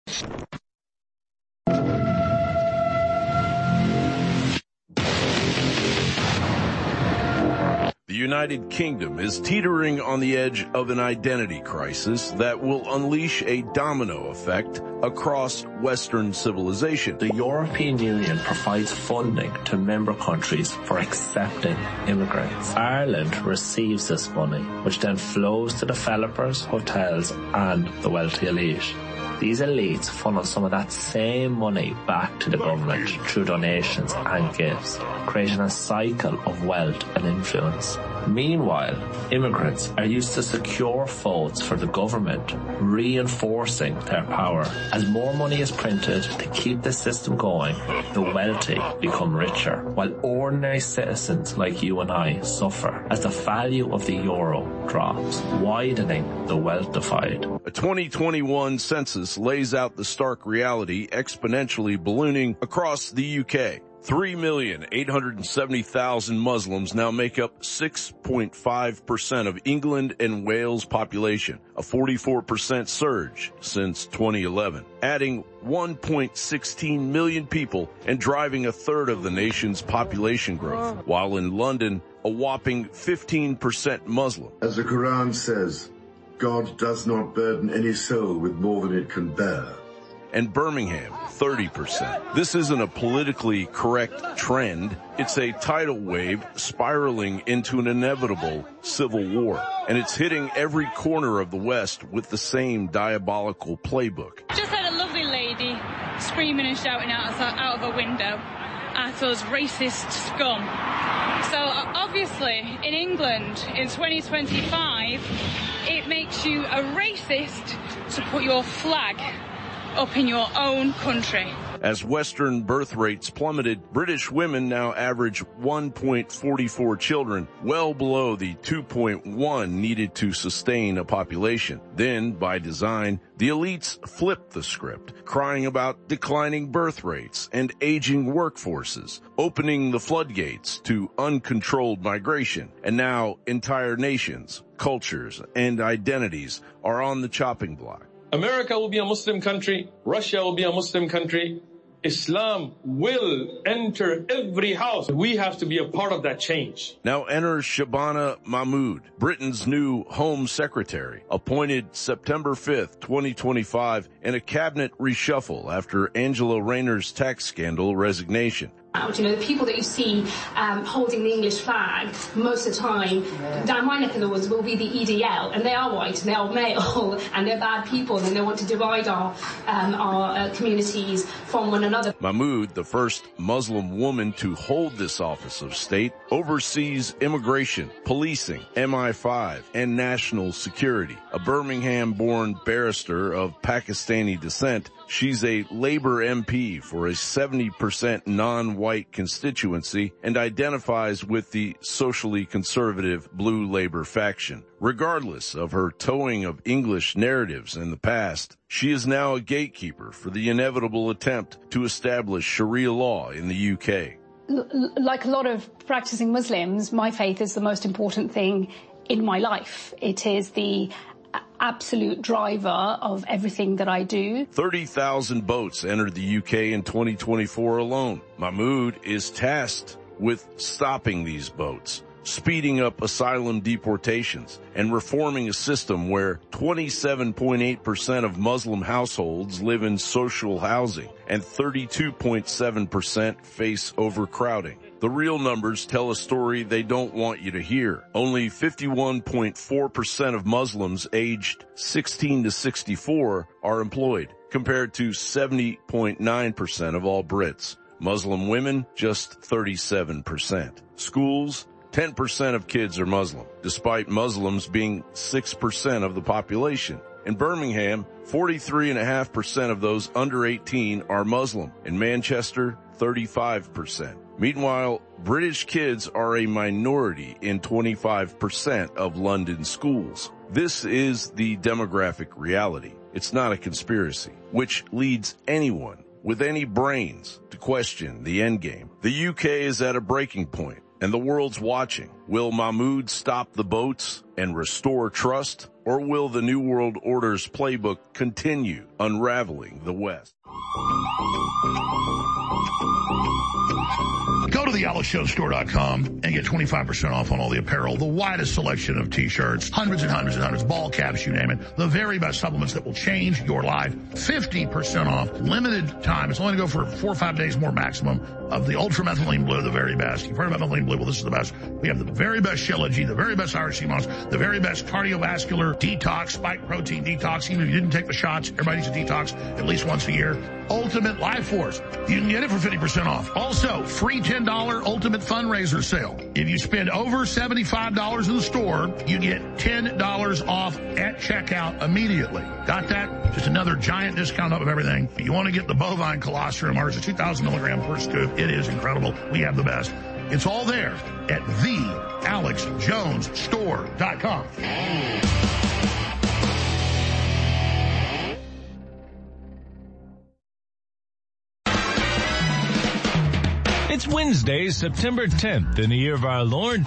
The United Kingdom is teetering on the edge of an identity crisis that will unleash a domino effect across Western civilization. The European Union provides funding to member countries for accepting immigrants. Ireland receives this money, which then flows to developers, hotels, and the wealthy elite. These elites funnel some of that same money back to the government through donations and gifts, creating a cycle of wealth and influence. Meanwhile, immigrants are used to secure votes for the government, reinforcing their power. As more money is printed to keep the system going, the wealthy become richer, while ordinary citizens like you and I suffer as the value of the euro drops, widening the wealth divide. A 2021 census lays out the stark reality exponentially ballooning across the UK. 3,870,000 Muslims now make up 6.5% of England and Wales population, a 44% surge since 2011, adding 1.16 million people and driving a third of the nation's population growth, while in London, a whopping 15% Muslim. As the Quran says, God does not burden any soul with more than it can bear. And Birmingham, 30%. This isn't a politically correct trend. It's a tidal wave spiraling into an inevitable civil war. And it's hitting every corner of the West with the same diabolical playbook. Just had a lovely lady screaming and shouting out of a window at us racist scum. So obviously in England in 2025, it makes you a racist to put your flag up in your own country. As Western birth rates plummeted, British women now average 1.44 children, well below the 2.1 needed to sustain a population. Then, by design, the elites flipped the script, crying about declining birth rates and aging workforces, opening the floodgates to uncontrolled migration. And now, entire nations, cultures, and identities are on the chopping block. America will be a Muslim country. Russia will be a Muslim country. Islam will enter every house. We have to be a part of that change. Now enter Shabana Mahmood, Britain's new Home Secretary, appointed September 5th, 2025, in a cabinet reshuffle after Angela Rayner's tax scandal resignation. You know, the people that you see holding the English flag most of the time down my neck of the woods will be the EDL, and they are white and they are male and they're bad people and they want to divide our communities from one another. Mahmood, the first Muslim woman to hold this office of state, oversees immigration, policing, MI5, and national security. A Birmingham-born barrister of Pakistani descent, she's a Labour MP for a 70% non-white constituency and identifies with the socially conservative Blue Labour faction. Regardless of her towing of English narratives in the past, she is now a gatekeeper for the inevitable attempt to establish Sharia law in the UK. Like a lot of practicing Muslims, my faith is the most important thing in my life. It is the absolute driver of everything that I do. 30,000 boats entered the UK in 2024 alone. Mahmood is tasked with stopping these boats, speeding up asylum deportations, and reforming a system where 27.8% of Muslim households live in social housing and 32.7% face overcrowding. The real numbers tell a story they don't want you to hear. Only 51.4% of Muslims aged 16 to 64 are employed, compared to 70.9% of all Brits. Muslim women, just 37%. Schools, 10% of kids are Muslim, despite Muslims being 6% of the population. In Birmingham, 43.5% of those under 18 are Muslim. In Manchester, 35%. Meanwhile, British kids are a minority in 25% of London schools. This is the demographic reality. It's not a conspiracy, which leads anyone with any brains to question the endgame. The UK is at a breaking point, and the world's watching. Will Mahmood stop the boats and restore trust, Or will the New World Order's playbook continue unraveling the West? Go to thealexshowstore.com and get 25% off on all the apparel, the widest selection of T-shirts, hundreds and hundreds and hundreds, ball caps, you name it, the very best supplements that will change your life. 50% off, limited time. It's only going to go for 4 or 5 days more maximum of the Ultramethylene Blue, the very best. You've heard about methylene blue. Well, this is the best. We have the very best Shilajit, the very best Irish sea moss, the very best cardiovascular detox, spike protein detox. Even if you didn't take the shots, everybody needs a detox at least once a year. Ultimate Life Force. You can get it for 50% off. Also, free $10 Ultimate Fundraiser sale. If you spend over $75 in the store, you get $10 off at checkout immediately. Got that? Just another giant discount up of everything. You want to get the bovine colostrum, ours is 2,000 milligram per scoop. It is incredible. We have the best. It's all there at thealexjonesstore.com. It's Wednesday, September 10th in the year of our Lord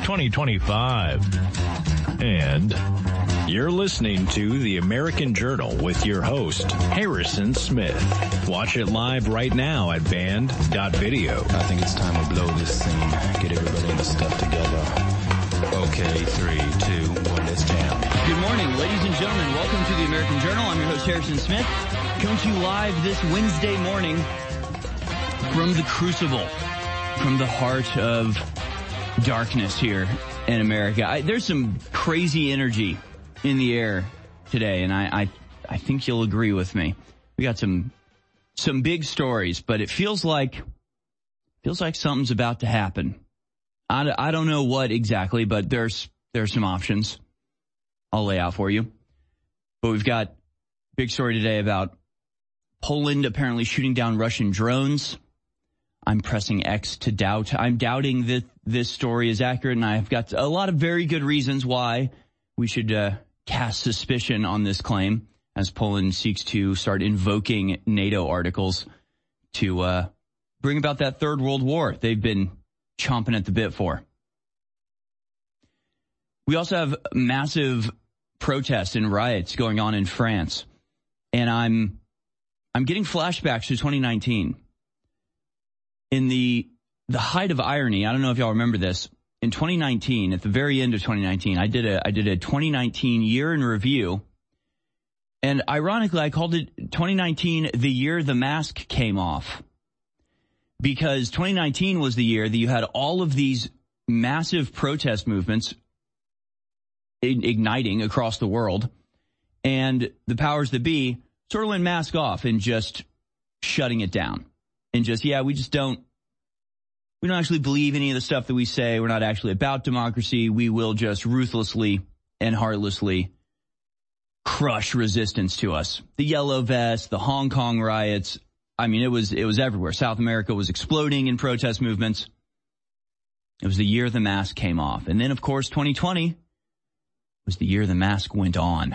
2025. And you're listening to The American Journal with your host, Harrison Smith. Watch it live right now at band.video. I think it's time to blow this scene. Get everybody in the stuff together. Okay, 3, 2, 1, let's jam. Good morning, ladies and gentlemen. Welcome to The American Journal. I'm your host, Harrison Smith. Coming to you live this Wednesday morning from the Crucible. From the heart of darkness here in America. There's some crazy energy in the air today, and I think you'll agree with me. We got some big stories, but it feels like something's about to happen. I don't know what exactly, but there's some options I'll lay out for you. But we've got a big story today about Poland apparently shooting down Russian drones. I'm pressing X to doubt. I'm doubting that this story is accurate, and I've got a lot of very good reasons why we should cast suspicion on this claim as Poland seeks to start invoking NATO articles to bring about that third world war they've been chomping at the bit for. We also have massive protests and riots going on in France, and I'm getting flashbacks to 2019. In the height of irony, I don't know if y'all remember this, in 2019, at the very end of 2019, I did a 2019 year in review, and ironically, I called it 2019 the year the mask came off, because 2019 was the year that you had all of these massive protest movements igniting across the world, and the powers that be sort of went mask off and just shutting it down. And just, we don't actually believe any of the stuff that we say. We're not actually about democracy. We will just ruthlessly and heartlessly crush resistance to us. The yellow vest, the Hong Kong riots. I mean, it was everywhere. South America was exploding in protest movements. It was the year the mask came off. And then, of course, 2020 was the year the mask went on.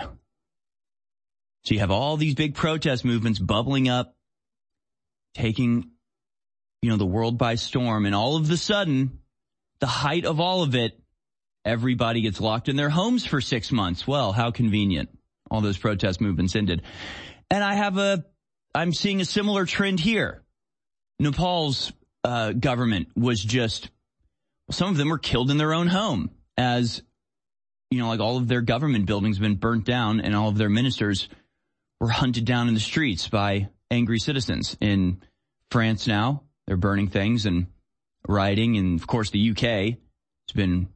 So you have all these big protest movements bubbling up, taking, the world by storm, and all of a sudden, the height of all of it, everybody gets locked in their homes for 6 months. Well, how convenient. All those protest movements ended. And I'm seeing a similar trend here. Nepal's government was some of them were killed in their own home as, like all of their government buildings have been burnt down and all of their ministers were hunted down in the streets by angry citizens. In France now, they're burning things and rioting. And, of course, the UK has been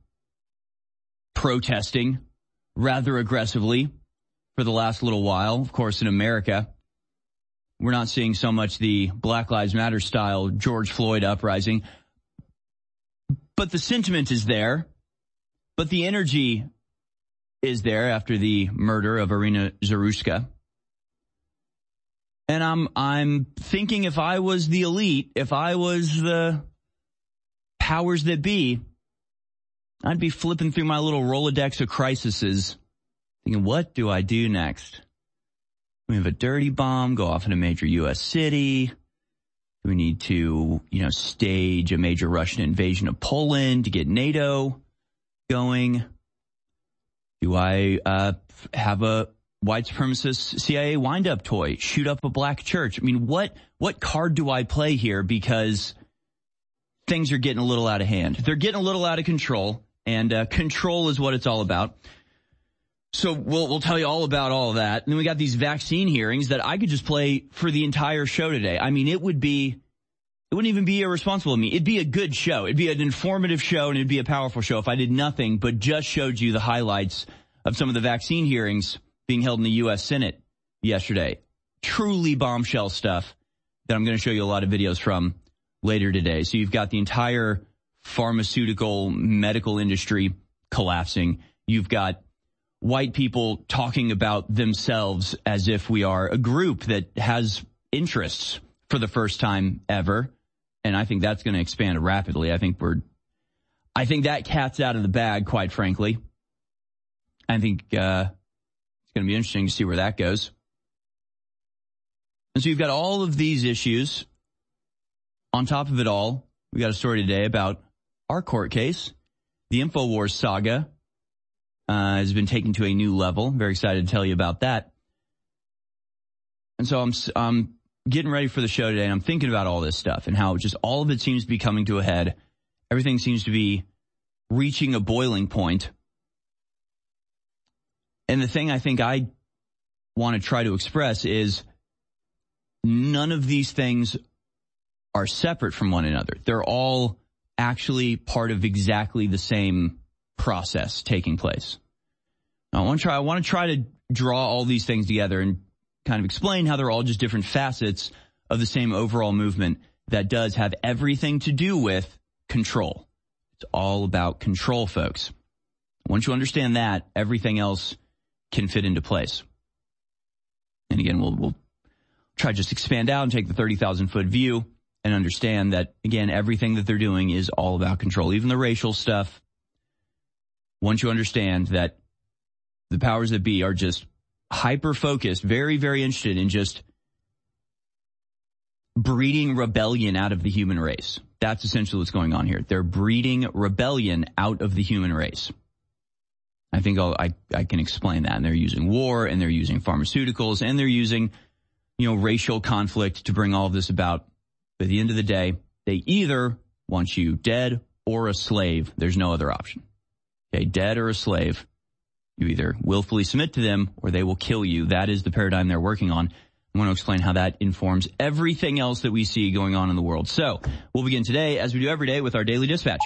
protesting rather aggressively for the last little while. Of course, in America, we're not seeing so much the Black Lives Matter style George Floyd uprising. But the sentiment is there. But the energy is there after the murder of Irina Zaruska. And I'm thinking, if I was the elite, if I was the powers that be, I'd be flipping through my little Rolodex of crises, thinking, what do I do next? We have a dirty bomb go off in a major U.S. city. We need to, stage a major Russian invasion of Poland to get NATO going. Do I have a white supremacist CIA wind-up toy, shoot up a black church? I mean, what card do I play here? Because things are getting a little out of hand. They're getting a little out of control, and control is what it's all about. So we'll tell you all about all of that. And then we got these vaccine hearings that I could just play for the entire show today. I mean, it wouldn't even be irresponsible of me. It'd be a good show. It'd be an informative show, and it'd be a powerful show if I did nothing but just showed you the highlights of some of the vaccine hearings being held in the U.S. Senate yesterday. Truly bombshell stuff that I'm going to show you a lot of videos from later today. So you've got the entire pharmaceutical medical industry collapsing. You've got white people talking about themselves as if we are a group that has interests for the first time ever. And I think that's going to expand rapidly. I think that cat's out of the bag, quite frankly. I think it's going to be interesting to see where that goes. And so you've got all of these issues. On top of it all, we got a story today about our court case. The InfoWars saga has been taken to a new level. Very excited to tell you about that. And so I'm getting ready for the show today, and I'm thinking about all this stuff and how just all of it seems to be coming to a head. Everything seems to be reaching a boiling point. And the thing I think I want to try to express is none of these things are separate from one another. They're all actually part of exactly the same process taking place. I want to try to draw all these things together and kind of explain how they're all just different facets of the same overall movement that does have everything to do with control. It's all about control, folks. Once you understand that, everything else can fit into place. And again, we'll try to just expand out and take the 30,000-foot view and understand that, again, everything that they're doing is all about control, even the racial stuff. Once you understand that the powers that be are just hyper-focused, very, very interested in just breeding rebellion out of the human race. That's essentially what's going on here. They're breeding rebellion out of the human race. I think I can explain that. And they're using war, and they're using pharmaceuticals, and they're using, racial conflict to bring all of this about. But at the end of the day, they either want you dead or a slave. There's no other option. Okay, dead or a slave. You either willfully submit to them or they will kill you. That is the paradigm they're working on. I want to explain how that informs everything else that we see going on in the world. So we'll begin today, as we do every day, with our Daily Dispatch.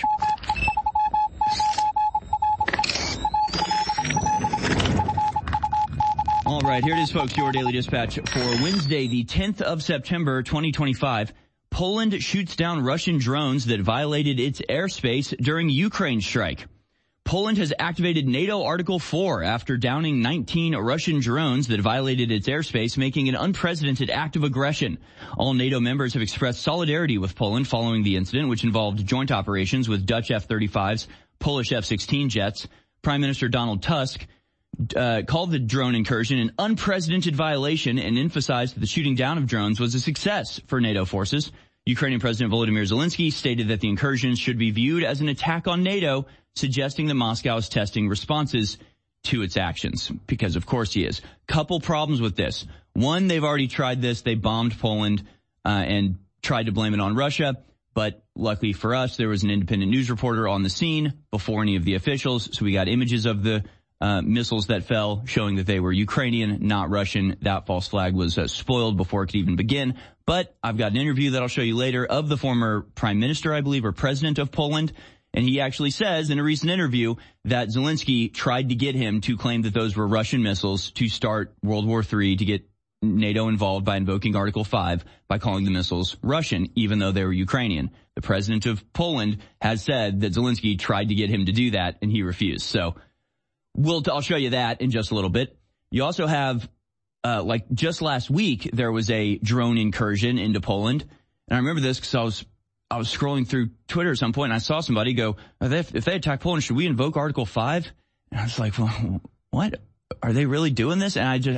All right, here it is, folks, your Daily Dispatch for Wednesday, the 10th of September, 2025. Poland shoots down Russian drones that violated its airspace during Ukraine strike. Poland has activated NATO Article 4 after downing 19 Russian drones that violated its airspace, making an unprecedented act of aggression. All NATO members have expressed solidarity with Poland following the incident, which involved joint operations with Dutch F-35s, Polish F-16 jets. Prime Minister Donald Tusk called the drone incursion an unprecedented violation and emphasized that the shooting down of drones was a success for NATO forces. Ukrainian President Volodymyr Zelensky stated that the incursions should be viewed as an attack on NATO, suggesting that Moscow is testing responses to its actions, because of course he is. Couple problems with this. One, they've already tried this. They bombed Poland and tried to blame it on Russia. But luckily for us, there was an independent news reporter on the scene before any of the officials. So we got images of the missiles that fell showing that they were Ukrainian, not Russian. That false flag was spoiled before it could even begin. But I've got an interview that I'll show you later of the former prime minister, I believe, or president of Poland. And he actually says in a recent interview that Zelensky tried to get him to claim that those were Russian missiles to start World War III, to get NATO involved by invoking Article 5 by calling the missiles Russian, even though they were Ukrainian. The president of Poland has said that Zelensky tried to get him to do that, and he refused. So I'll show you that in just a little bit. You also have, just last week, there was a drone incursion into Poland. And I remember this because I was scrolling through Twitter at some point, and I saw somebody go, if they attack Poland, should we invoke Article 5? And I was like, well, what? Are they really doing this? And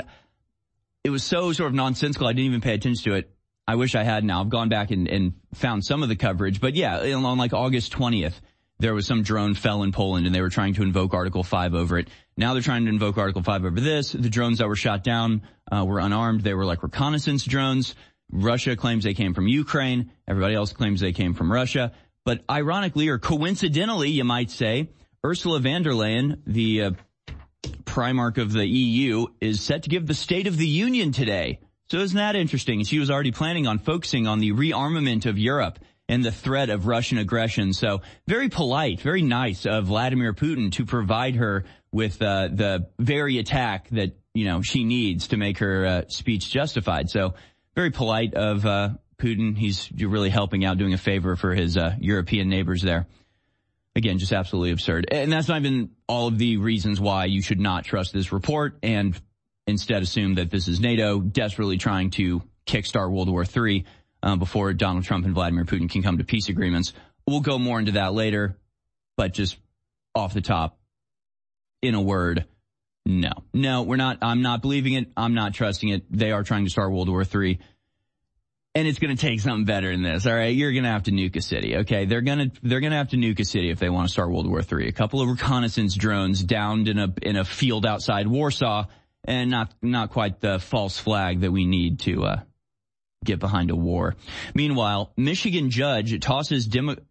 it was so sort of nonsensical, I didn't even pay attention to it. I wish I had now. I've gone back and found some of the coverage. But yeah, on like August 20th, there was some drone fell in Poland and they were trying to invoke Article 5 over it. Now they're trying to invoke Article 5 over this. The drones that were shot down were unarmed. They were like reconnaissance drones. Russia claims they came from Ukraine. Everybody else claims they came from Russia. But ironically, or coincidentally, you might say, Ursula von der Leyen, the Primarch of the EU, is set to give the State of the Union today. So isn't that interesting? She was already planning on focusing on the rearmament of Europe and the threat of Russian aggression. So very polite, very nice of Vladimir Putin to provide her with the very attack that, she needs to make her speech justified. So very polite of Putin. He's really helping out, doing a favor for his European neighbors there. Again, just absolutely absurd. And that's not even all of the reasons why you should not trust this report and instead assume that this is NATO desperately trying to kickstart World War III before Donald Trump and Vladimir Putin can come to peace agreements. We'll go more into that later, but just off the top, in a word, no, we're not. I'm not believing it. I'm not trusting it. They are trying to start World War III. And it's going to take something better than this. All right. You're going to have to nuke a city. Okay. They're going to have to nuke a city if they want to start World War III. A couple of reconnaissance drones downed in a field outside Warsaw, and not quite the false flag that we need to, get behind a war. Meanwhile, Michigan judge tosses Democrat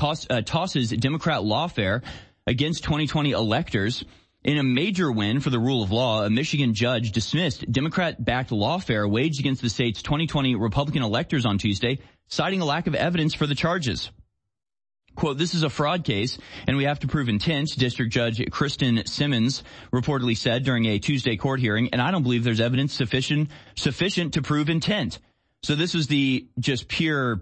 lawfare against 2020 electors. In a major win for the rule of law, a Michigan judge dismissed Democrat-backed lawfare waged against the state's 2020 Republican electors on Tuesday, citing a lack of evidence for the charges. Quote, "This is a fraud case, and we have to prove intent," District Judge Kristen Simmons reportedly said during a Tuesday court hearing, "and I don't believe there's evidence sufficient to prove intent." So this was the just pure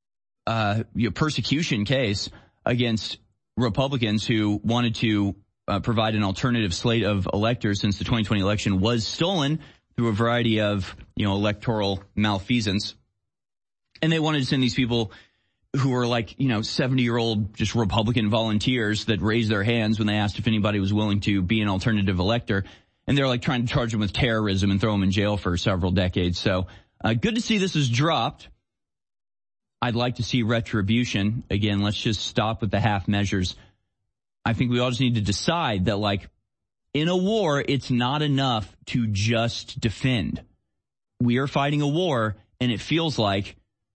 persecution case against Republicans who wanted to provide an alternative slate of electors since the 2020 election was stolen through a variety of, electoral malfeasance. And they wanted to send these people who were like, 70-year-old just Republican volunteers that raised their hands when they asked if anybody was willing to be an alternative elector. And they're like trying to charge them with terrorism and throw them in jail for several decades. So good to see this is dropped. I'd like to see retribution. Again, let's just stop with the half measures. I think we all just need to decide that, in a war, it's not enough to just defend. We are fighting a war, and it feels like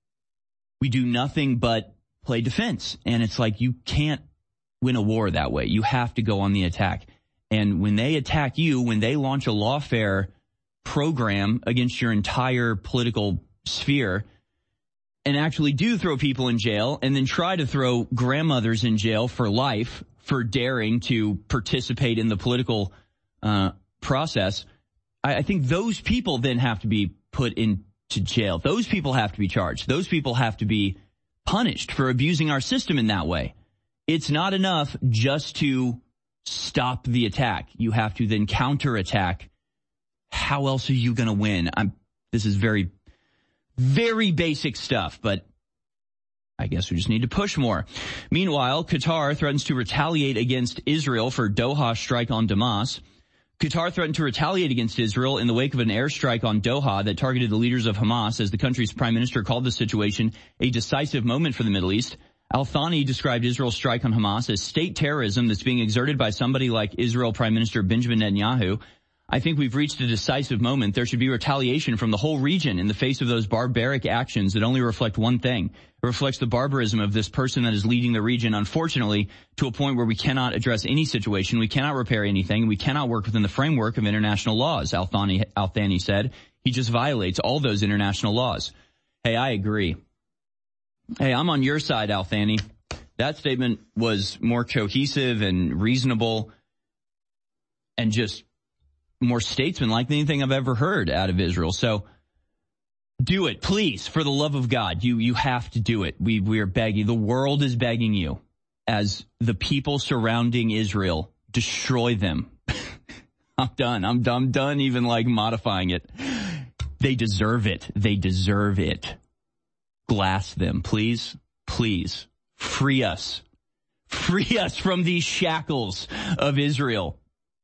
we do nothing but play defense. And it's like you can't win a war that way. You have to go on the attack. And when they attack you, when they launch a lawfare program against your entire political sphere and actually do throw people in jail and then try to throw grandmothers in jail for life for daring to participate in the political process, I think those people then have to be put into jail. Those people have to be charged. Those people have to be punished for abusing our system in that way. It's not enough just to stop the attack. You have to then counterattack. How else are you going to win? This is very, very basic stuff, but I guess we just need to push more. Meanwhile, Qatar threatens to retaliate against Israel for Doha strike on Damas. Qatar threatened to retaliate against Israel in the wake of an airstrike on Doha that targeted the leaders of Hamas, as the country's prime minister called the situation a decisive moment for the Middle East. Al-Thani described Israel's strike on Hamas as state terrorism that's being exerted by somebody like Israel Prime Minister Benjamin Netanyahu. "I think we've reached a decisive moment. There should be retaliation from the whole region in the face of those barbaric actions that only reflect one thing. It reflects the barbarism of this person that is leading the region, unfortunately, to a point where we cannot address any situation, we cannot repair anything, and we cannot work within the framework of international laws," Al-Thani said. "He just violates all those international laws." Hey, I agree. Hey, I'm on your side, Al-Thani. That statement was more cohesive and reasonable and just more statesmanlike than anything I've ever heard out of Israel. So do it, please, for the love of God. You have to do it. We are begging. The world is begging you, as the people surrounding Israel, destroy them. I'm done. I'm done even modifying it. They deserve it. They deserve it. Glass them, please. Please. Free us. Free us from these shackles of Israel.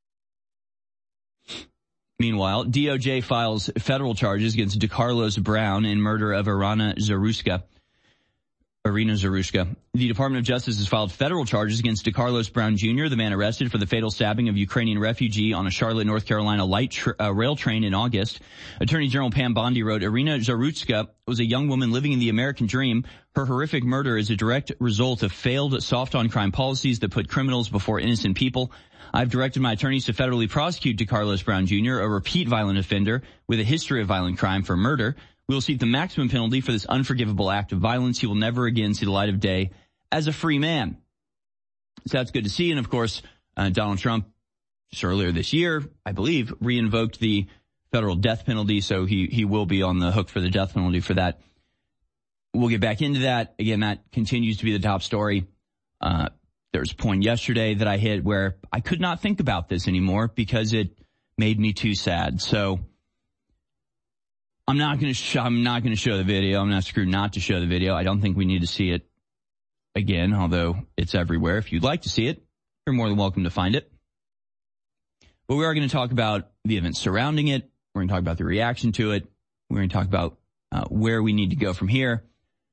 Meanwhile, DOJ files federal charges against DeCarlos Brown in murder of Irana Zaruska. Irina Zaruchka. The Department of Justice has filed federal charges against DeCarlos Brown Jr., the man arrested for the fatal stabbing of Ukrainian refugee on a Charlotte, North Carolina light rail train in August. Attorney General Pam Bondi wrote, Irina Zaruchka was a young woman living in the American dream. Her horrific murder is a direct result of failed soft-on-crime policies that put criminals before innocent people. I've directed my attorneys to federally prosecute DeCarlos Brown Jr., a repeat violent offender with a history of violent crime, for murder. We will seek the maximum penalty for this unforgivable act of violence. He will never again see the light of day as a free man. So that's good to see. And, of course, Donald Trump, just earlier this year, I believe, re-invoked the federal death penalty, so he will be on the hook for the death penalty for that. We'll get back into that. Again, that continues to be the top story. There's a point yesterday that I hit where I could not think about this anymore because it made me too sad. So I'm not going to show the video. I'm going to ask Screw not to show the video. I don't think we need to see it again, although it's everywhere. If you'd like to see it, you're more than welcome to find it. But we are going to talk about the events surrounding it. We're going to talk about the reaction to it. We're going to talk about where we need to go from here.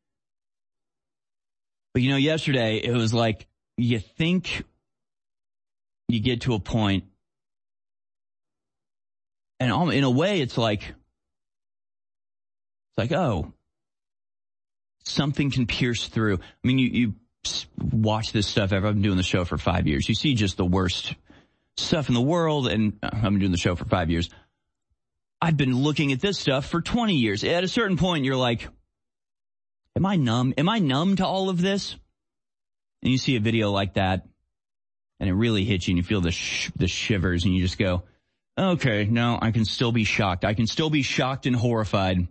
But, yesterday it was like you think you get to a point, and in a way it's like, oh, something can pierce through. I mean, you watch this stuff. I've been doing the show for 5 years. You see just the worst stuff in the world, and I've been doing the show for 5 years. I've been looking at this stuff for 20 years. At a certain point, you're like, am I numb? Am I numb to all of this? And you see a video like that, and it really hits you, and you feel the shivers, and you just go, okay, no, I can still be shocked. I can still be shocked and horrified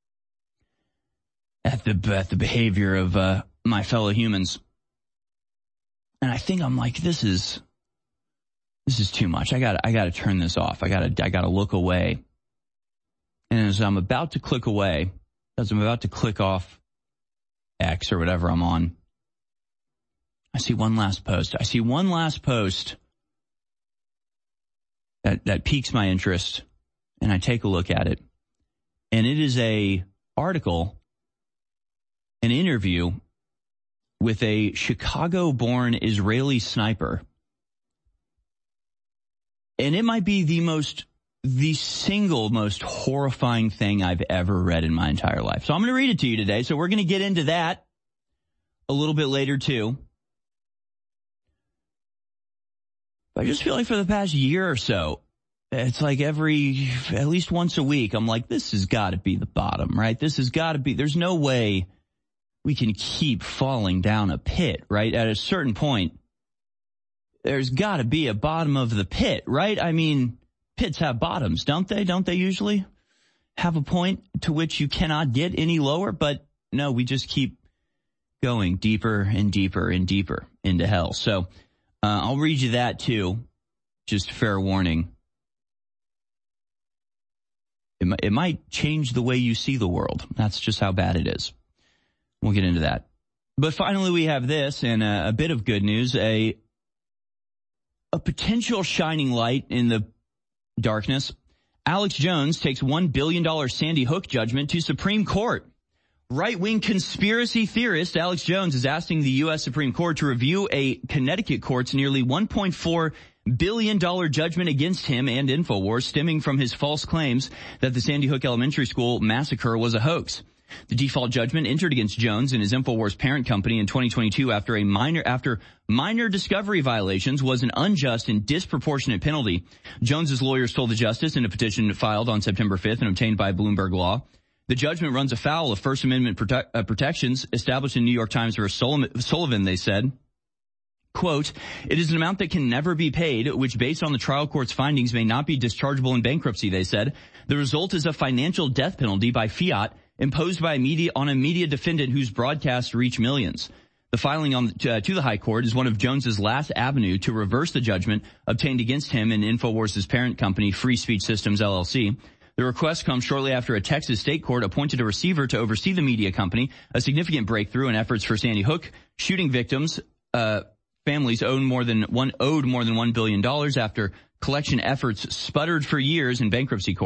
at the behavior of my fellow humans. And I think I'm like, this is too much. I gotta turn this off. I gotta look away. And as I'm about to click away, as I'm about to click off X or whatever I'm on, I see one last post. That piques my interest, and I take a look at it. And it is an interview with a Chicago-born Israeli sniper. And it might be the single most horrifying thing I've ever read in my entire life. So I'm going to read it to you today. So we're going to get into that a little bit later too. But I just feel like for the past year or so, it's like at least once a week, I'm like, this has got to be the bottom, right? This has got to be, there's no way we can keep falling down a pit, right? At a certain point, there's got to be a bottom of the pit, right? I mean, pits have bottoms, don't they? Don't they usually have a point to which you cannot get any lower? But no, we just keep going deeper and deeper and deeper into hell. So I'll read you that too. Just fair warning. It might change the way you see the world. That's just how bad it is. We'll get into that. But finally, we have this and a bit of good news, a potential shining light in the darkness. Alex Jones takes $1 billion Sandy Hook judgment to Supreme Court. Right-wing conspiracy theorist Alex Jones is asking the U.S. Supreme Court to review a Connecticut court's nearly $1.4 billion judgment against him and InfoWars stemming from his false claims that the Sandy Hook Elementary School massacre was a hoax. The default judgment entered against Jones and his InfoWars parent company in 2022 after minor discovery violations was an unjust and disproportionate penalty. Jones's lawyers told the justice in a petition filed on September 5th and obtained by Bloomberg Law. The judgment runs afoul of First Amendment protections established in New York Times v. Sullivan, they said. Quote, it is an amount that can never be paid, which based on the trial court's findings may not be dischargeable in bankruptcy, they said. The result is a financial death penalty by fiat imposed by on a media defendant whose broadcasts reach millions. The filing to the High Court is one of Jones's last avenue to reverse the judgment obtained against him and InfoWars' parent company, Free Speech Systems, LLC. The request comes shortly after a Texas state court appointed a receiver to oversee the media company, a significant breakthrough in efforts for Sandy Hook shooting victims. Families owed more than $1 billion after collection efforts sputtered for years in bankruptcy court.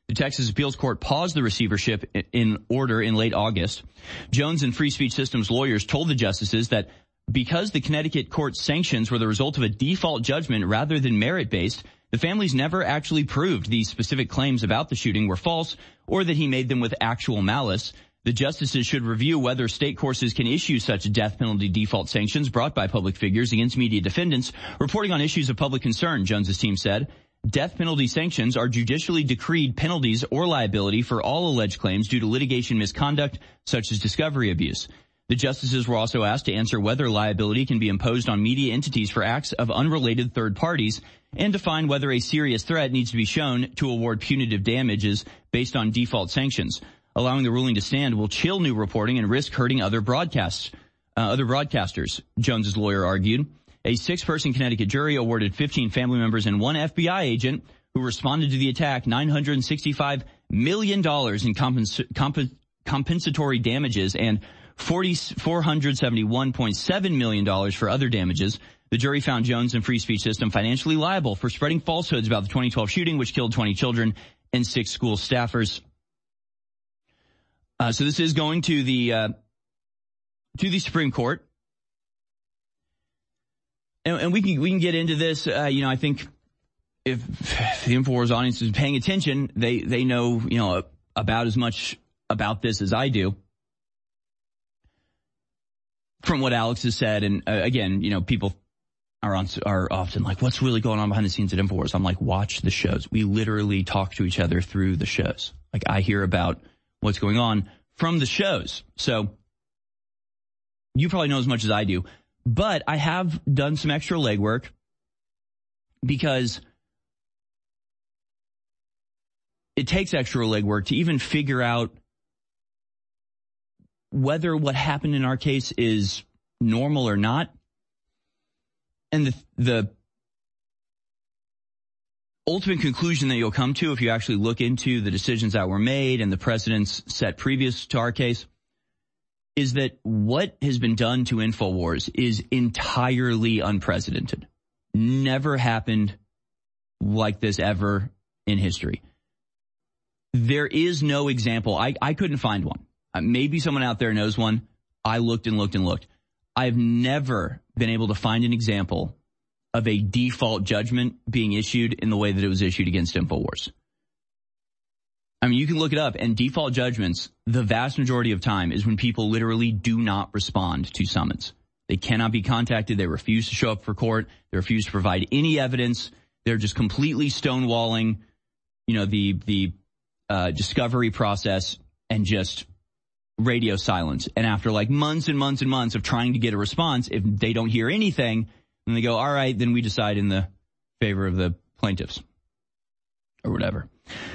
The Texas Appeals Court paused the receivership in order in late August. Jones and Free Speech Systems lawyers told the justices that because the Connecticut court's sanctions were the result of a default judgment rather than merit-based, the families never actually proved these specific claims about the shooting were false or that he made them with actual malice. The justices should review whether state courts can issue such death penalty default sanctions brought by public figures against media defendants reporting on issues of public concern, Jones's team said. Death penalty sanctions are judicially decreed penalties or liability for all alleged claims due to litigation misconduct, such as discovery abuse. The justices were also asked to answer whether liability can be imposed on media entities for acts of unrelated third parties and define whether a serious threat needs to be shown to award punitive damages based on default sanctions. Allowing the ruling to stand will chill new reporting and risk hurting other broadcasters, Jones's lawyer argued. A 6-person Connecticut jury awarded 15 family members and 1 FBI agent who responded to the attack $965 million in compensatory damages and $471.7 million for other damages. The jury found Jones and Free Speech System financially liable for spreading falsehoods about the 2012 shooting, which killed 20 children and 6 school staffers. So this is going to the Supreme Court. And we can get into this. I think if the InfoWars audience is paying attention, they know, about as much about this as I do. From what Alex has said, and again, people are often like, what's really going on behind the scenes at InfoWars? I'm like, watch the shows. We literally talk to each other through the shows. Like, I hear about what's going on from the shows. So you probably know as much as I do. But I have done some extra legwork because it takes extra legwork to even figure out whether what happened in our case is normal or not. And the ultimate conclusion that you'll come to if you actually look into the decisions that were made and the precedents set previous to our case is that what has been done to InfoWars is entirely unprecedented. Never happened like this ever in history. There is no example. I couldn't find one. Maybe someone out there knows one. I looked and looked and looked. I've never been able to find an example of a default judgment being issued in the way that it was issued against InfoWars. I mean, you can look it up, and default judgments, the vast majority of time, is when people literally do not respond to summons. They cannot be contacted. They refuse to show up for court. They refuse to provide any evidence. They're just completely stonewalling, the discovery process and just radio silence. And after like months and months and months of trying to get a response, if they don't hear anything, then they go, all right, then we decide in the favor of the plaintiffs or whatever.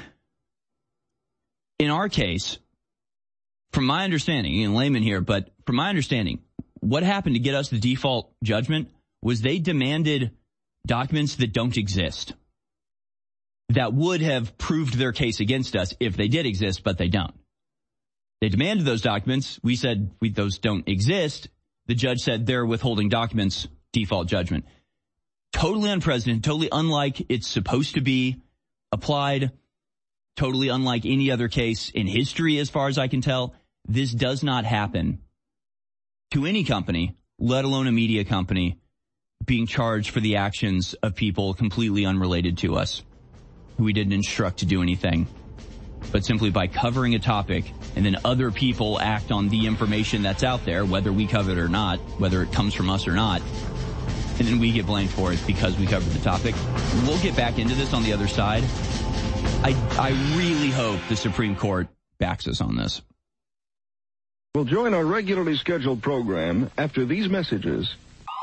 In our case, from my understanding, in layman here, but from my understanding, what happened to get us the default judgment was they demanded documents that don't exist that would have proved their case against us if they did exist, but they don't. They demanded those documents. We said those don't exist. The judge said they're withholding documents, default judgment. Totally unprecedented, totally unlike it's supposed to be applied. Totally unlike any other case in history, as far as I can tell. This does not happen to any company, let alone a media company, being charged for the actions of people completely unrelated to us, who we didn't instruct to do anything, but simply by covering a topic, and then other people act on the information that's out there, whether we cover it or not, whether it comes from us or not, and then we get blamed for it because we covered the topic. We'll get back into this on the other side. I really hope the Supreme Court backs us on this. We'll join our regularly scheduled program after these messages.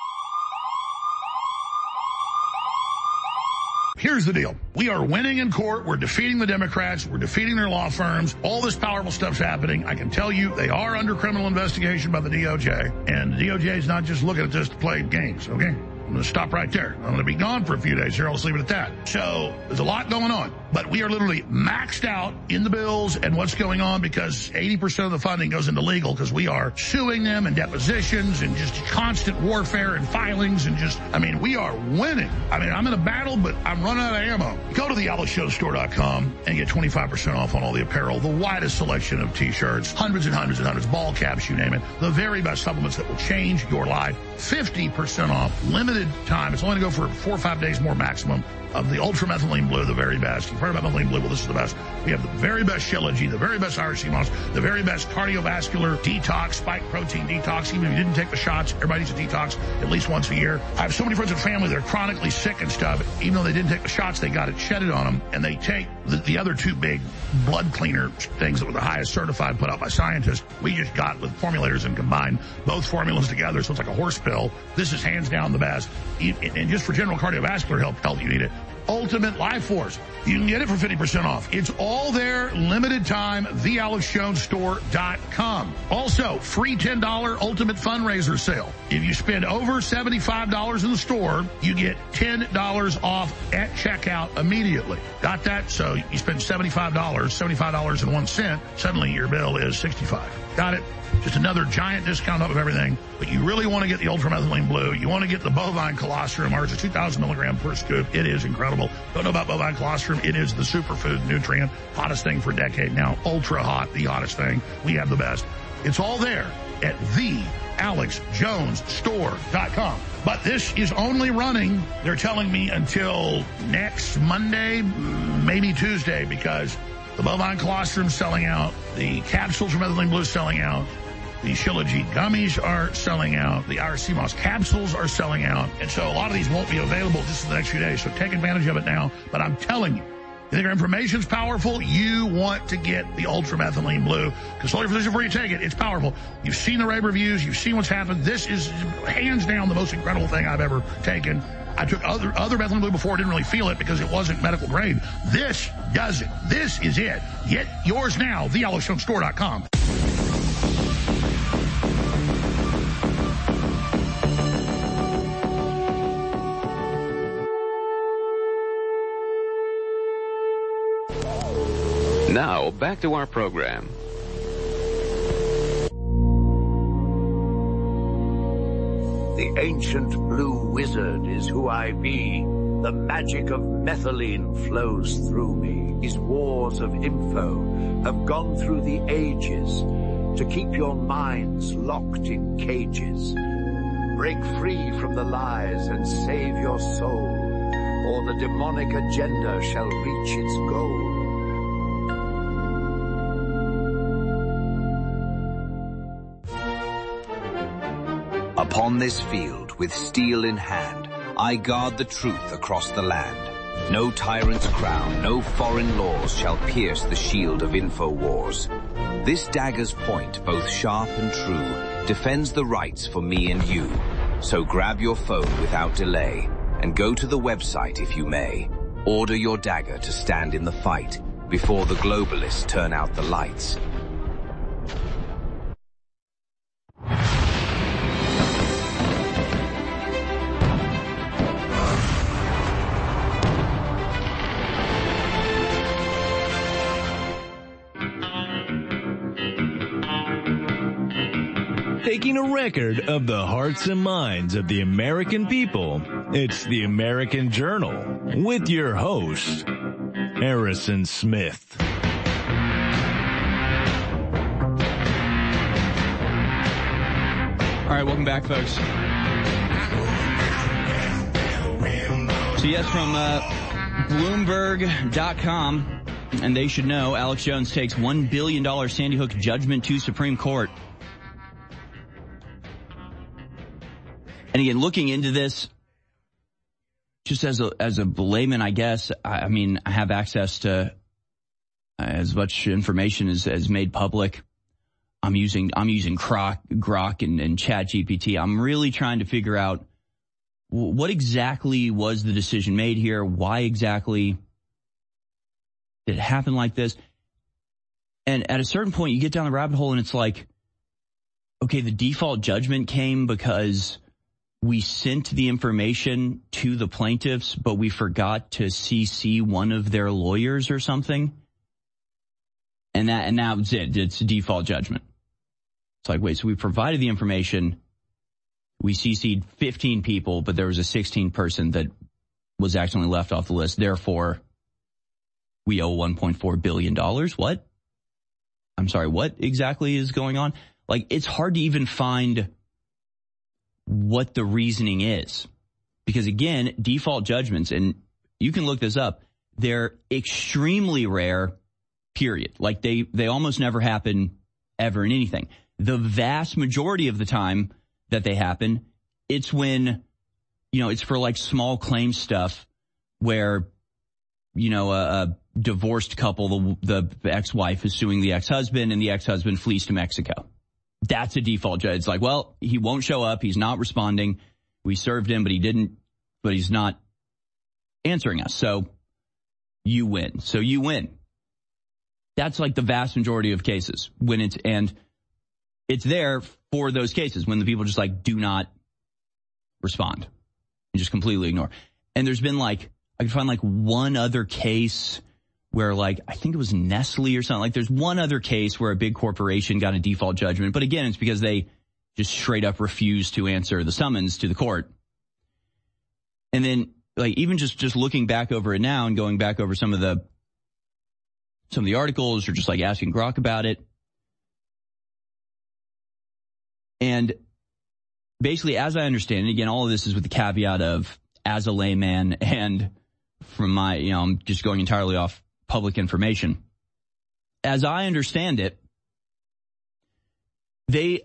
Here's the deal. We are winning in court. We're defeating the Democrats. We're defeating their law firms. All this powerful stuff's happening. I can tell you they are under criminal investigation by the DOJ. And the DOJ is not just looking at this to play games, okay? I'm going to stop right there. I'm going to be gone for a few days here. I'll just leave it at that. So there's a lot going on, but we are literally maxed out in the bills and what's going on because 80% of the funding goes into legal because we are suing them and depositions and just constant warfare and filings and we are winning. I'm in a battle, but I'm running out of ammo. Go to the AlexJonesStore.com and get 25% off on all the apparel, the widest selection of T-shirts, hundreds and hundreds and hundreds, ball caps, you name it, the very best supplements that will change your life. 50% off, limited time. It's only going to go for 4 or 5 days more maximum of the Ultra Methylene Blue, the very best. You've heard about Methylene Blue. Well, this is the best. We have the very best Shilajit, the very best Irish sea moss, the very best cardiovascular detox, spike protein detox. Even if you didn't take the shots, everybody needs a detox at least once a year. I have so many friends and family that are chronically sick and stuff. Even though they didn't take the shots, they got it shedded on them, and they take the other two big blood cleaner things that were the highest certified put out by scientists. We just got with formulators and combined both formulas together, so it's like a horse pill. This is hands down the best. And just for general cardiovascular health, you need it. Ultimate Life Force. You can get it for 50% off. It's all there, limited time, thealexjonesstore.com. Also, free $10 Ultimate Fundraiser Sale. If you spend over $75 in the store, you get $10 off at checkout immediately. Got that? So you spend $75.01, suddenly your bill is $65. Got it? Just another giant discount up of everything. But you really want to get the Ultramethylene Blue. You want to get the bovine colostrum. Ours is 2,000 milligrams per scoop. It is incredible. Don't know about bovine colostrum. It is the superfood nutrient. Hottest thing for a decade now. Ultra hot, the hottest thing. We have the best. It's all there at thealexjonesstore.com. But this is only running, they're telling me, until next Monday, maybe Tuesday, because the bovine colostrum is selling out. The capsules from Methylene Blue is selling out. The Shilajit gummies are selling out. The Irish sea moss capsules are selling out. And so a lot of these won't be available just in the next few days. So take advantage of it now. But I'm telling you, you think our information's powerful? You want to get the Ultra Methylene Blue. Consult your physician before you take it. It's powerful. You've seen the rave reviews. You've seen what's happened. This is hands down the most incredible thing I've ever taken. I took other Methylene Blue before, didn't really feel it because it wasn't medical grade. This does it. This is it. Get yours now, thealexjonesstore.com. Now, back to our program. The ancient blue wizard is who I be. The magic of methylene flows through me. These wars of info have gone through the ages to keep your minds locked in cages. Break free from the lies and save your soul, or the demonic agenda shall reach its goal. Upon this field, with steel in hand, I guard the truth across the land. No tyrant's crown, no foreign laws shall pierce the shield of InfoWars. This dagger's point, both sharp and true, defends the rights for me and you. So grab your phone without delay and go to the website if you may. Order your dagger to stand in the fight before the globalists turn out the lights. Taking a record of the hearts and minds of the American people, it's the American Journal with your host, Harrison Smith. All right, welcome back, folks. So yes, from Bloomberg.com, and they should know, Alex Jones takes $1 billion Sandy Hook judgment to Supreme Court. And again, looking into this, just as a layman, I guess, I mean, I have access to as much information as made public. I'm using Grok and ChatGPT. I'm really trying to figure out what exactly was the decision made here? Why exactly did it happen like this? And at a certain point, you get down the rabbit hole and it's like, okay, the default judgment came because we sent the information to the plaintiffs, but we forgot to CC one of their lawyers or something. And that was it. It's a default judgment. It's like, wait, so we provided the information. We CC'd 15 people, but there was a 16th person that was accidentally left off the list. Therefore, we owe $1.4 billion. What? I'm sorry, what exactly is going on? Like, it's hard to even find what the reasoning is. Because again, default judgments, and you can look this up, they're extremely rare, period. Like, they almost never happen ever in anything. The vast majority of the time that they happen, it's when, it's for like small claim stuff where, a divorced couple, the ex-wife is suing the ex-husband and the ex-husband flees to Mexico. That's a default judge. It's like, well, he won't show up. He's not responding. We served him, but he's not answering us. So you win. That's like the vast majority of cases and it's there for those cases when the people just like do not respond and just completely ignore. And there's been I could find one other case where I think it was Nestle or something. There's one other case where a big corporation got a default judgment. But again, it's because they just straight up refused to answer the summons to the court. And then even just looking back over it now and going back over some of the articles or just asking Grok about it. And basically, as I understand it, again, all of this is with the caveat of as a layman and from my, I'm just going entirely off public information. As I understand it, the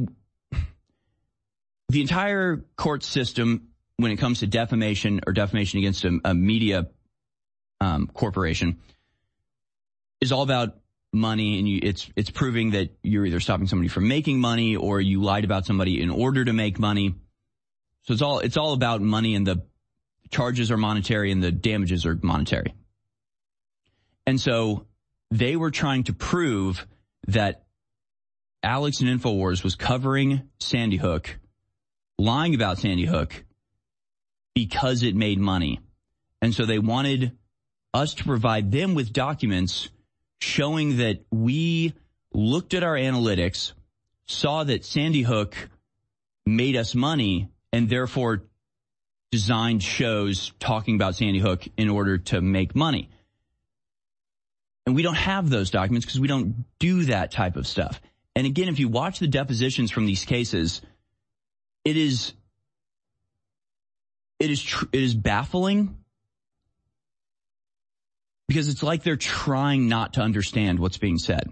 entire court system, when it comes to defamation or defamation against a media corporation, is all about money, and it's proving that you're either stopping somebody from making money or you lied about somebody in order to make money. So it's all about money, and the charges are monetary and the damages are monetary. And so they were trying to prove that Alex and InfoWars was covering Sandy Hook, lying about Sandy Hook because it made money. And so they wanted us to provide them with documents showing that we looked at our analytics, saw that Sandy Hook made us money, and therefore designed shows talking about Sandy Hook in order to make money. And we don't have those documents because we don't do that type of stuff. And again, if you watch the depositions from these cases, it is baffling, because it's like they're trying not to understand what's being said.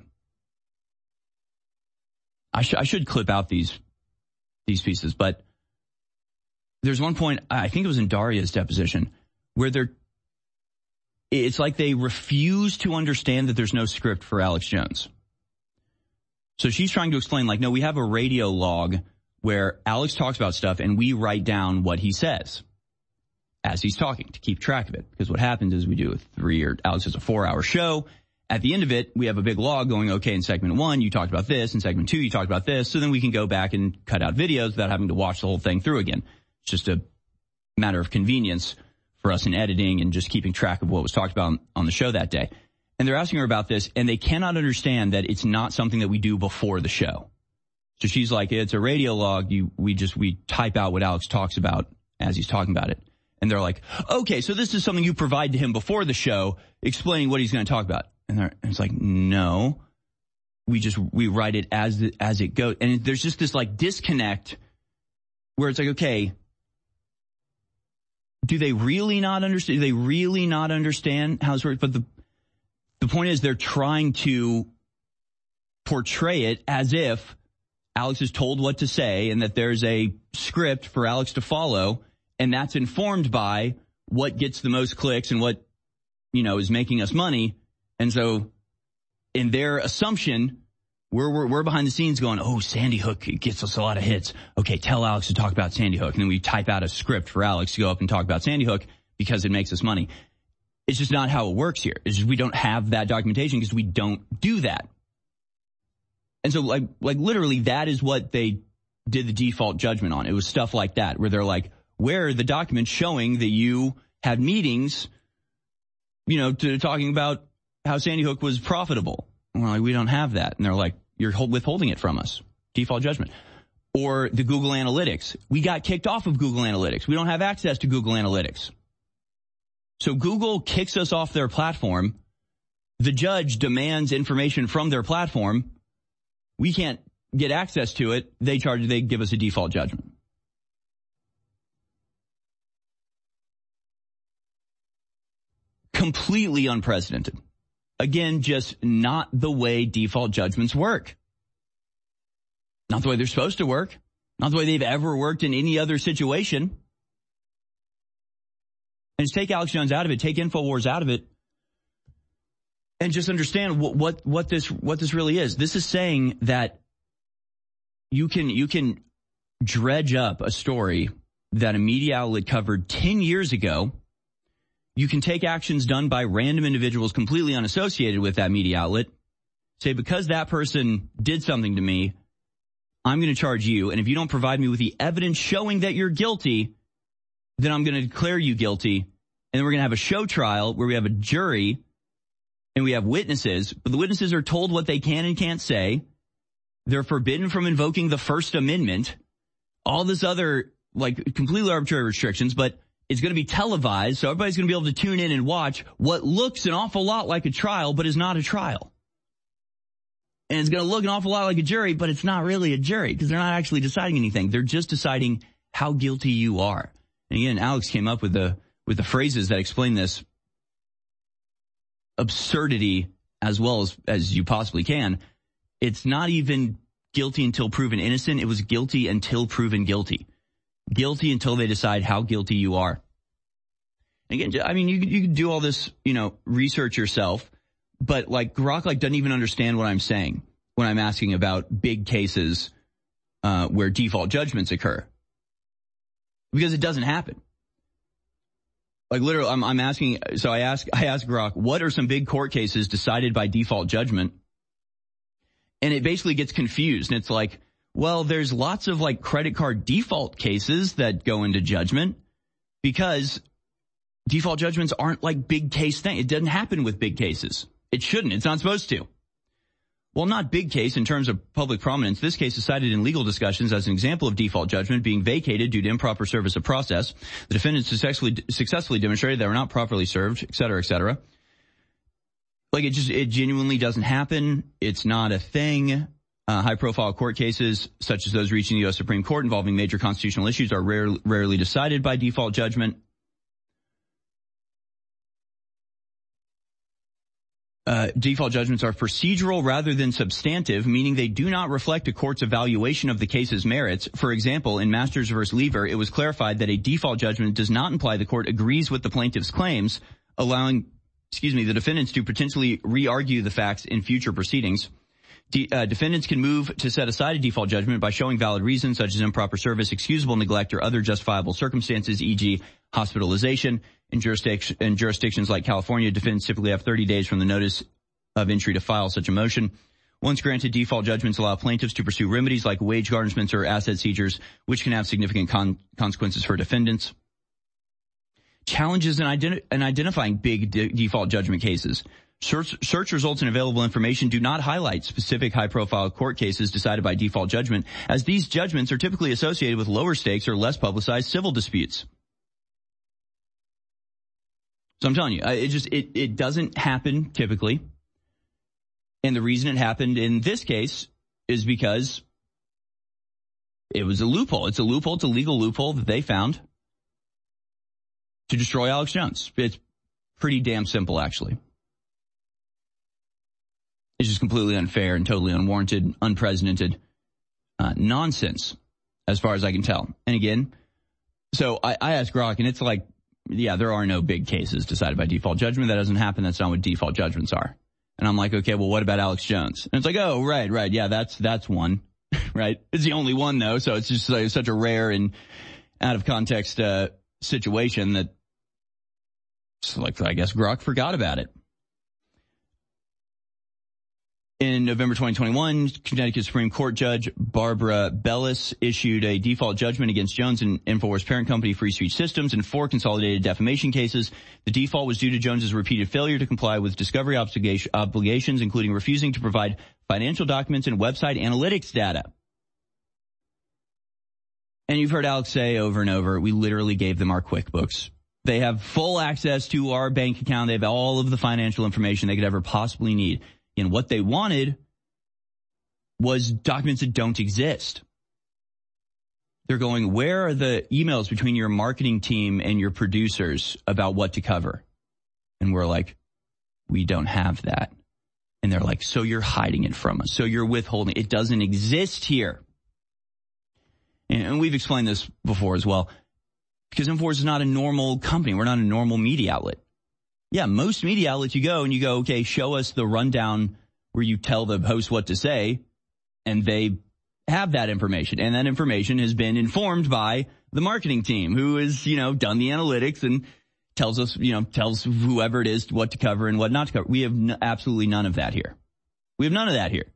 I should clip out these pieces, but there's one point, I think it was in Daria's deposition, where it's like they refuse to understand that there's no script for Alex Jones. So she's trying to explain, no, we have a radio log where Alex talks about stuff and we write down what he says as he's talking to keep track of it. Because what happens is we do Alex has a 4-hour show. At the end of it, we have a big log going, okay, in segment 1, you talked about this. In segment 2, you talked about this. So then we can go back and cut out videos without having to watch the whole thing through again. It's just a matter of convenience for us in editing and just keeping track of what was talked about on the show that day. And they're asking her about this, and they cannot understand that it's not something that we do before the show. So she's like, it's a radio log. We type out what Alex talks about as he's talking about it. And they're like, okay, so this is something you provide to him before the show, explaining what he's going to talk about. And it's like, no, we write it as it goes. And there's just this disconnect where it's like, okay, do they really not understand? Do they really not understand how this works? But the point is, they're trying to portray it as if Alex is told what to say and that there's a script for Alex to follow, and that's informed by what gets the most clicks and what, is making us money. And so in their assumption, we're behind the scenes going, oh, Sandy Hook gets us a lot of hits. Okay, tell Alex to talk about Sandy Hook. And then we type out a script for Alex to go up and talk about Sandy Hook because it makes us money. It's just not how it works here. It's just we don't have that documentation because we don't do that. And so literally that is what they did the default judgment on. It was stuff like that, where they're like, where are the documents showing that you had meetings, talking about how Sandy Hook was profitable? And we're like, we don't have that. And they're like, you're withholding it from us. Default judgment. Or the Google Analytics. We got kicked off of Google Analytics. We don't have access to Google Analytics. So Google kicks us off their platform. The judge demands information from their platform. We can't get access to it. They give us a default judgment. Completely unprecedented. Again, just not the way default judgments work. Not the way they're supposed to work. Not the way they've ever worked in any other situation. And just take Alex Jones out of it, take InfoWars out of it, and just understand what this really is. This is saying that you can dredge up a story that a media outlet covered 10 years ago. You can take actions done by random individuals completely unassociated with that media outlet, say, because that person did something to me, I'm going to charge you, and if you don't provide me with the evidence showing that you're guilty, then I'm going to declare you guilty, and then we're going to have a show trial where we have a jury and we have witnesses, but the witnesses are told what they can and can't say. They're forbidden from invoking the First Amendment, all this other, completely arbitrary restrictions, but it's going to be televised, so everybody's going to be able to tune in and watch what looks an awful lot like a trial, but is not a trial. And it's going to look an awful lot like a jury, but it's not really a jury because they're not actually deciding anything. They're just deciding how guilty you are. And again, Alex came up with the phrases that explain this absurdity as well as you possibly can. It's not even guilty until proven innocent. It was guilty until proven guilty. Guilty until they decide how guilty you are. Again, I mean, you can do all this, research yourself, but Grok doesn't even understand what I'm saying when I'm asking about big cases where default judgments occur, because it doesn't happen. Literally, I'm asking. So I ask Grok, what are some big court cases decided by default judgment? And it basically gets confused, and it's like, well, there's lots of credit card default cases that go into judgment because default judgments aren't big case thing. It doesn't happen with big cases. It shouldn't. It's not supposed to. Well, not big case in terms of public prominence. This case is cited in legal discussions as an example of default judgment being vacated due to improper service of process. The defendants successfully demonstrated they were not properly served, et cetera, et cetera. It genuinely doesn't happen. It's not a thing. High-profile court cases, such as those reaching the U.S. Supreme Court involving major constitutional issues, are rarely decided by default judgment. Default judgments are procedural rather than substantive, meaning they do not reflect a court's evaluation of the case's merits. For example, in Masters v. Lever, it was clarified that a default judgment does not imply the court agrees with the plaintiff's claims, allowing, the defendants to potentially re-argue the facts in future proceedings. Defendants can move to set aside a default judgment by showing valid reasons such as improper service, excusable neglect, or other justifiable circumstances, e.g. hospitalization. In jurisdictions like California, defendants typically have 30 days from the notice of entry to file such a motion. Once granted, default judgments allow plaintiffs to pursue remedies like wage garnishments or asset seizures, which can have significant consequences for defendants. Challenges in identifying big default judgment cases. Search results and available information do not highlight specific high-profile court cases decided by default judgment, as these judgments are typically associated with lower stakes or less publicized civil disputes. So I'm telling you, it doesn't happen typically. And the reason it happened in this case is because it was a loophole. It's a loophole. It's a legal loophole that they found to destroy Alex Jones. It's pretty damn simple, actually. It's just completely unfair and totally unwarranted, unprecedented nonsense, as far as I can tell. And again, so I asked Grok, and it's there are no big cases decided by default judgment. That doesn't happen. That's not what default judgments are. And I'm like, okay, well, what about Alex Jones? And it's like, oh, right. Yeah, that's one, right? It's the only one, though. So it's just such a rare and out of context situation that, I guess Grok forgot about it. In November 2021, Connecticut Supreme Court Judge Barbara Bellis issued a default judgment against Jones and InfoWars parent company Free Speech Systems in 4 consolidated defamation cases. The default was due to Jones's repeated failure to comply with discovery obligations, including refusing to provide financial documents and website analytics data. And you've heard Alex say over and over, we literally gave them our QuickBooks. They have full access to our bank account. They have all of the financial information they could ever possibly need. And what they wanted was documents that don't exist. They're going, where are the emails between your marketing team and your producers about what to cover? And we're like, we don't have that. And they're like, so you're hiding it from us. So you're withholding. It doesn't exist here. And we've explained this before as well. Because InfoWars is not a normal company. We're not a normal media outlet. Yeah, most media outlets you go, okay, show us the rundown where you tell the host what to say, and they have that information. And that information has been informed by the marketing team who has, done the analytics and tells us, tells whoever it is what to cover and what not to cover. We have absolutely none of that here. We have none of that here.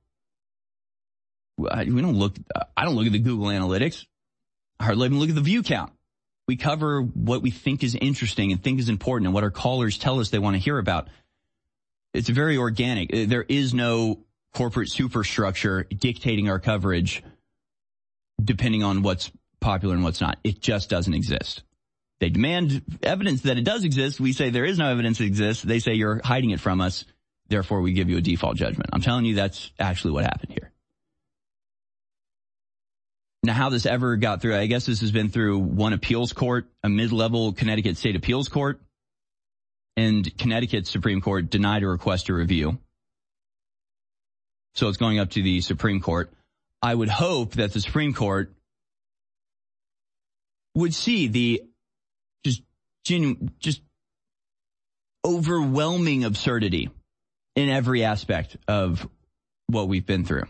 I don't look at the Google Analytics. I hardly even look at the view count. We cover what we think is interesting and think is important and what our callers tell us they want to hear about. It's very organic. There is no corporate superstructure dictating our coverage depending on what's popular and what's not. It just doesn't exist. They demand evidence that it does exist. We say there is no evidence it exists. They say you're hiding it from us. Therefore, we give you a default judgment. I'm telling you that's actually what happened here. Now, how this ever got through, I guess this has been through one appeals court, a mid-level Connecticut State Appeals Court, and Connecticut Supreme Court denied a request to review. So it's going up to the Supreme Court. I would hope that the Supreme Court would see the just overwhelming absurdity in every aspect of what we've been through.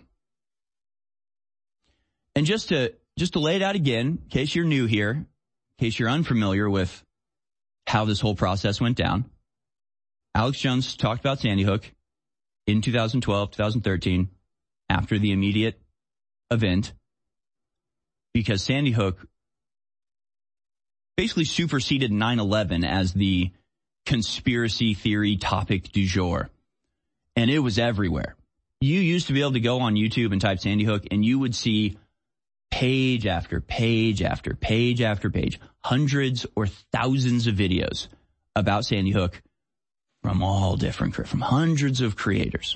And just to lay it out again, in case you're new here, in case you're unfamiliar with how this whole process went down, Alex Jones talked about Sandy Hook in 2012, 2013, after the immediate event, because Sandy Hook basically superseded 9/11 as the conspiracy theory topic du jour. And it was everywhere. You used to be able to go on YouTube and type Sandy Hook, and you would see page after page after page after page, hundreds or thousands of videos about Sandy Hook from hundreds of creators.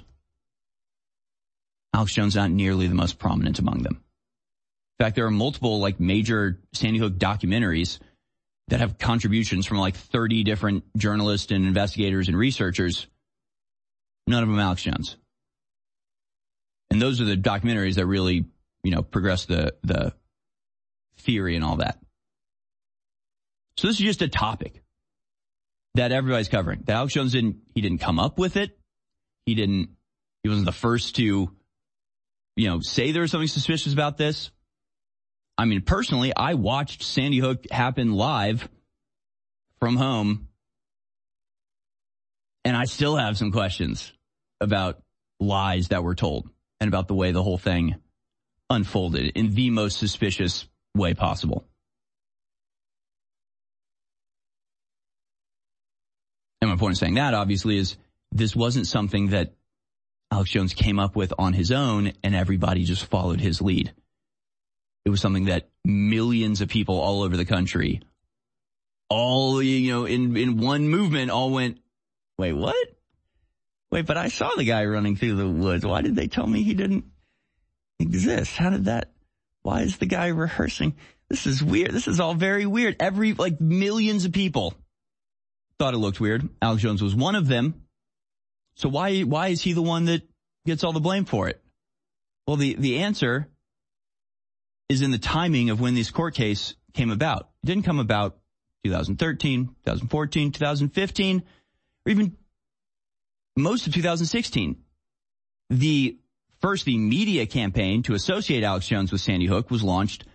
Alex Jones not nearly the most prominent among them. In fact, there are multiple major Sandy Hook documentaries that have contributions from 30 different journalists and investigators and researchers. None of them Alex Jones. And those are the documentaries that really progress the theory and all that. So this is just a topic that everybody's covering. That Alex Jones didn't come up with it. He wasn't the first to, say there was something suspicious about this. I mean, personally, I watched Sandy Hook happen live from home, and I still have some questions about lies that were told and about the way the whole thing unfolded in the most suspicious way possible. And my point in saying that, obviously, is this wasn't something that Alex Jones came up with on his own and everybody just followed his lead. It was something that millions of people all over the country, all, in one movement, all went, wait, what? Wait, but I saw the guy running through the woods. Why did they tell me he didn't exist? Why is the guy rehearsing? This is weird. This is all very weird. Millions of people thought it looked weird. Alex Jones was one of them. So why is he the one that gets all the blame for it? Well, the answer is in the timing of when this court case came about. It didn't come about 2013, 2014, 2015, or even most of 2016. The media campaign to associate Alex Jones with Sandy Hook was launched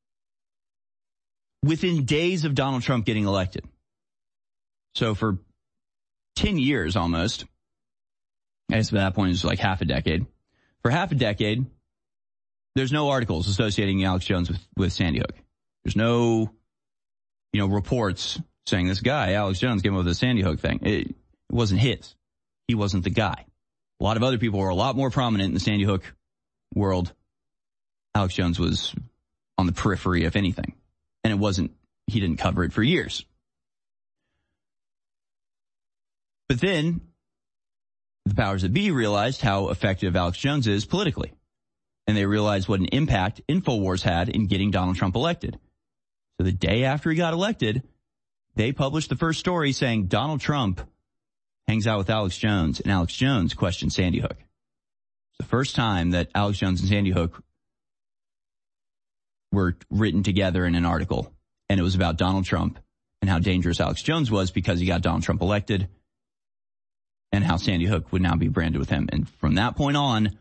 within days of Donald Trump getting elected. So for 10 years almost, I guess by that point it was half a decade, for half a decade, there's no articles associating Alex Jones with Sandy Hook. There's no, reports saying this guy, Alex Jones, came up with the Sandy Hook thing. It wasn't his. He wasn't the guy. A lot of other people were a lot more prominent in the Sandy Hook world. Alex Jones was on the periphery, if anything. And he didn't cover it for years. But then the powers that be realized how effective Alex Jones is politically. And they realized what an impact InfoWars had in getting Donald Trump elected. So the day after he got elected, they published the first story saying Donald Trump hangs out with Alex Jones, and Alex Jones questioned Sandy Hook. It's the first time that Alex Jones and Sandy Hook were written together in an article, and it was about Donald Trump and how dangerous Alex Jones was because he got Donald Trump elected, and how Sandy Hook would now be branded with him. And from that point on,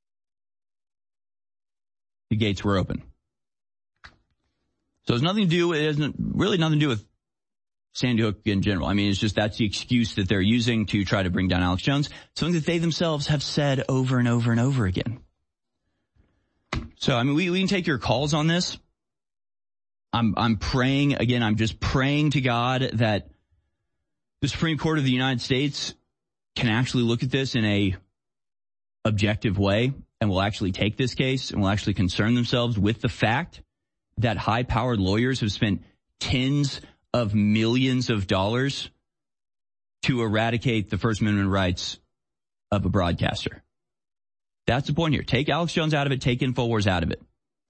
the gates were open. So it has really nothing to do with Sandy Hook in general. I mean, it's just that's the excuse that they're using to try to bring down Alex Jones, something that they themselves have said over and over and over again. So, I mean, we can take your calls on this. I'm praying, again, I'm just praying to God that the Supreme Court of the United States can actually look at this in a objective way and will actually take this case and will actually concern themselves with the fact that high-powered lawyers have spent tens of millions of dollars to eradicate the First Amendment rights of a broadcaster. That's the point here. Take Alex Jones out of it. Take InfoWars out of it.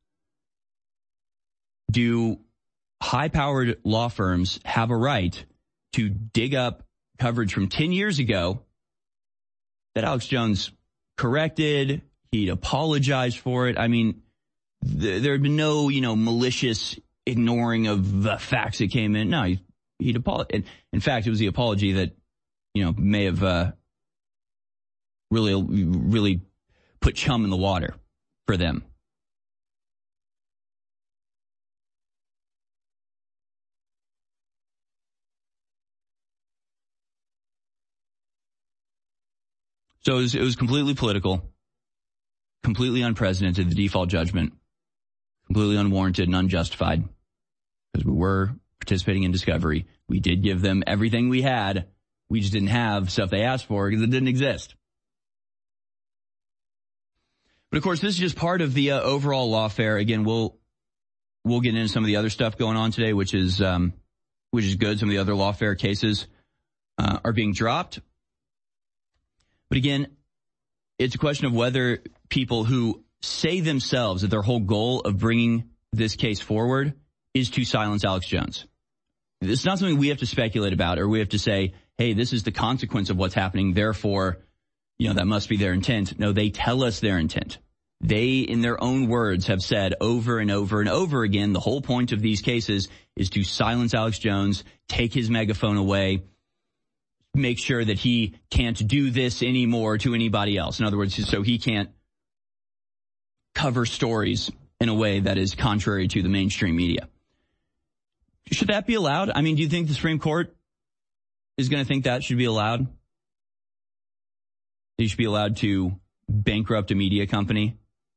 Do high-powered law firms have a right to dig up coverage from 10 years ago that Alex Jones corrected? He'd apologized for it. I mean, there had been no, malicious ignoring of the facts that came in. No, he'd apologized. In fact, it was the apology that, may have really put chum in the water for them. So it was completely political, completely unprecedented, the default judgment, completely unwarranted and unjustified, because we were participating in discovery. We did give them everything we had. We just didn't have stuff they asked for because it didn't exist. But of course, this is just part of the overall lawfare. Again, we'll get into some of the other stuff going on today, which is good. Some of the other lawfare cases are being dropped. But again, it's a question of whether people who say themselves that their whole goal of bringing this case forward is to silence Alex Jones. It's not something we have to speculate about, or we have to say, hey, this is the consequence of what's happening, therefore, that must be their intent. No, they tell us their intent. They, in their own words, have said over and over and over again, the whole point of these cases is to silence Alex Jones, take his megaphone away, make sure that he can't do this anymore to anybody else. In other words, so he can't cover stories in a way that is contrary to the mainstream media. Should that be allowed? I mean, do you think the Supreme Court is going to think that should be allowed? You should be allowed to bankrupt a media company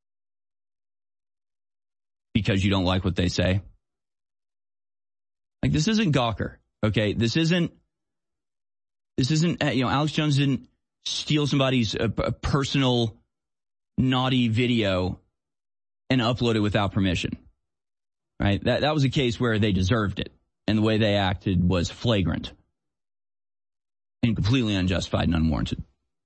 because you don't like what they say? Like, this isn't Gawker, okay? This isn't, Alex Jones didn't steal somebody's a personal naughty video and upload it without permission, right? That was a case where they deserved it, and the way they acted was flagrant and completely unjustified and unwarranted.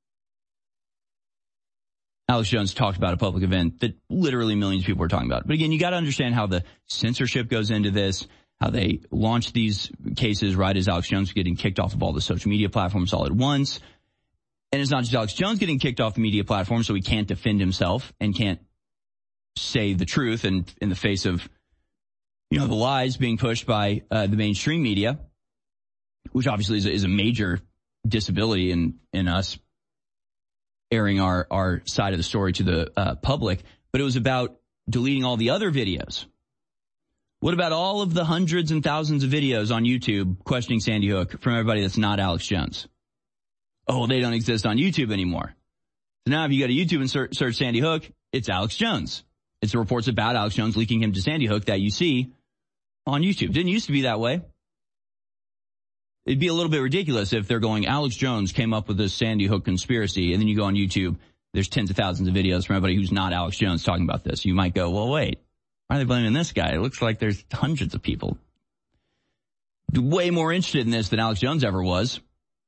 Alex Jones talked about a public event that literally millions of people were talking about. But again, you got to understand how the censorship goes into this, how they launch these cases right as Alex Jones was getting kicked off of all the social media platforms all at once. And it's not just Alex Jones getting kicked off the media platform, so he can't defend himself and can't say the truth and in the face of, the lies being pushed by the mainstream media, which obviously is a major disability in us airing our side of the story to the public. But it was about deleting all the other videos. What about all of the hundreds and thousands of videos on YouTube questioning Sandy Hook from everybody that's not Alex Jones? Oh, they don't exist on YouTube anymore. So now if you go to YouTube and search Sandy Hook, it's Alex Jones. It's the reports about Alex Jones leaking him to Sandy Hook that you see on YouTube. Didn't used to be that way. It'd be a little bit ridiculous if they're going, Alex Jones came up with this Sandy Hook conspiracy, and then you go on YouTube, there's tens of thousands of videos from everybody who's not Alex Jones talking about this. You might go, well, wait, why are they blaming this guy? It looks like there's hundreds of people way more interested in this than Alex Jones ever was.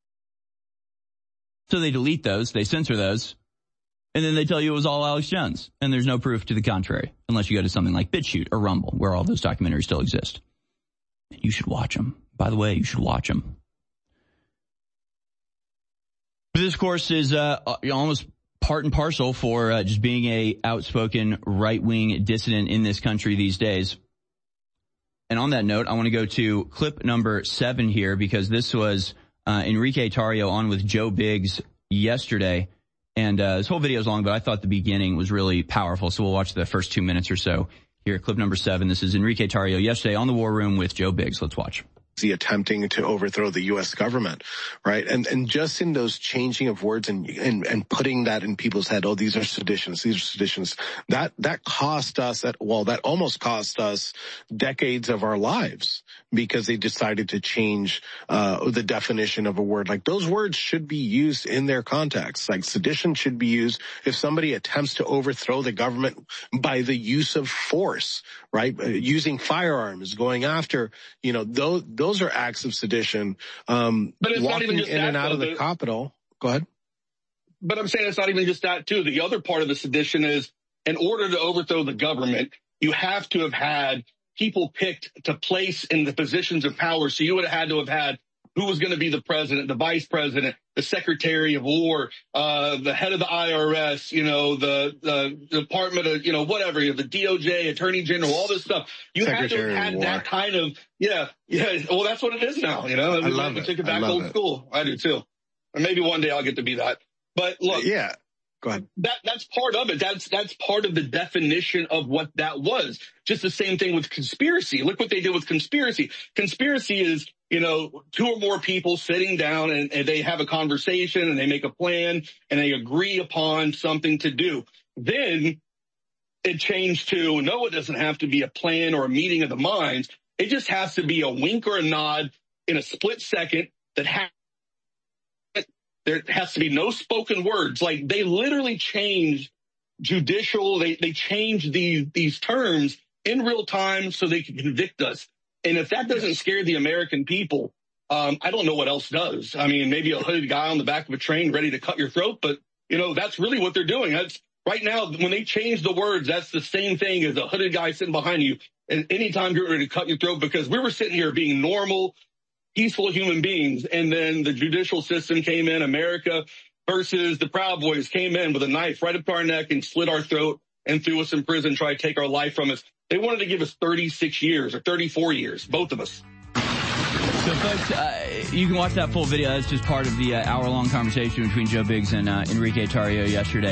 So they delete those, they censor those, and then they tell you it was all Alex Jones. And there's no proof to the contrary, unless you go to something like BitChute or Rumble, where all those documentaries still exist. You should watch them. By the way, you should watch them. This, of course, is almost part and parcel for just being a outspoken right-wing dissident in this country these days. And on that note, I want to go to clip number 7 here, because this was Enrique Tarrio on with Joe Biggs yesterday. And this whole video is long, but I thought the beginning was really powerful. So we'll watch the first 2 minutes or so here. Clip number 7. This is Enrique Tarrio yesterday on the War Room with Joe Biggs. Let's watch. Attempting to overthrow the U.S. government, right? And just in those changing of words and putting that in people's head, oh, these are seditions, that cost us, that almost cost us decades of our lives, because they decided to change the definition of a word. Like, those words should be used in their context. Like, sedition should be used if somebody attempts to overthrow the government by the use of force, right? Using firearms, going after, those are acts of sedition. But it's walking not even just in that, and out of the Capitol. Go ahead. But I'm saying it's not even just that, too. The other part of the sedition is, in order to overthrow the government, you have to have had people picked to place in the positions of power. So you would have had to have had who was going to be the president, the vice president, the secretary of war, the head of the IRS, the Department of, whatever, the DOJ, Attorney General, all this stuff. You had to have had that kind of, yeah. Well, that's what it is now, I love it. Take it back old school. I do too. And maybe one day I'll get to be that. But look. Yeah. Go ahead. That's part of it. That's part of the definition of what that was. Just the same thing with conspiracy. Look what they did with conspiracy. Conspiracy is, 2 or more people sitting down and they have a conversation and they make a plan and they agree upon something to do. Then it changed to, no, it doesn't have to be a plan or a meeting of the minds. It just has to be a wink or a nod in a split second that there has to be no spoken words. Like, they literally changed judicial. They changed these terms in real time so they can convict us. And if that doesn't scare the American people, I don't know what else does. I mean, maybe a hooded guy on the back of a train ready to cut your throat. But, that's really what they're doing. That's right now, when they change the words, that's the same thing as a hooded guy sitting behind you. And anytime you're ready to cut your throat, because we were sitting here being normal, peaceful human beings. And then the judicial system came in, America versus the Proud Boys came in with a knife right up to our neck and slit our throat and threw us in prison, tried to take our life from us. They wanted to give us 36 years or 34 years, both of us. So, folks, you can watch that full video. That's just part of the hour-long conversation between Joe Biggs and Enrique Tarrio yesterday.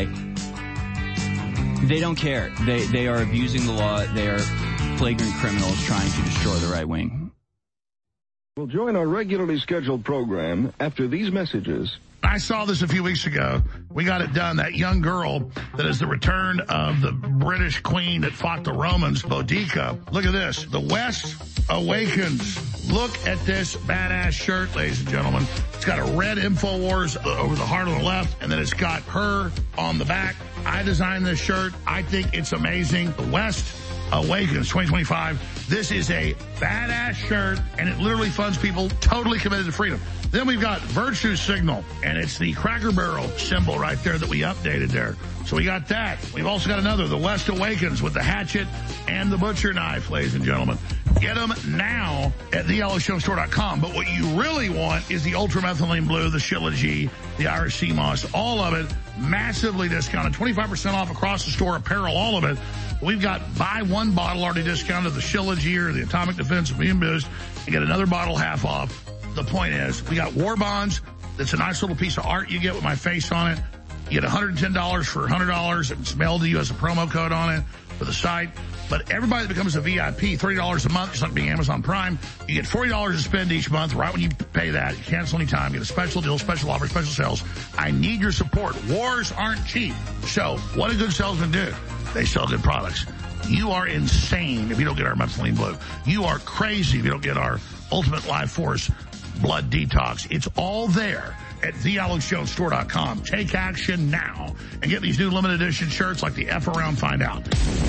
They don't care. They are abusing the law. They are flagrant criminals trying to destroy the right wing. We'll join our regularly scheduled program after these messages. I saw this a few weeks ago. We got it done. That young girl that is the return of the British queen that fought the Romans, Boudica. Look at this. The West awakens. Look at this badass shirt, ladies and gentlemen. It's got a red InfoWars over the heart on the left, and then it's got her on the back. I designed this shirt. I think it's amazing. The West awakens 2025. This is a badass shirt, and it literally funds people totally committed to freedom. Then we've got Virtue Signal, and it's the Cracker Barrel symbol right there that we updated there. So we got that. We've also got another, the West Awakens, with the hatchet and the butcher knife, ladies and gentlemen. Get them now at theyellowstonestore.com. But what you really want is the Ultramethylene Blue, the Shilajit, the Irish Sea Moss, all of it massively discounted. 25% off across the store, apparel, all of it. We've got buy one bottle already discounted, the Shilajit or the Atomic Defense Immune Boost, and get another bottle half off. The point is, we got War Bonds. That's a nice little piece of art you get with my face on it. You get $110 for $100. It's mailed to you as a promo code on it for the site. But everybody that becomes a VIP, $30 a month, just like being Amazon Prime, you get $40 to spend each month. Right when you pay that, you cancel anytime, you get a special deal, special offer, special sales. I need your support. Wars aren't cheap. So what do good salesmen do? They sell good products. You are insane if you don't get our Methylene Blue. You are crazy if you don't get our Ultimate Life Force Blood Detox. It's all there at thealexjonesstore.com. Take action now and get these new limited edition shirts like the F Around Find Out.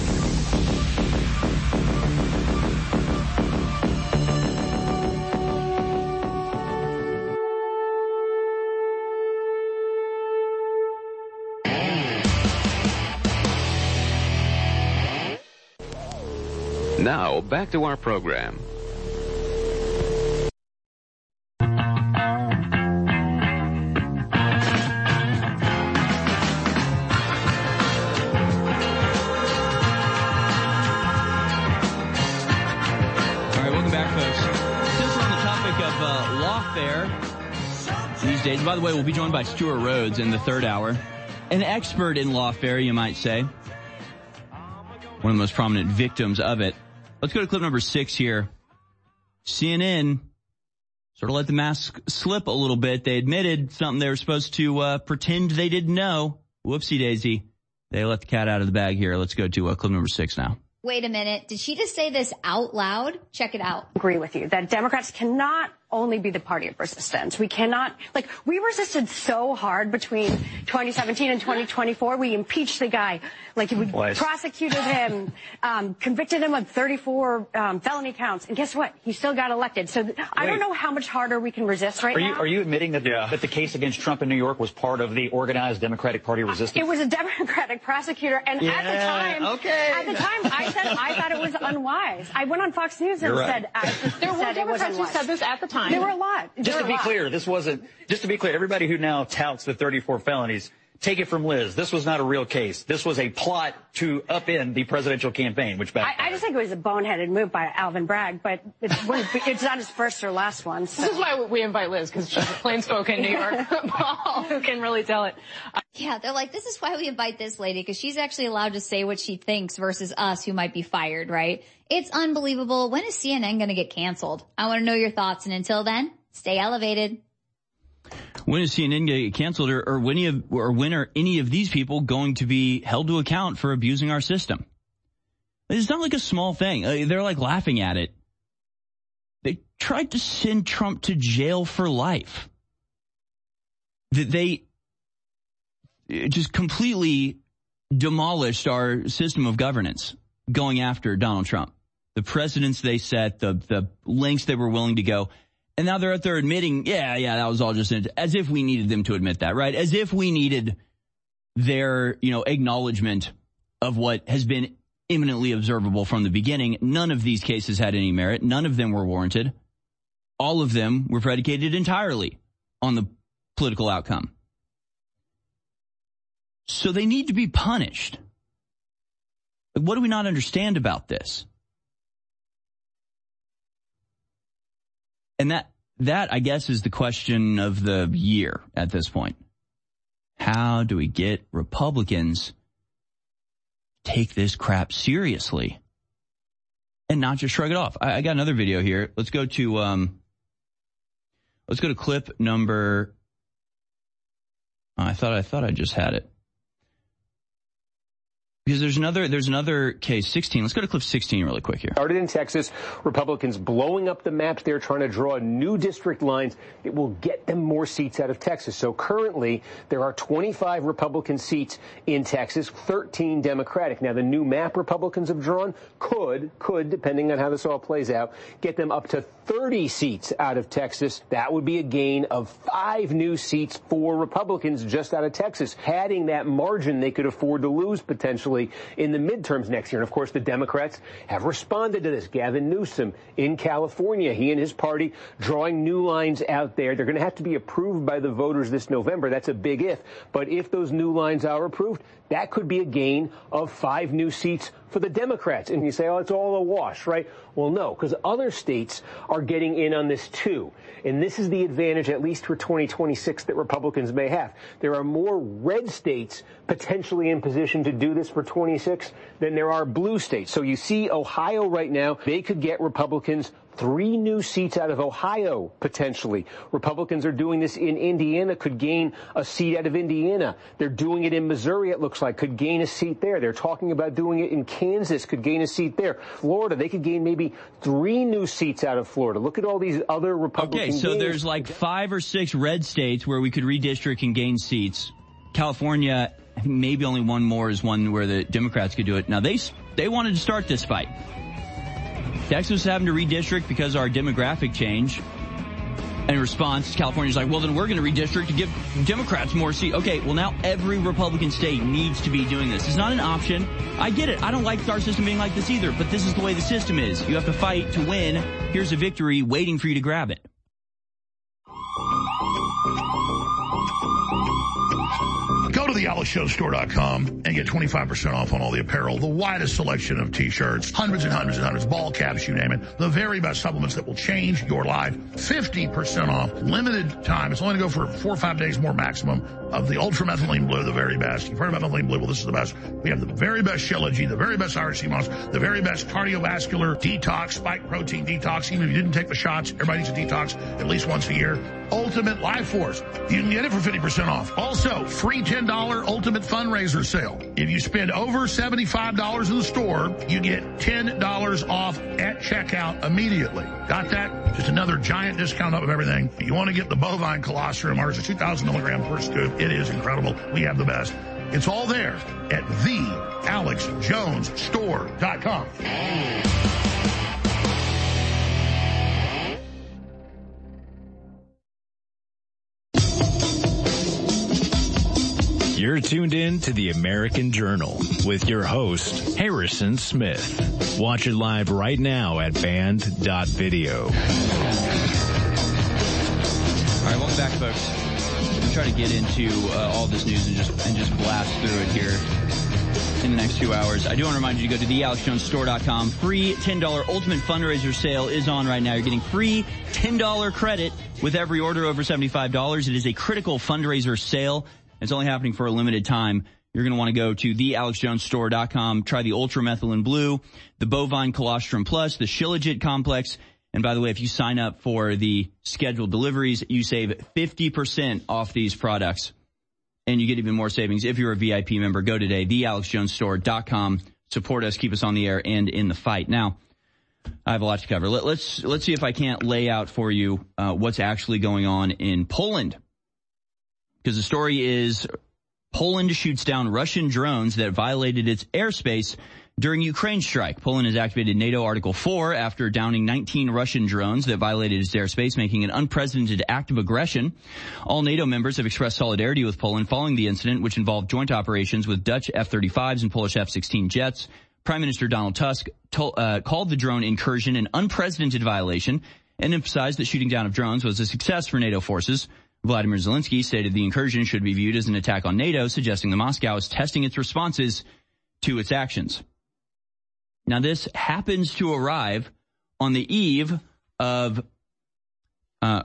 Now, back to our program. These days. By the way, we'll be joined by Stuart Rhodes in the third hour. An expert in lawfare, you might say. One of the most prominent victims of it. Let's go to clip number 6 here. CNN sort of let the mask slip a little bit. They admitted something they were supposed to pretend they didn't know. Whoopsie daisy. They let the cat out of the bag here. Let's go to clip number 6 now. Wait a minute. Did she just say this out loud? Check it out. Agree with you that Democrats cannot only be the party of resistance. We cannot, we resisted so hard between 2017 and 2024. We impeached the guy. We prosecuted him, convicted him of 34 felony counts. And guess what? He still got elected. So I don't know how much harder we can resist now. Are you admitting that, that the case against Trump in New York was part of the organized Democratic Party resistance? It was a Democratic prosecutor. And at the time, I said I thought it was unwise. I went on Fox News and said there were Democrats who said this at the time. There were a lot. Just to be clear, everybody who now touts the 34 felonies, take it from Liz. This was not a real case. This was a plot to upend the presidential campaign, which backfired. I just think it was a boneheaded move by Alvin Bragg, but it's not his first or last one. So. This is why we invite Liz, because she's a plain-spoken New York Paul who can really tell it. Yeah, they're like, this is why we invite this lady, because she's actually allowed to say what she thinks versus us who might be fired, right? It's unbelievable. When is CNN going to get canceled? I want to know your thoughts, and until then, stay elevated. When is CNN going to get canceled, or when are any of these people going to be held to account for abusing our system? It's not like a small thing. They're like laughing at it. They tried to send Trump to jail for life. They just completely demolished our system of governance going after Donald Trump. The precedents they set, the lengths they were willing to go. And now they're out there admitting, that was all just as if we needed them to admit that, right? As if we needed their, acknowledgement of what has been imminently observable from the beginning. None of these cases had any merit. None of them were warranted. All of them were predicated entirely on the political outcome. So they need to be punished. What do we not understand about this? And that, I guess, is the question of the year at this point. How do we get Republicans to take this crap seriously and not just shrug it off? I got another video here. Let's go to clip number. I thought I just had it. Because there's another case, 16. Let's go to clip 16 really quick here. Started in Texas, Republicans blowing up the maps there, trying to draw new district lines. It will get them more seats out of Texas. So currently, there are 25 Republican seats in Texas, 13 Democratic. Now, the new map Republicans have drawn could, depending on how this all plays out, get them up to 30 seats out of Texas. That would be a gain of 5 new seats for Republicans just out of Texas, adding that margin they could afford to lose potentially in the midterms next year. And of course, the Democrats have responded to this. Gavin Newsom in California, he and his party drawing new lines out there. They're going to have to be approved by the voters this November. That's a big if. But if those new lines are approved, that could be a gain of 5 new seats for the Democrats. And you say, it's all a wash, right? Well, no, because other states are getting in on this too. And this is the advantage, at least for 2026, that Republicans may have. There are more red states potentially in position to do this for 26 than there are blue states. So you see Ohio right now, they could get Republicans 3 new seats out of Ohio, potentially. Republicans are doing this in Indiana, could gain a seat out of Indiana. They're doing it in Missouri, it looks like, could gain a seat there. They're talking about doing it in Kansas, could gain a seat there. Florida, they could gain maybe 3 new seats out of Florida. Look at all these other Republican Okay, so gains. there's like 5 or 6 red states where we could redistrict and gain seats. California, I think maybe only one more is one where the Democrats could do it. Now, they wanted to start this fight. Texas is having to redistrict because of our demographic change. And in response, California's like, well, then we're going to redistrict to give Democrats more seats. Okay, well, now every Republican state needs to be doing this. It's not an option. I get it. I don't like our system being like this either, but this is the way the system is. You have to fight to win. Here's a victory waiting for you to grab it. Go to thealexshowstore.com and get 25% off on all the apparel, the widest selection of T-shirts, hundreds and hundreds and hundreds, ball caps, you name it, the very best supplements that will change your life, 50% off, limited time. It's only to go for 4 or 5 days more maximum of the Ultramethylene Blue, the very best. You've heard about methylene blue. Well, this is the best. We have the very best Shilajit, the very best Irish sea moss, the very best cardiovascular detox, spike protein detox. Even if you didn't take the shots, everybody needs a detox at least once a year. Ultimate Life Force. You can get it for 50% off. Also, free $10 Ultimate Fundraiser Sale. If you spend over $75 in the store, you get $10 off at checkout immediately. Got that? Just another giant discount up of everything. You want to get the bovine colostrum, ours is 2,000 milligrams per scoop. It is incredible. We have the best. It's all there at thealexjonesstore.com. You're tuned in to the American Journal with your host, Harrison Smith. Watch it live right now at band.video. All right, welcome back, folks. We'll try to get into all this news and just blast through it here in the next 2 hours. I do want to remind you to go to thealexjonesstore.com. Free $10 Ultimate Fundraiser Sale is on right now. You're getting free $10 credit with every order over $75. It is a critical fundraiser sale. It's only happening for a limited time. You're going to want to go to thealexjonesstore.com, try the Ultramethylene Blue, the Bovine Colostrum Plus, the Shilajit Complex. And by the way, if you sign up for the scheduled deliveries, you save 50% off these products. And you get even more savings if you're a VIP member. Go today, thealexjonesstore.com. Support us, keep us on the air and in the fight. Now, I have a lot to cover. Let's see if I can't lay out for you what's actually going on in Poland. Because the story is Poland shoots down Russian drones that violated its airspace during Ukraine strike. Poland has activated NATO Article 4 after downing 19 Russian drones that violated its airspace, making an unprecedented act of aggression. All NATO members have expressed solidarity with Poland following the incident, which involved joint operations with Dutch F-35s and Polish F-16 jets. Prime Minister Donald Tusk called the drone incursion an unprecedented violation and emphasized that shooting down of drones was a success for NATO forces. Vladimir Zelensky stated the incursion should be viewed as an attack on NATO, suggesting that Moscow is testing its responses to its actions. Now, this happens to arrive on the eve of Ursula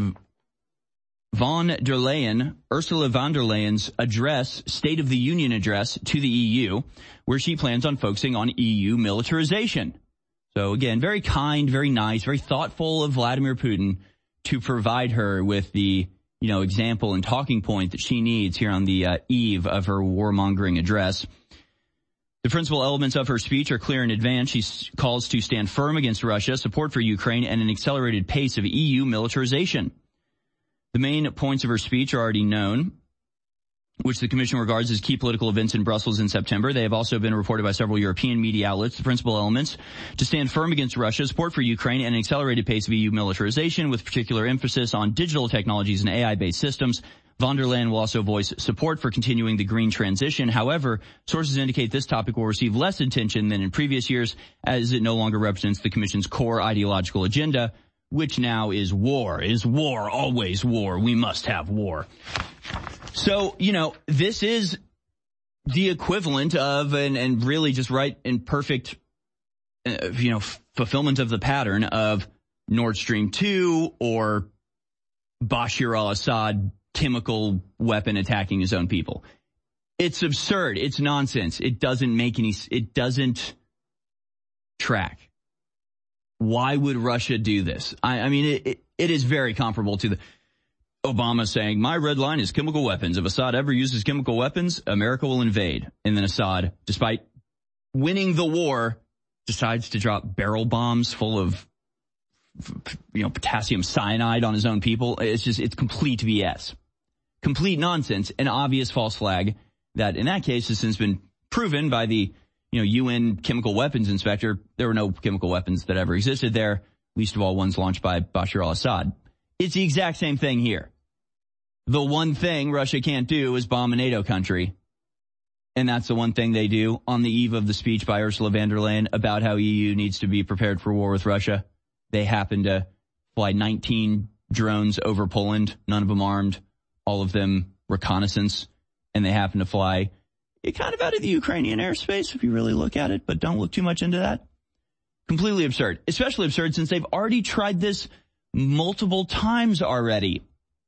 von der Leyen's address, State of the Union address to the EU, where she plans on focusing on EU militarization. So again, very kind, very nice, very thoughtful of Vladimir Putin to provide her with the example and talking point that she needs here on the eve of her warmongering address. The principal elements of her speech are clear in advance. She calls to stand firm against Russia, support for Ukraine, and an accelerated pace of EU militarization. The main points of her speech are already known, which the Commission regards as key political events in Brussels in September. They have also been reported by several European media outlets. The principal elements: to stand firm against Russia, support for Ukraine, and an accelerated pace of EU militarization, with particular emphasis on digital technologies and AI-based systems. Von der Leyen will also voice support for continuing the green transition. However, sources indicate this topic will receive less attention than in previous years, as it no longer represents the Commission's core ideological agenda, which now is war. Is war, always war. We must have war. So, this is the equivalent of, and really just right and perfect, fulfillment of the pattern of Nord Stream 2 or Bashar al-Assad chemical weapon attacking his own people. It's absurd. It's nonsense. It doesn't track. Why would Russia do this? I mean, it is very comparable to the Obama saying, my red line is chemical weapons. If Assad ever uses chemical weapons, America will invade. And then Assad, despite winning the war, decides to drop barrel bombs full of, potassium cyanide on his own people. It's complete BS. Complete nonsense, an obvious false flag that in that case has since been proven by the, UN chemical weapons inspector. There were no chemical weapons that ever existed there, least of all ones launched by Bashar al-Assad. It's the exact same thing here. The one thing Russia can't do is bomb a NATO country. And that's the one thing they do on the eve of the speech by Ursula von der Leyen about how EU needs to be prepared for war with Russia. They happen to fly 19 drones over Poland, none of them armed, all of them reconnaissance, and they happen to fly kind of out of the Ukrainian airspace if you really look at it, but don't look too much into that. Completely absurd, especially absurd since they've already tried this multiple times already.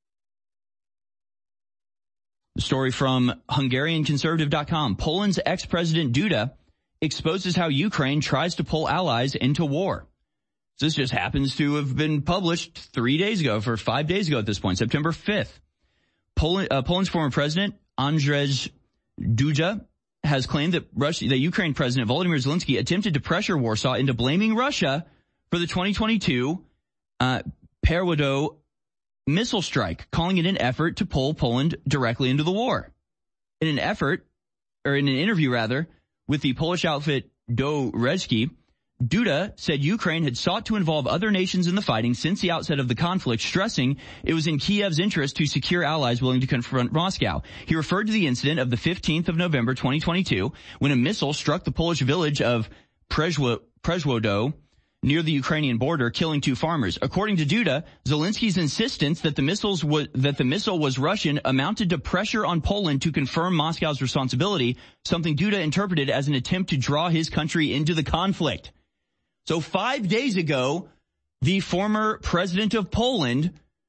The story from HungarianConservative.com. Poland's ex-president Duda exposes how Ukraine tries to pull allies into war. This just happens to have been published 5 days ago at this point, September 5th. Poland's former president, Andrzej Duda, has claimed that Ukraine President Volodymyr Zelensky attempted to pressure Warsaw into blaming Russia for the 2022 Perwodo missile strike, calling it an effort to pull Poland directly into the war. In an interview with the Polish outfit Do Rezki, Duda said Ukraine had sought to involve other nations in the fighting since the outset of the conflict, stressing it was in Kiev's interest to secure allies willing to confront Moscow. He referred to the incident of the 15th of November 2022 when a missile struck the Polish village of Przewodów near the Ukrainian border, killing 2 farmers. According to Duda, Zelensky's insistence that the missile was Russian amounted to pressure on Poland to confirm Moscow's responsibility, something Duda interpreted as an attempt to draw his country into the conflict. So 5 days ago, the former president of Poland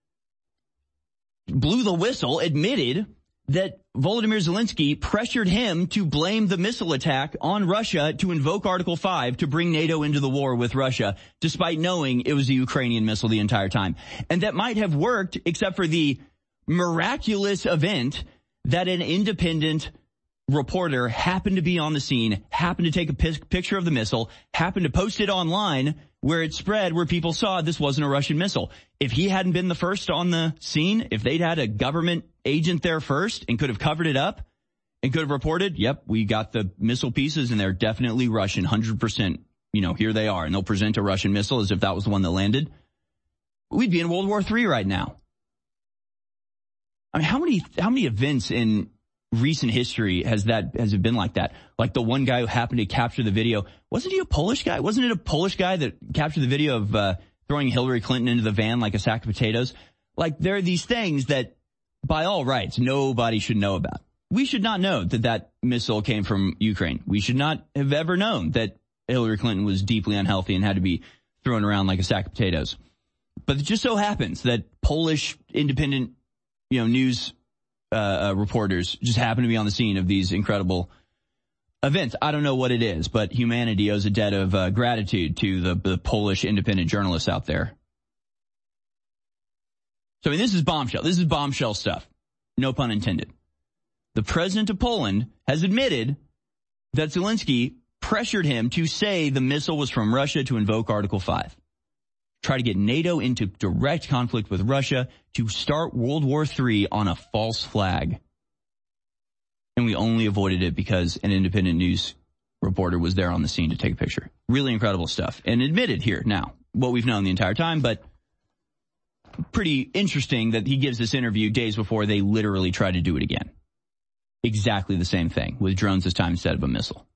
blew the whistle, admitted that Volodymyr Zelensky pressured him to blame the missile attack on Russia to invoke Article 5 to bring NATO into the war with Russia, despite knowing it was a Ukrainian missile the entire time. And that might have worked, except for the miraculous event that an independent reporter happened to be on the scene, happened to take a picture of the missile, happened to post it online where it spread, where people saw this wasn't a Russian missile. If he hadn't been the first on the scene, if they'd had a government agent there first and could have covered it up and could have reported, yep, we got the missile pieces and they're definitely Russian, 100%, here they are. And they'll present a Russian missile as if that was the one that landed. We'd be in World War III right now. I mean, how many events in recent history has it been like that? Like the one guy who happened to capture the video. Wasn't he a Polish guy? Wasn't it a Polish guy that captured the video of throwing Hillary Clinton into the van like a sack of potatoes? Like there are these things that by all rights nobody should know about. We should not know that missile came from Ukraine. We should not have ever known that Hillary Clinton was deeply unhealthy and had to be thrown around like a sack of potatoes. But it just so happens that Polish independent news reporters just happen to be on the scene of these incredible events. I don't know what it is, but humanity owes a debt of gratitude to the Polish independent journalists out there. So, this is bombshell. This is bombshell stuff. No pun intended. The president of Poland has admitted that Zelensky pressured him to say the missile was from Russia to invoke Article 5. Try to get NATO into direct conflict with Russia to start World War III on a false flag. And we only avoided it because an independent news reporter was there on the scene to take a picture. Really incredible stuff. And admitted here now, what we've known the entire time, but pretty interesting that he gives this interview days before they literally try to do it again. Exactly the same thing with drones this time instead of a missile.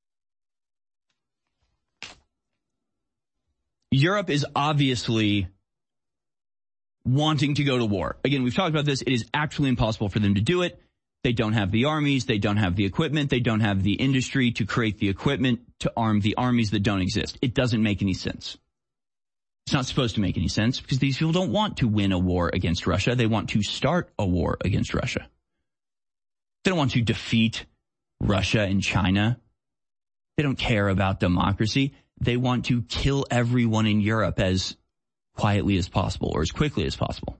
Europe is obviously wanting to go to war. Again, we've talked about this. It is actually impossible for them to do it. They don't have the armies. They don't have the equipment. They don't have the industry to create the equipment to arm the armies that don't exist. It doesn't make any sense. It's not supposed to make any sense because these people don't want to win a war against Russia. They want to start a war against Russia. They don't want to defeat Russia and China. They don't care about democracy. They want to kill everyone in Europe as quietly as possible or as quickly as possible.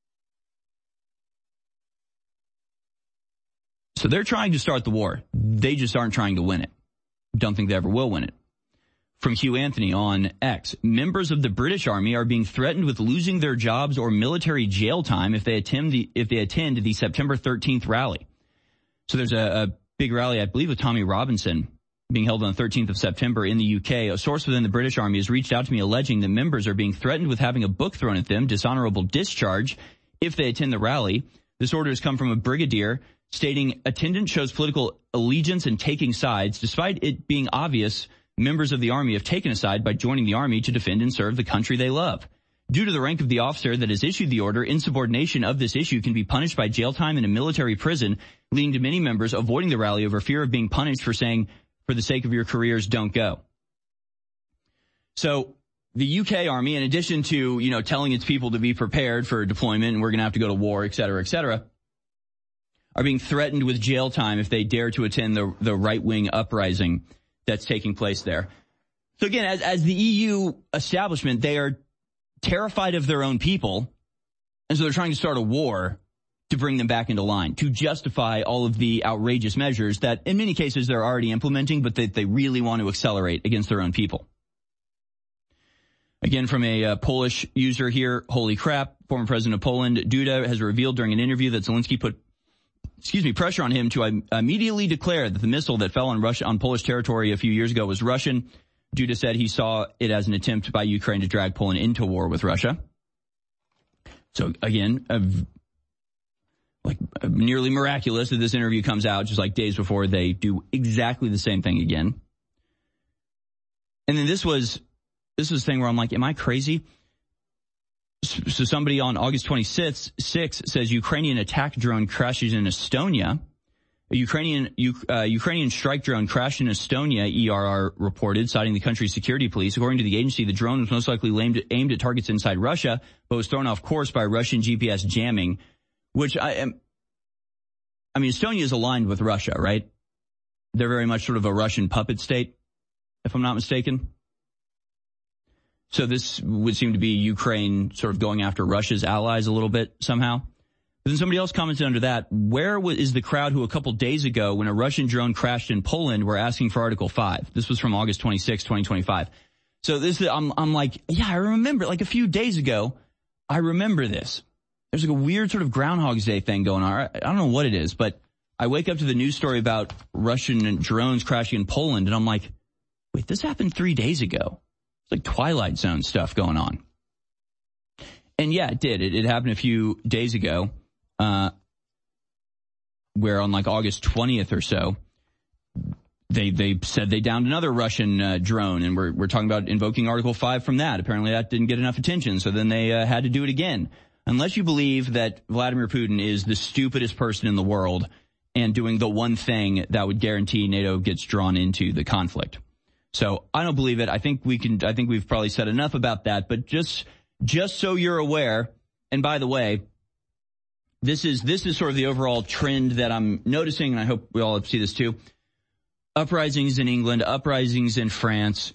So they're trying to start the war. They just aren't trying to win it. Don't think they ever will win it. From Hugh Anthony on X, members of the British Army are being threatened with losing their jobs or military jail time if they attend the September 13th rally. So there's a big rally, I believe, with Tommy Robinson being held on the 13th of September in the UK. A source within the British Army has reached out to me alleging that members are being threatened with having a book thrown at them, dishonorable discharge, if they attend the rally. This order has come from a brigadier stating attendance shows political allegiance and taking sides. Despite it being obvious, members of the Army have taken a side by joining the Army to defend and serve the country they love. Due to the rank of the officer that has issued the order, insubordination of this issue can be punished by jail time in a military prison, leading to many members avoiding the rally over fear of being punished for saying, for the sake of your careers, don't go. So the UK Army, in addition to, telling its people to be prepared for deployment and we're going to have to go to war, et cetera, are being threatened with jail time if they dare to attend the right-wing uprising that's taking place there. So again, as the EU establishment, they are terrified of their own people, and so they're trying to start a war to bring them back into line, to justify all of the outrageous measures that in many cases they're already implementing, but that they really want to accelerate against their own people. Again, from a Polish user here, holy crap, former president of Poland, Duda, has revealed during an interview that Zelensky put pressure on him to immediately declare that the missile that fell on Polish territory a few years ago was Russian. Duda said he saw it as an attempt by Ukraine to drag Poland into war with Russia. So again, nearly miraculous that this interview comes out just like days before they do exactly the same thing again. And then this was a thing where I'm like, am I crazy? So somebody on August 26th says Ukrainian attack drone crashes in Estonia. A Ukrainian strike drone crashed in Estonia, ERR reported, citing the country's security police. According to the agency, the drone was most likely aimed at targets inside Russia, but was thrown off course by Russian GPS jamming, which Estonia is aligned with Russia, right? They're very much sort of a Russian puppet state, if I'm not mistaken. So this would seem to be Ukraine sort of going after Russia's allies a little bit somehow. But then somebody else commented under that, where is the crowd who a couple days ago when a Russian drone crashed in Poland were asking for Article 5? This was from August 26, 2025. So I'm like, yeah, I remember, like a few days ago, I remember this. There's like a weird sort of Groundhog's Day thing going on. I don't know what it is, but I wake up to the news story about Russian drones crashing in Poland, and I'm like, wait, this happened 3 days ago. It's like Twilight Zone stuff going on. And yeah, it did. It happened a few days ago, where on like August 20th or so, they said they downed another Russian drone, and we're talking about invoking Article 5 from that. Apparently that didn't get enough attention, so then they had to do it again. Unless you believe that Vladimir Putin is the stupidest person in the world and doing the one thing that would guarantee NATO gets drawn into the conflict. So I don't believe it. I think we've probably said enough about that, but just so you're aware, and by the way, this is sort of the overall trend that I'm noticing, and I hope we all see this too. Uprisings in England, uprisings in France,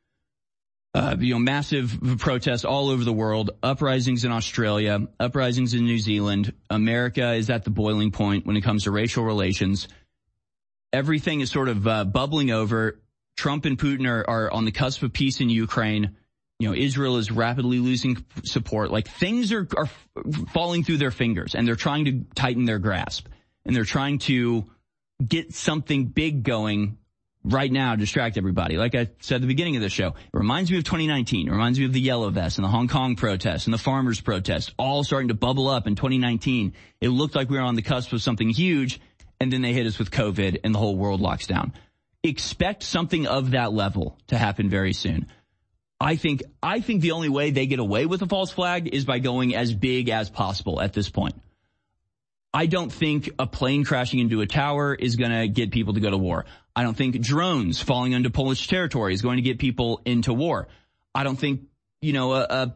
massive protests all over the world, uprisings in Australia, uprisings in New Zealand. America is at the boiling point when it comes to racial relations. Everything is sort of bubbling over. Trump and Putin are on the cusp of peace in Ukraine. Israel is rapidly losing support. Like, things are falling through their fingers, and they're trying to tighten their grasp, and they're trying to get something big going right now to distract everybody. Like I said at the beginning of the show, it reminds me of 2019. It reminds me of the Yellow Vests and the Hong Kong protests and the farmers' protests, all starting to bubble up in 2019. It looked like we were on the cusp of something huge, and then they hit us with COVID, and the whole world locks down. Expect something of that level to happen very soon. I think the only way they get away with a false flag is by going as big as possible at this point. I don't think a plane crashing into a tower is going to get people to go to war. I don't think drones falling into Polish territory is going to get people into war. I don't think, a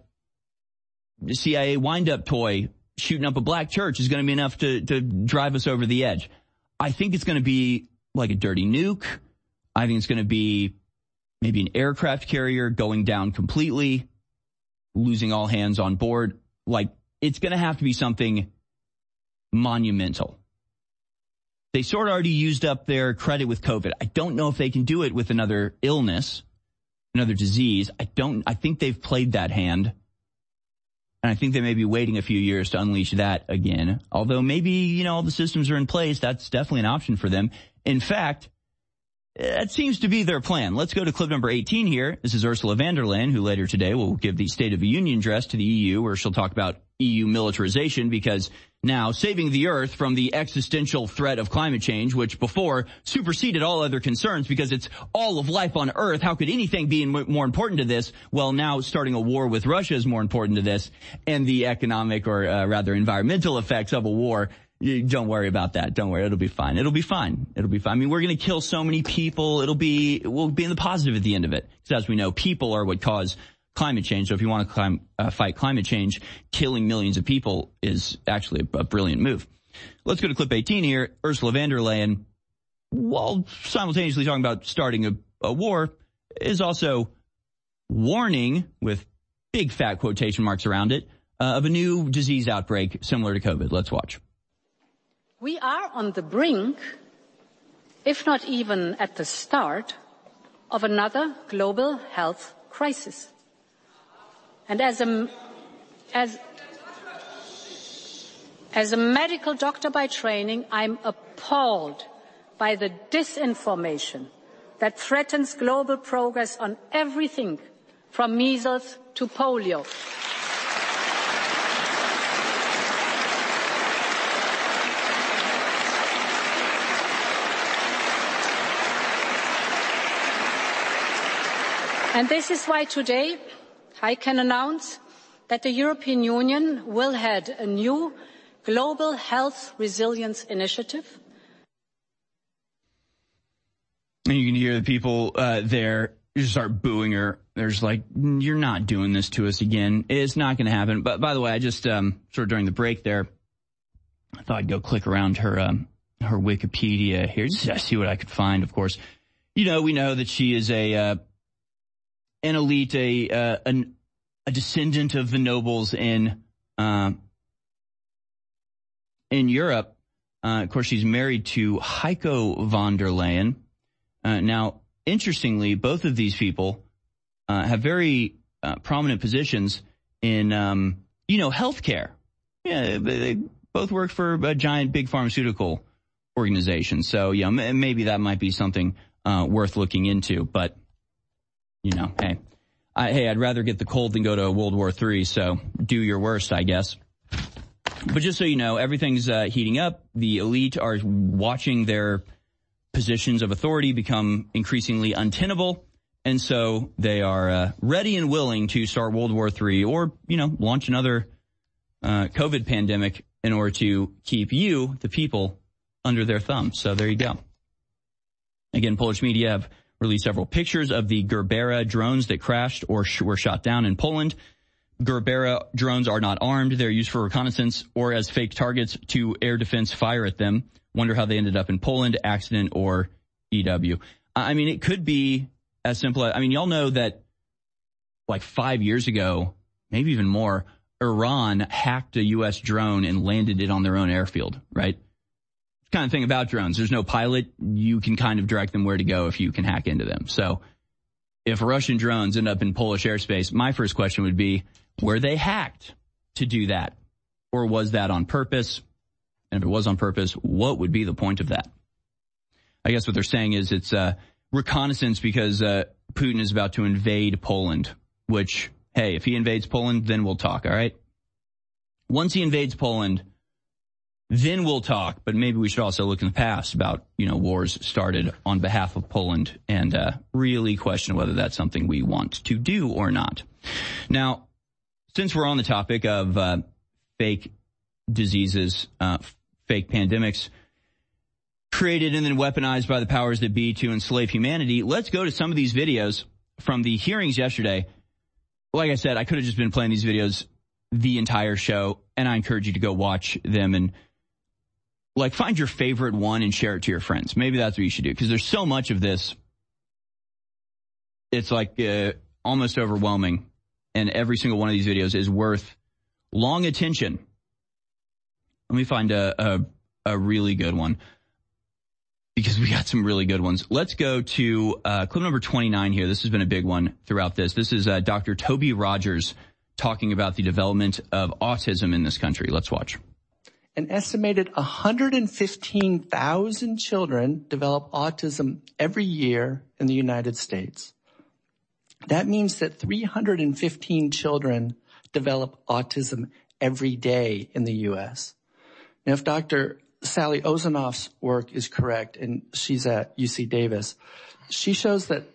CIA wind-up toy shooting up a black church is going to be enough to drive us over the edge. I think it's going to be like a dirty nuke. I think it's going to be maybe an aircraft carrier going down completely, losing all hands on board. Like, it's going to have to be something monumental. They sort of already used up their credit with COVID. I don't know if they can do it with another illness, another disease. I think they've played that hand. And I think they may be waiting a few years to unleash that again. Although maybe, all the systems are in place. That's definitely an option for them. In fact, that seems to be their plan. Let's go to clip number 18 here. This is Ursula von der Leyen, who later today will give the State of the Union address to the EU, where she'll talk about EU militarization, because now saving the Earth from the existential threat of climate change, which before superseded all other concerns because it's all of life on Earth. How could anything be more important to this? Well, now starting a war with Russia is more important to this, and the economic or rather environmental effects of a war. Don't worry about that. Don't worry. It'll be fine. It'll be fine. It'll be fine. I mean, we're going to kill so many people. We'll be in the positive at the end of it. Because as we know, people are what cause climate change. So if you want to fight climate change, killing millions of people is actually a brilliant move. Let's go to clip 18 here. Ursula von der Leyen, while simultaneously talking about starting a war, is also warning, with big fat quotation marks around it, of a new disease outbreak similar to COVID. Let's watch. We are on the brink, if not even at the start, of another global health crisis. And as a medical doctor by training, I'm appalled by the disinformation that threatens global progress on everything from measles to polio. And this is why today I can announce that the European Union will head a new global health resilience initiative. And you can hear the people there just start booing her. They're just like, you're not doing this to us again. It's not going to happen. But by the way, I just sort of during the break there, I thought I'd go click around her Wikipedia here just to see what I could find. Of course, we know that she is an elite, a descendant of the nobles in Europe. Of course, she's married to Heiko von der Leyen. Now, interestingly, both of these people have very prominent positions in, healthcare. Yeah, they both work for a giant, big pharmaceutical organization. So, maybe that might be something worth looking into. But hey, I'd rather get the cold than go to World War III, so do your worst, I guess. But just so you know, everything's heating up. The elite are watching their positions of authority become increasingly untenable, and so they are ready and willing to start World War III or, launch another COVID pandemic in order to keep you, the people, under their thumb. So there you go. Again, Polish media have released several pictures of the Gerbera drones that crashed or were shot down in Poland. Gerbera drones are not armed. They're used for reconnaissance or as fake targets to air defense fire at them. Wonder how they ended up in Poland, accident or EW. I mean, it could be as simple as, y'all know that like 5 years ago, maybe even more, Iran hacked a U.S. drone and landed it on their own airfield, right? Kind of thing about drones. There's no pilot. You can kind of direct them where to go if you can hack into them. So if Russian drones end up in Polish airspace, my first question would be, were they hacked to do that? Or was that on purpose? And if it was on purpose, what would be the point of that? I guess what they're saying is it's reconnaissance because Putin is about to invade Poland, which, hey, if he invades Poland, then we'll talk, all right? Once he invades Poland, then we'll talk, but maybe we should also look in the past about, wars started on behalf of Poland and really question whether that's something we want to do or not. Now, since we're on the topic of fake diseases, fake pandemics created and then weaponized by the powers that be to enslave humanity, let's go to some of these videos from the hearings yesterday. Like I said, I could have just been playing these videos the entire show, and I encourage you to go watch them and like, find your favorite one and share it to your friends. Maybe that's what you should do, because there's so much of this. It's like almost overwhelming, and every single one of these videos is worth long attention. Let me find a really good one, because we got some really good ones. Let's go to clip number 29 here. This has been a big one throughout this. This is Dr. Toby Rogers talking about the development of autism in this country. Let's watch. An estimated 115,000 children develop autism every year in the United States. That means that 315 children develop autism every day in the U.S. Now, if Dr. Sally Ozanoff's work is correct, and she's at UC Davis, she shows that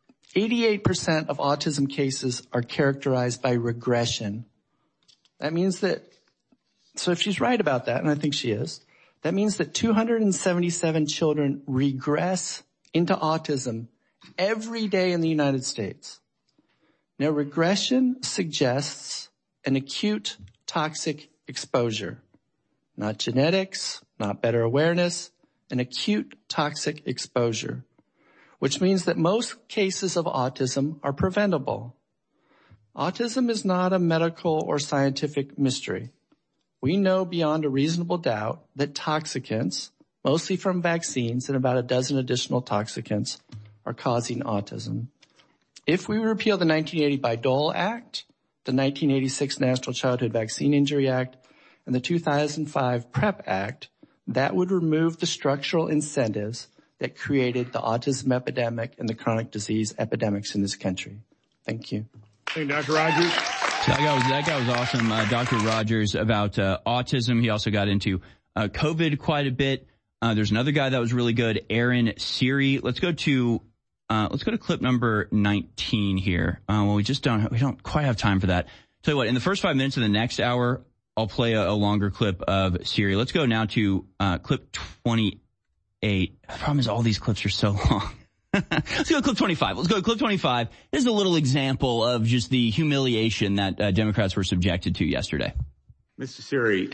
88% of autism cases are characterized by regression. That means that, so if she's right about that, and I think she is, that means that 277 children regress into autism every day in the United States. Now, regression suggests an acute toxic exposure, not genetics, not better awareness, an acute toxic exposure, which means that most cases of autism are preventable. Autism is not a medical or scientific mystery. We know beyond a reasonable doubt that toxicants, mostly from vaccines and about a dozen additional toxicants, are causing autism. If we repeal the 1980 Bayh-Dole Act, the 1986 National Childhood Vaccine Injury Act, and the 2005 PrEP Act, that would remove the structural incentives that created the autism epidemic and the chronic disease epidemics in this country. Thank you. Thank you, Dr. Rogers. That guy was awesome, Dr. Rogers, about autism. He also got into COVID quite a bit. There's another guy that was really good, Aaron Siri. Let's go to clip number 19 here. Well, we don't quite have time for that. Tell you what, in the first 5 minutes of the next hour, I'll play a longer clip of Siri. Let's go now to clip 28. The problem is all these clips are so long. Let's go to clip 25. Let's go to clip 25. This is a little example of just the humiliation that Democrats were subjected to yesterday. Mr. Siri,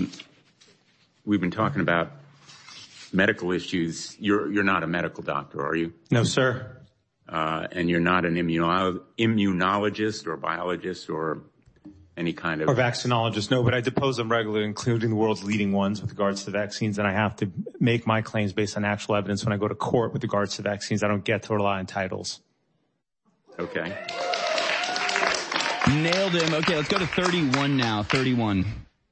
we've been talking about medical issues. You're not a medical doctor, are you? No, sir. And you're not an immunologist or biologist or any kind of... Or vaccinologist, no, but I depose them regularly, including the world's leading ones with regards to vaccines, and I have to make my claims based on actual evidence when I go to court with regards to vaccines. I don't get to rely on titles. Okay. Nailed him. Okay, let's go to 31 now. 31.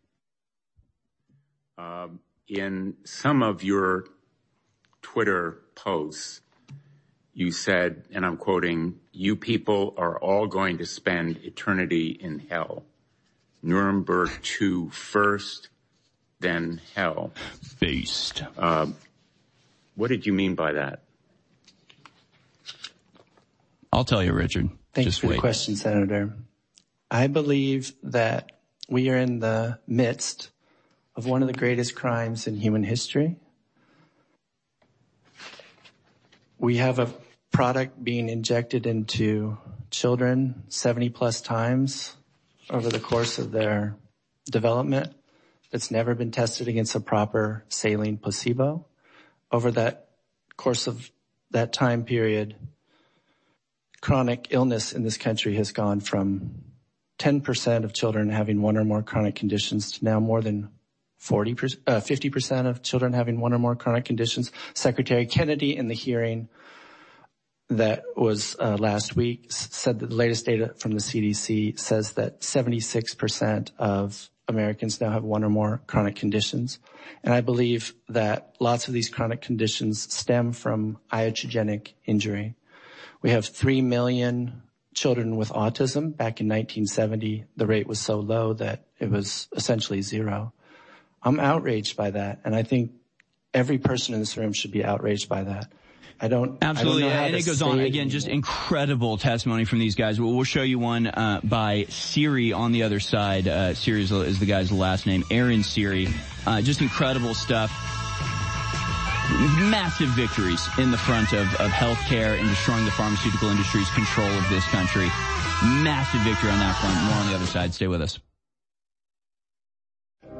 In some of your Twitter posts, you said, and I'm quoting, "You people are all going to spend eternity in hell. Nuremberg 2 first, then hell." Based. What did you mean by that? I'll tell you, Richard. Thanks for the question, Senator. I believe that we are in the midst of one of the greatest crimes in human history. We have a product being injected into children 70 plus times over the course of their development that's never been tested against a proper saline placebo. Over that course of that time period, chronic illness in this country has gone from 10% of children having one or more chronic conditions to now more than 50% of children having one or more chronic conditions. Secretary Kennedy, in the hearing that was last week, said that the latest data from the CDC says that 76% of Americans now have one or more chronic conditions. And I believe that lots of these chronic conditions stem from iatrogenic injury. We have 3 million children with autism. Back in 1970, the rate was so low that it was essentially zero. I'm outraged by that, and I think every person in this room should be outraged by that. Absolutely, and it goes on. Again, anymore. Just incredible testimony from these guys. We'll show you one by Siri on the other side. Siri is the guy's last name, Aaron Siri. Just incredible stuff. Massive victories in the front of healthcare and destroying the pharmaceutical industry's control of this country. Massive victory on that front. More on the other side. Stay with us.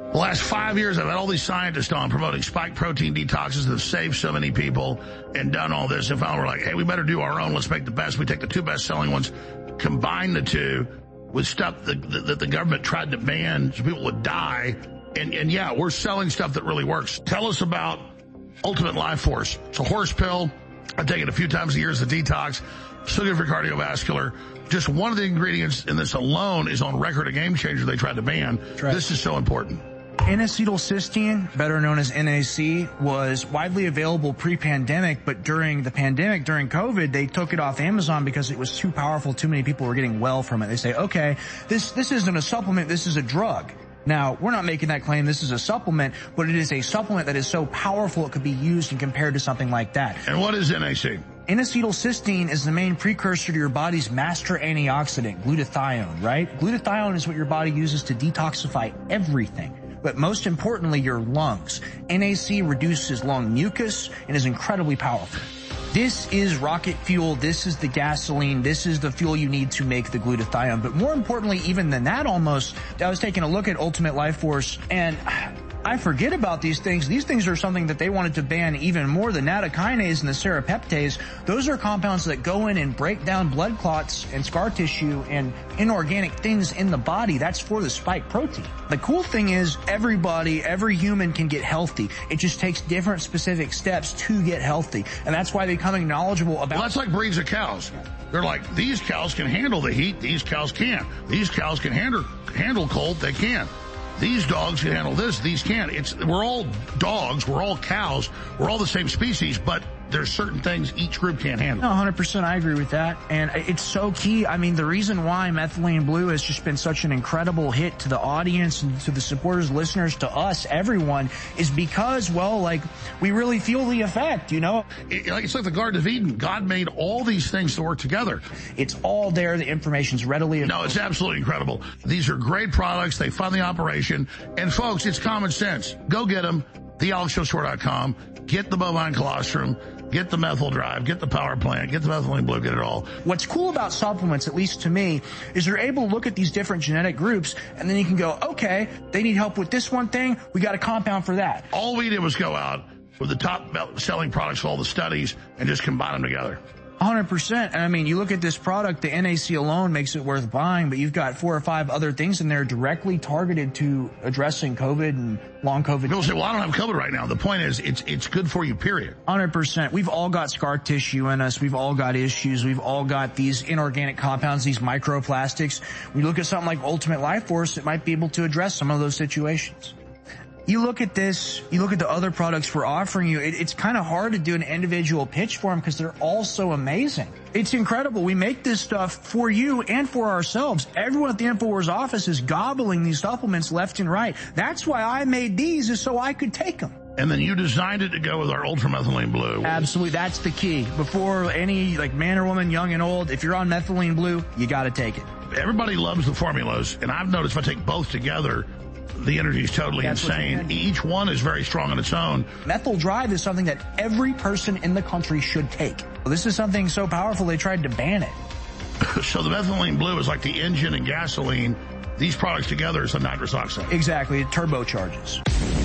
The last 5 years, I've had all these scientists on promoting spike protein detoxes that have saved so many people and done all this. And finally, we're like, hey, we better do our own. Let's make the best. We take the 2 best-selling ones, combine the 2 with stuff that the government tried to ban so people would die. And yeah, we're selling stuff that really works. Tell us about Ultimate Life Force. It's a horse pill. I take it a few times a year as a detox. So good for cardiovascular. Just one of the ingredients in this alone is on record a game changer they tried to ban. Right. This is so important. N-acetylcysteine, better known as NAC, was widely available pre-pandemic, but during the pandemic, during COVID, they took it off Amazon because it was too powerful. Too many people were getting well from it. They say, okay, this isn't a supplement, this is a drug. Now, we're not making that claim this is a supplement, but it is a supplement that is so powerful it could be used and compared to something like that. And what is NAC? N-acetylcysteine is the main precursor to your body's master antioxidant, glutathione, right? Glutathione is what your body uses to detoxify everything. But most importantly, your lungs. NAC reduces lung mucus and is incredibly powerful. This is rocket fuel. This is the gasoline. This is the fuel you need to make the glutathione. But more importantly, even than that almost, I was taking a look at Ultimate Life Force and I forget about these things. These things are something that they wanted to ban even more. The nattokinase and the serrapeptase, those are compounds that go in and break down blood clots and scar tissue and inorganic things in the body. That's for the spike protein. The cool thing is everybody, every human can get healthy. It just takes different specific steps to get healthy. And that's why becoming knowledgeable about... Well, that's like breeds of cows. They're like, these cows can handle the heat, these cows can't. These cows can handle cold, they can't. These dogs can handle this, these can't. We're all dogs, we're all cows, we're all the same species, but there's certain things each group can't handle. No, 100% I agree with that. And it's so key. I mean, the reason why Methylene Blue has just been such an incredible hit to the audience and to the supporters, listeners, to us, everyone, is because, well, like, we really feel the effect, you know? It's like the Garden of Eden. God made all these things to work together. It's all there. The information's readily available. No, it's absolutely incredible. These are great products. They fund the operation. And folks, it's common sense. Go get them. TheAlexJoeStore.com. Get the bovine colostrum. Get the methyl drive, get the power plant, get the methylene blue, get it all. What's cool about supplements, at least to me, is you're able to look at these different genetic groups and then you can go, okay, they need help with this one thing, we got a compound for that. All we did was go out with the top selling products for all the studies and just combine them together. 100%. And I mean, you look at this product, the NAC alone makes it worth buying, but you've got 4 or 5 other things in there directly targeted to addressing COVID and long COVID. People say, well, I don't have COVID right now. The point is, it's good for you, period. 100%. We've all got scar tissue in us. We've all got issues. We've all got these inorganic compounds, these microplastics. When you look at something like Ultimate Life Force, it might be able to address some of those situations. You look at this, you look at the other products we're offering you, it's kind of hard to do an individual pitch for them because they're all so amazing. It's incredible. We make this stuff for you and for ourselves. Everyone at the InfoWars office is gobbling these supplements left and right. That's why I made these, is so I could take them. And then you designed it to go with our ultramethylene blue. Absolutely. That's the key. Before any man or woman, young and old, if you're on methylene blue, you got to take it. Everybody loves the formulas, and I've noticed if I take both together, the energy is totally insane. Each one is very strong on its own. Methyl Drive is something that every person in the country should take. This is something so powerful they tried to ban it. So the methylene blue is like the engine and gasoline. These products together is the nitrous oxide. Exactly. It turbocharges.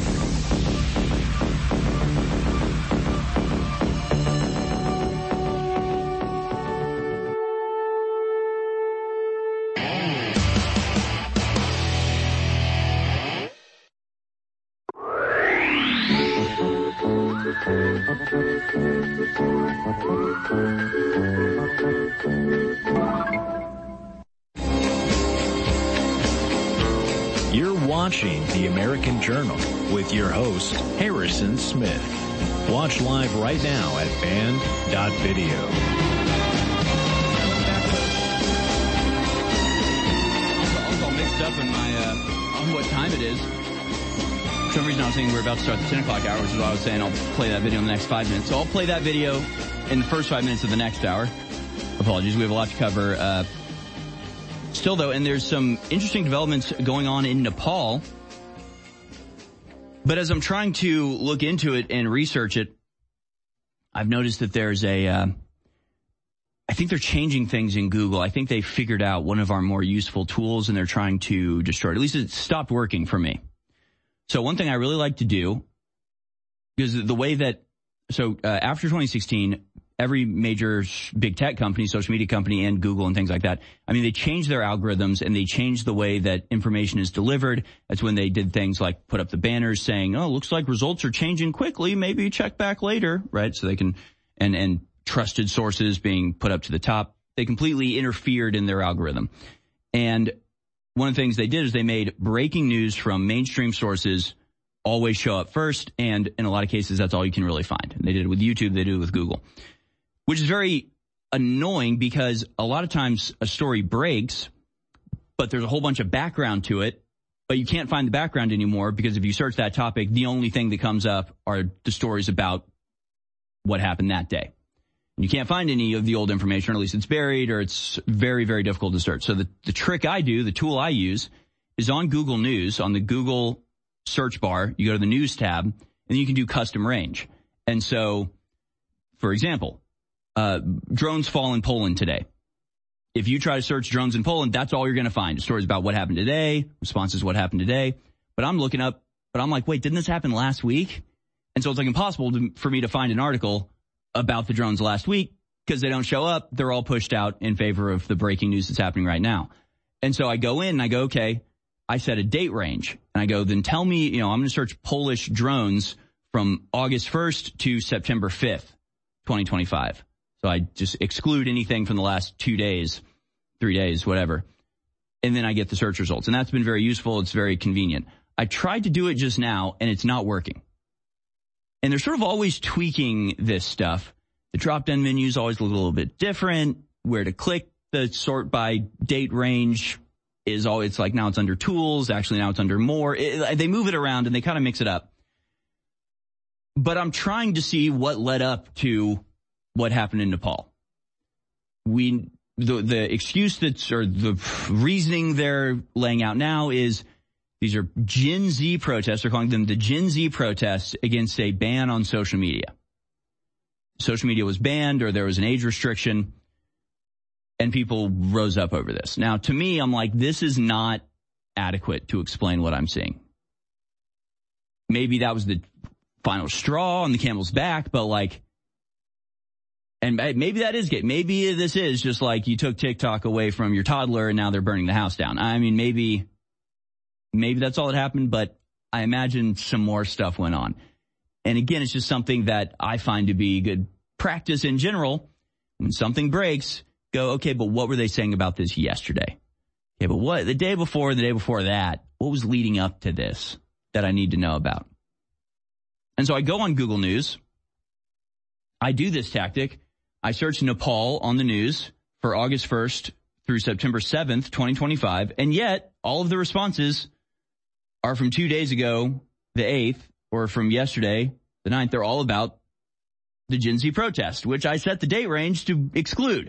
You're watching The American Journal with your host, Harrison Smith. Watch live right now at band.video. I was all mixed up in my, on what time it is. For some reason I was thinking we were about to start the 10 o'clock hour, which is why I was saying I'll play that video in the next 5 minutes. So I'll play that video in the first 5 minutes of the next hour. Apologies, we have a lot to cover. Still, though, and there's some interesting developments going on in Nepal. But as I'm trying to look into it and research it, I've noticed that there's I think they're changing things in Google. I think they figured out one of our more useful tools, and they're trying to destroy it. At least it stopped working for me. So one thing I really like to do, because the way that, after 2016, every major big tech company, social media company, and Google and things like that, I mean, they changed their algorithms and they changed the way that information is delivered. That's when they did things like put up the banners saying, oh, looks like results are changing quickly. Maybe check back later, right? So they can, and trusted sources being put up to the top. They completely interfered in their algorithm. And one of the things they did is they made breaking news from mainstream sources always show up first. And in a lot of cases, that's all you can really find. They did it with YouTube. They did it with Google, which is very annoying because a lot of times a story breaks, but there's a whole bunch of background to it, but you can't find the background anymore because if you search that topic, the only thing that comes up are the stories about what happened that day. You can't find any of the old information, or at least it's buried, or it's very, very difficult to search. So the trick I do, the tool I use, is on Google News, on the Google search bar, you go to the News tab, and you can do custom range. And so, for example, drones fall in Poland today. If you try to search drones in Poland, that's all you're going to find. Stories about what happened today, responses what happened today. But I'm looking up, but I'm like, wait, didn't this happen last week? And so it's like impossible for me to find an article about the drones last week because they don't show up. They're all pushed out in favor of the breaking news that's happening right now. And so I go in and I go, okay, I set a date range and I go, then tell me, I'm going to search Polish drones from August 1st to September 5th, 2025. So I just exclude anything from the last 2 days, 3 days, whatever. And then I get the search results. And that's been very useful. It's very convenient. I tried to do it just now and it's not working. And they're sort of always tweaking this stuff. The drop-down menus always look a little bit different. Where to click the sort by date range is always like now it's under tools. Actually, now it's under more. They move it around and they kind of mix it up. But I'm trying to see what led up to what happened in Nepal. The excuse or the reasoning they're laying out now is these are Gen Z protests. They're calling them the Gen Z protests against a ban on social media. Social media was banned or there was an age restriction and people rose up over this. Now, to me, I'm like, this is not adequate to explain what I'm seeing. Maybe that was the final straw on the camel's back, but like, and maybe that is gay. Maybe this is just like you took TikTok away from your toddler and now they're burning the house down. I mean, maybe that's all that happened, but I imagine some more stuff went on. And again, it's just something that I find to be good practice in general. When something breaks, go, okay, but what were they saying about this yesterday? Okay, but what, the day before that, what was leading up to this that I need to know about? And so I go on Google News. I do this tactic. I search Nepal on the news for August 1st through September 7th, 2025. And yet all of the responses are from 2 days ago, the 8th, or from yesterday, the 9th. They're all about the Gen Z protest, which I set the date range to exclude.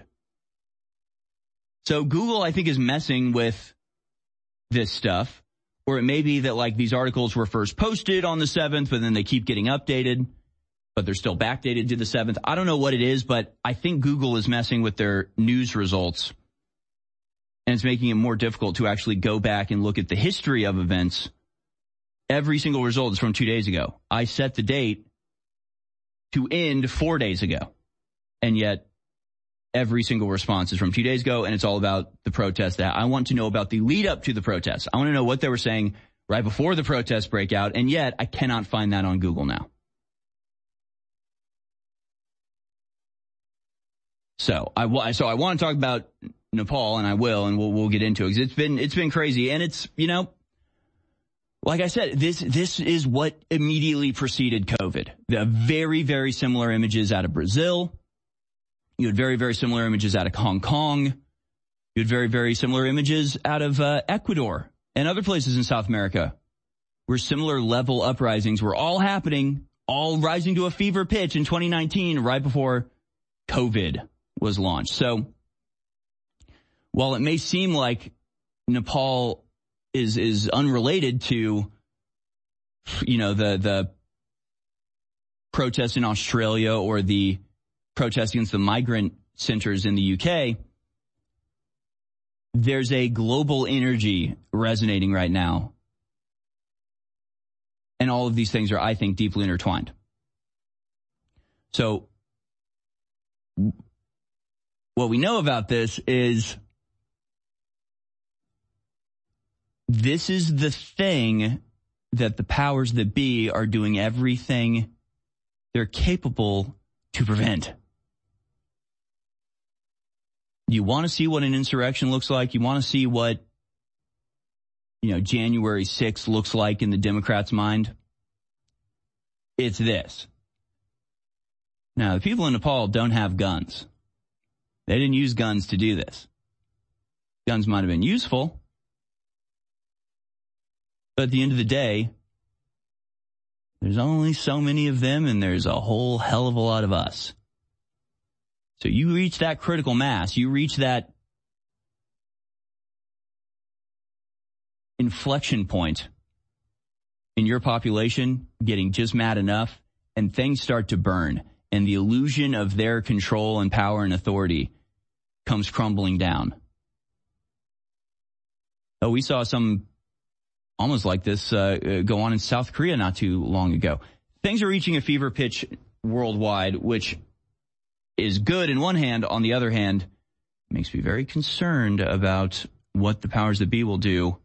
So Google, I think, is messing with this stuff. Or it may be that like these articles were first posted on the 7th, but then they keep getting updated, but they're still backdated to the 7th. I don't know what it is, but I think Google is messing with their news results. And it's making it more difficult to actually go back and look at the history of events. Every single result is from 2 days ago. I set the date to end 4 days ago. And yet every single response is from 2 days ago, and it's all about the protest. That I want to know about the lead up to the protest. I want to know what they were saying right before the protest breakout, and yet I cannot find that on Google now. So I want to talk about Nepal, and I will, and we'll get into it because it's been crazy, and it's, like I said, this is what immediately preceded COVID. The very, very similar images out of Brazil. You had very, very similar images out of Hong Kong. You had very, very similar images out of Ecuador and other places in South America where similar level uprisings were all happening, all rising to a fever pitch in 2019 right before COVID was launched. So while it may seem like Nepal is unrelated to, the protests in Australia or the protests against the migrant centers in the UK, there's a global energy resonating right now And all of these things are, I think, deeply intertwined. So what we know about this is this is the thing that the powers that be are doing everything they're capable to prevent. You want to see what an insurrection looks like? You want to see what, January 6th looks like in the Democrats' mind? It's this. Now, the people in Nepal don't have guns. They didn't use guns to do this. Guns might have been useful, but at the end of the day, there's only so many of them, and there's a whole hell of a lot of us. So you reach that critical mass, you reach that inflection point in your population getting just mad enough, and things start to burn, and the illusion of their control and power and authority comes crumbling down. Oh, we saw some almost like this go on in South Korea not too long ago. Things are reaching a fever pitch worldwide, which is good in one hand. On the other hand, makes me very concerned about what the powers that be will do,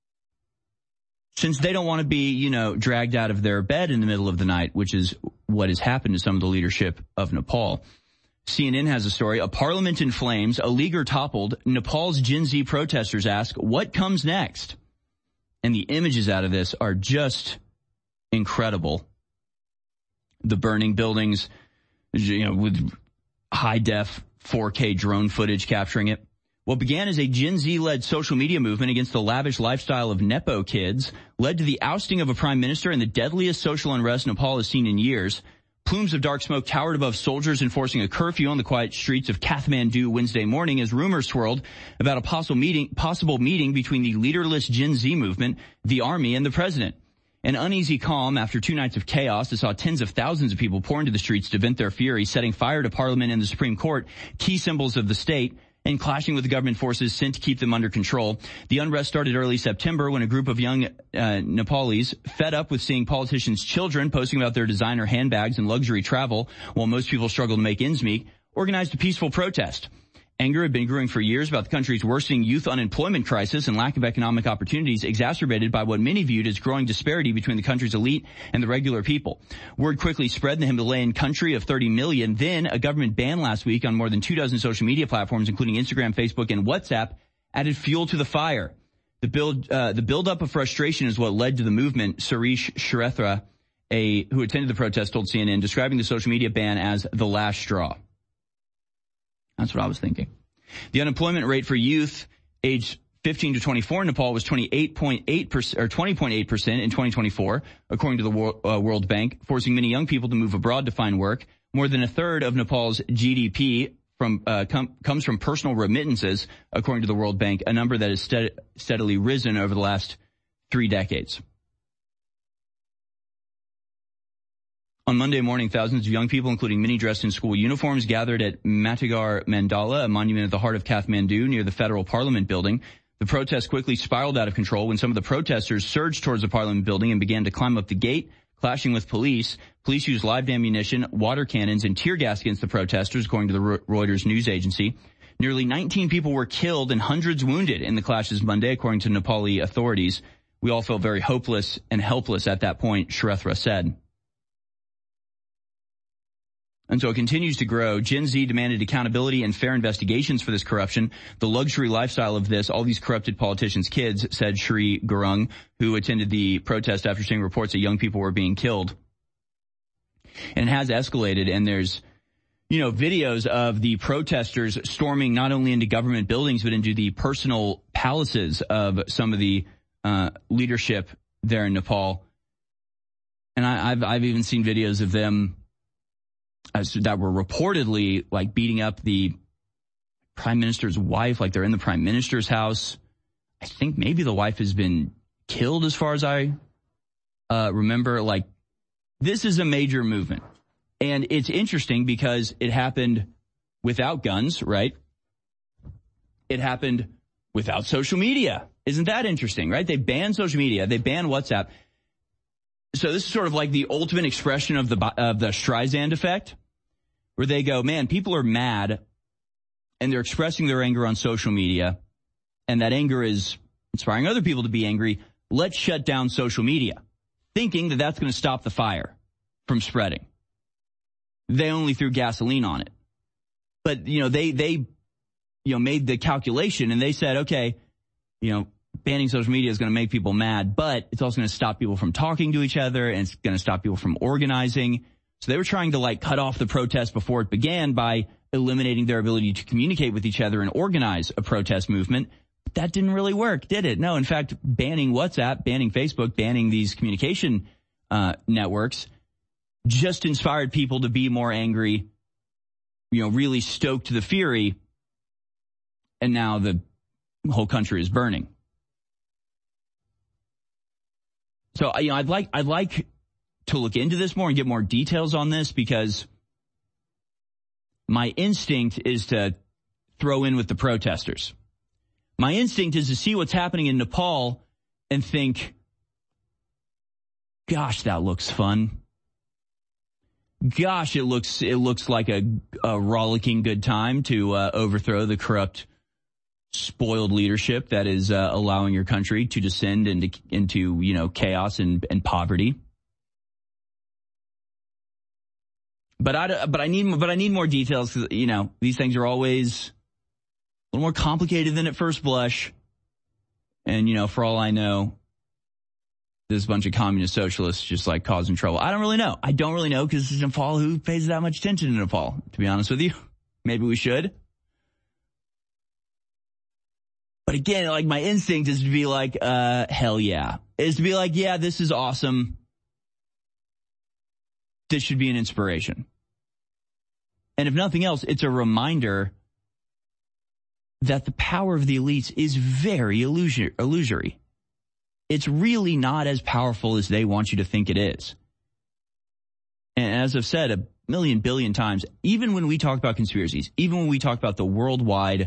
since they don't want to be, dragged out of their bed in the middle of the night, which is what has happened to some of the leadership of Nepal. CNN has a story. A parliament in flames, a leaguer toppled. Nepal's Gen Z protesters ask, what comes next? And the images out of this are just incredible. The burning buildings, with high-def 4K drone footage capturing it. What began as a Gen Z-led social media movement against the lavish lifestyle of Nepo kids led to the ousting of a prime minister and the deadliest social unrest Nepal has seen in years. Plumes of dark smoke towered above soldiers enforcing a curfew on the quiet streets of Kathmandu Wednesday morning as rumors swirled about a possible meeting between the leaderless Gen Z movement, the army, and the president. An uneasy calm after 2 nights of chaos that saw tens of thousands of people pour into the streets to vent their fury, setting fire to Parliament and the Supreme Court, key symbols of the state, and clashing with the government forces sent to keep them under control. The unrest started early September when a group of young Nepalese, fed up with seeing politicians' children posting about their designer handbags and luxury travel while most people struggle to make ends meet, organized a peaceful protest. Anger had been brewing for years about the country's worsening youth unemployment crisis and lack of economic opportunities, exacerbated by what many viewed as growing disparity between the country's elite and the regular people. Word quickly spread in the Himalayan country of 30 million. Then a government ban last week on more than 24 social media platforms, including Instagram, Facebook, and WhatsApp, added fuel to the fire. The buildup of frustration is what led to the movement. Suresh Shrestha, who attended the protest, told CNN, describing the social media ban as the last straw. That's what I was thinking. The unemployment rate for youth aged 15 to 24 in Nepal was 28.8% or 20.8% in 2024, according to the World Bank, forcing many young people to move abroad to find work. More than a third of Nepal's GDP comes from personal remittances, according to the World Bank, a number that has steadily risen over the last 3 decades. On Monday morning, thousands of young people, including many dressed in school uniforms, gathered at Matigar Mandala, a monument at the heart of Kathmandu near the federal parliament building. The protest quickly spiraled out of control when some of the protesters surged towards the parliament building and began to climb up the gate, clashing with police. Police used live ammunition, water cannons, and tear gas against the protesters, according to the Reuters news agency. Nearly 19 people were killed and hundreds wounded in the clashes Monday, according to Nepali authorities. We all felt very hopeless and helpless at that point, Shrestha said. And so it continues to grow. Gen Z demanded accountability and fair investigations for this corruption. The luxury lifestyle of this, all these corrupted politicians' kids, said Shri Gurung, who attended the protest after seeing reports that young people were being killed. And it has escalated, and there's, videos of the protesters storming not only into government buildings, but into the personal palaces of some of the leadership there in Nepal. And I've even seen videos of them that were reportedly like beating up the prime minister's wife, like they're in the prime minister's house. I think maybe the wife has been killed, as far as I remember. Like, this is a major movement. And it's interesting because it happened without guns, right? It happened without social media. Isn't that interesting, right? They banned social media. They banned WhatsApp. So this is sort of like the ultimate expression of the Streisand effect, where they go, man, people are mad and they're expressing their anger on social media, and that anger is inspiring other people to be angry. Let's shut down social media, thinking that that's going to stop the fire from spreading. They only threw gasoline on it. But, they made the calculation and they said, okay, banning social media is going to make people mad, but it's also going to stop people from talking to each other, and it's going to stop people from organizing. So they were trying to cut off the protest before it began by eliminating their ability to communicate with each other and organize a protest movement. But that didn't really work, did it? No, in fact, banning WhatsApp, banning Facebook, banning these communication networks just inspired people to be more angry, really stoked the fury, and now the whole country is burning. So, I'd like to look into this more and get more details on this, because my instinct is to throw in with the protesters. My instinct is to see what's happening in Nepal and think, gosh, that looks fun. Gosh, it looks like a rollicking good time to overthrow the corrupt, spoiled leadership that is allowing your country to descend into chaos and poverty. But I need more details, because these things are always a little more complicated than at first blush. And for all I know, this bunch of communist socialists just causing trouble. I don't really know. I don't really know, because it's Nepal. Who pays that much attention to Nepal, to be honest with you? Maybe we should. But again, my instinct is to be hell yeah. Is to be yeah, this is awesome. This should be an inspiration. And if nothing else, it's a reminder that the power of the elites is very illusory. It's really not as powerful as they want you to think it is. And as I've said a million billion times, even when we talk about conspiracies, even when we talk about the worldwide,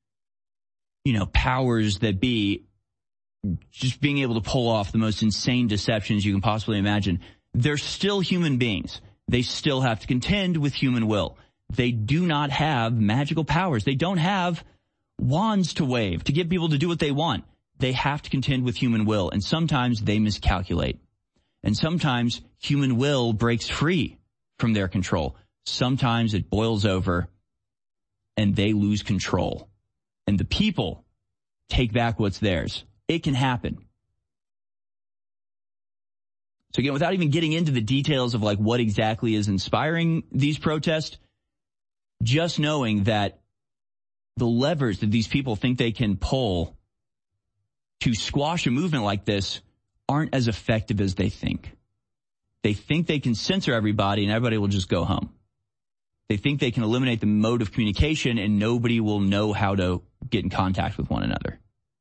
powers that be just being able to pull off the most insane deceptions you can possibly imagine, they're still human beings. They still have to contend with human will. They do not have magical powers. They don't have wands to wave to get people to do what they want. They have to contend with human will, and sometimes they miscalculate. And sometimes human will breaks free from their control. Sometimes it boils over and they lose control. And the people take back what's theirs. It can happen. So again, without even getting into the details of what exactly is inspiring these protests, just knowing that the levers that these people think they can pull to squash a movement like this aren't as effective as they think. They think they can censor everybody and everybody will just go home. They think they can eliminate the mode of communication and nobody will know how to get in contact with one another.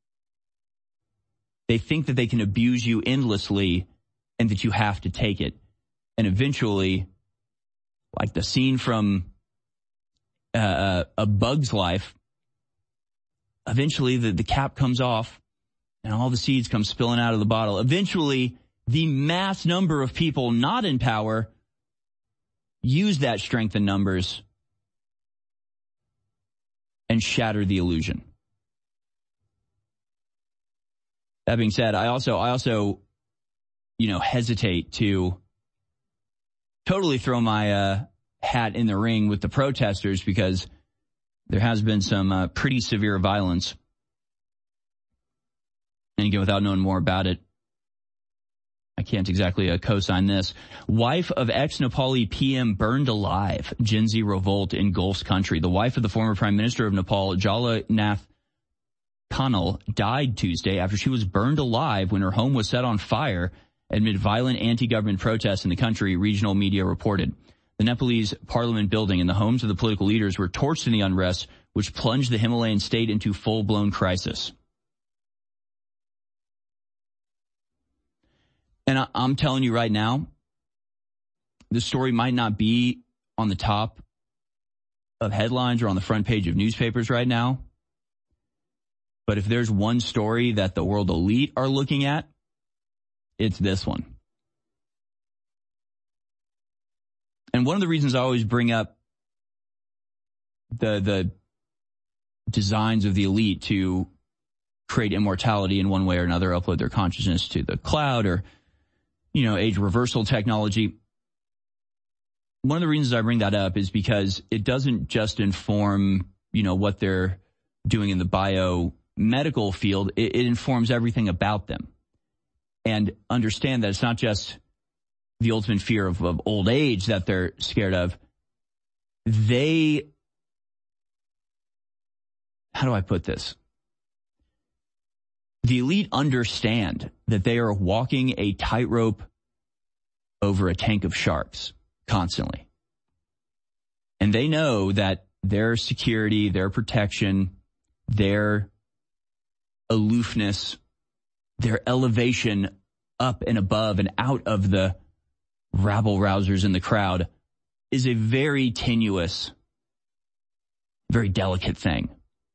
They think that they can abuse you endlessly and that you have to take it. And eventually, like the scene from A Bug's Life, eventually the cap comes off and all the seeds come spilling out of the bottle. Eventually, the mass number of people not in power use that strength in numbers and shatter the illusion. That being said, I also hesitate to totally throw my hat in the ring with the protesters, because there has been some pretty severe violence. And again, without knowing more about it, I can't exactly co-sign this. Wife of ex-Nepali PM burned alive. Gen Z revolt in Gulf's country. The wife of the former Prime Minister of Nepal, Jalanath Khanal, died Tuesday after she was burned alive when her home was set on fire amid violent anti-government protests in the country, regional media reported. The Nepalese parliament building and the homes of the political leaders were torched in the unrest, which plunged the Himalayan state into full-blown crisis. And I'm telling you right now, the story might not be on the top of headlines or on the front page of newspapers right now. But if there's one story that the world elite are looking at, it's this one. And one of the reasons I always bring up the designs of the elite to create immortality in one way or another, upload their consciousness to the cloud or, age reversal technology. One of the reasons I bring that up is because it doesn't just inform, what they're doing in the biomedical field. It informs everything about them. And understand that it's not just the ultimate fear of old age that they're scared of. How do I put this? The elite understand that they are walking a tightrope over a tank of sharks constantly. And they know that their security, their protection, their aloofness, their elevation up and above and out of the rabble-rousers in the crowd is a very tenuous, very delicate thing.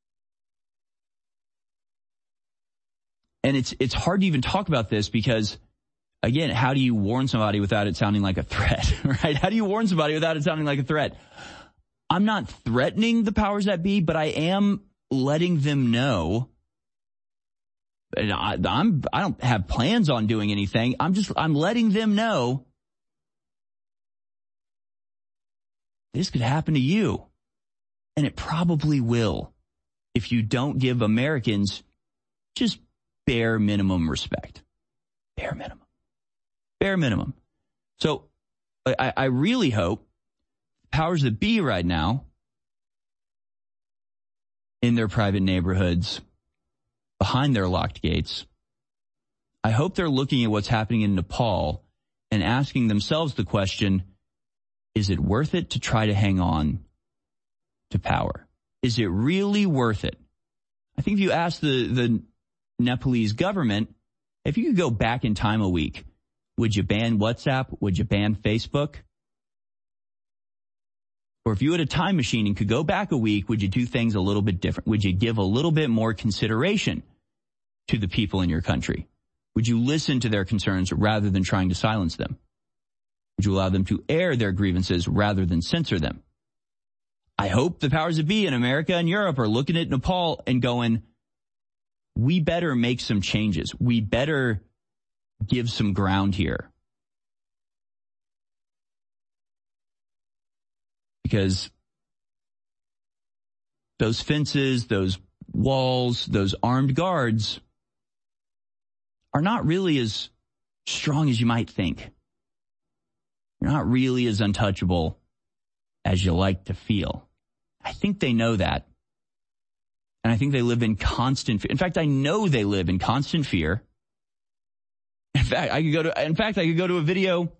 And it's hard to even talk about this because, again, how do you warn somebody without it sounding like a threat, right? How do you warn somebody without it sounding like a threat? I'm not threatening the powers that be, but I am letting them know. And I don't have plans on doing anything. I'm letting them know this could happen to you. And it probably will if you don't give Americans just bare minimum respect. Bare minimum. Bare minimum. So I really hope powers that be right now in their private neighborhoods, behind their locked gates, I hope they're looking at what's happening in Nepal and asking themselves the question, is it worth it to try to hang on to power? Is it really worth it? I think if you ask the Nepalese government, if you could go back in time a week, would you ban WhatsApp? Would you ban Facebook? Or if you had a time machine and could go back a week, would you do things a little bit different? Would you give a little bit more consideration to the people in your country? Would you listen to their concerns rather than trying to silence them? Would you allow them to air their grievances rather than censor them? I hope the powers that be in America and Europe are looking at Nepal and going, we better make some changes. We better give some ground here. Because those fences, those walls, those armed guards are not really as strong as you might think. They're not really as untouchable as you like to feel. I think they know that. And I think they live in constant fear. In fact, I know they live in constant fear. In fact, I could go to a video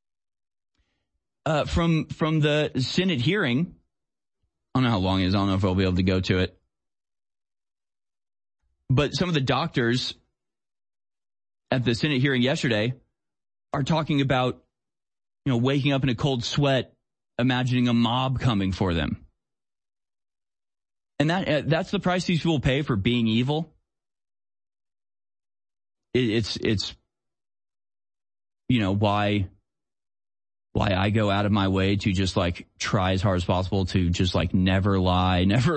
from the Senate hearing. I don't know how long it is. I don't know if I'll be able to go to it. But some of the doctors at the Senate hearing yesterday are talking about, waking up in a cold sweat, imagining a mob coming for them. And that's the price these people pay for being evil. It's why I go out of my way to just try as hard as possible to just never lie, never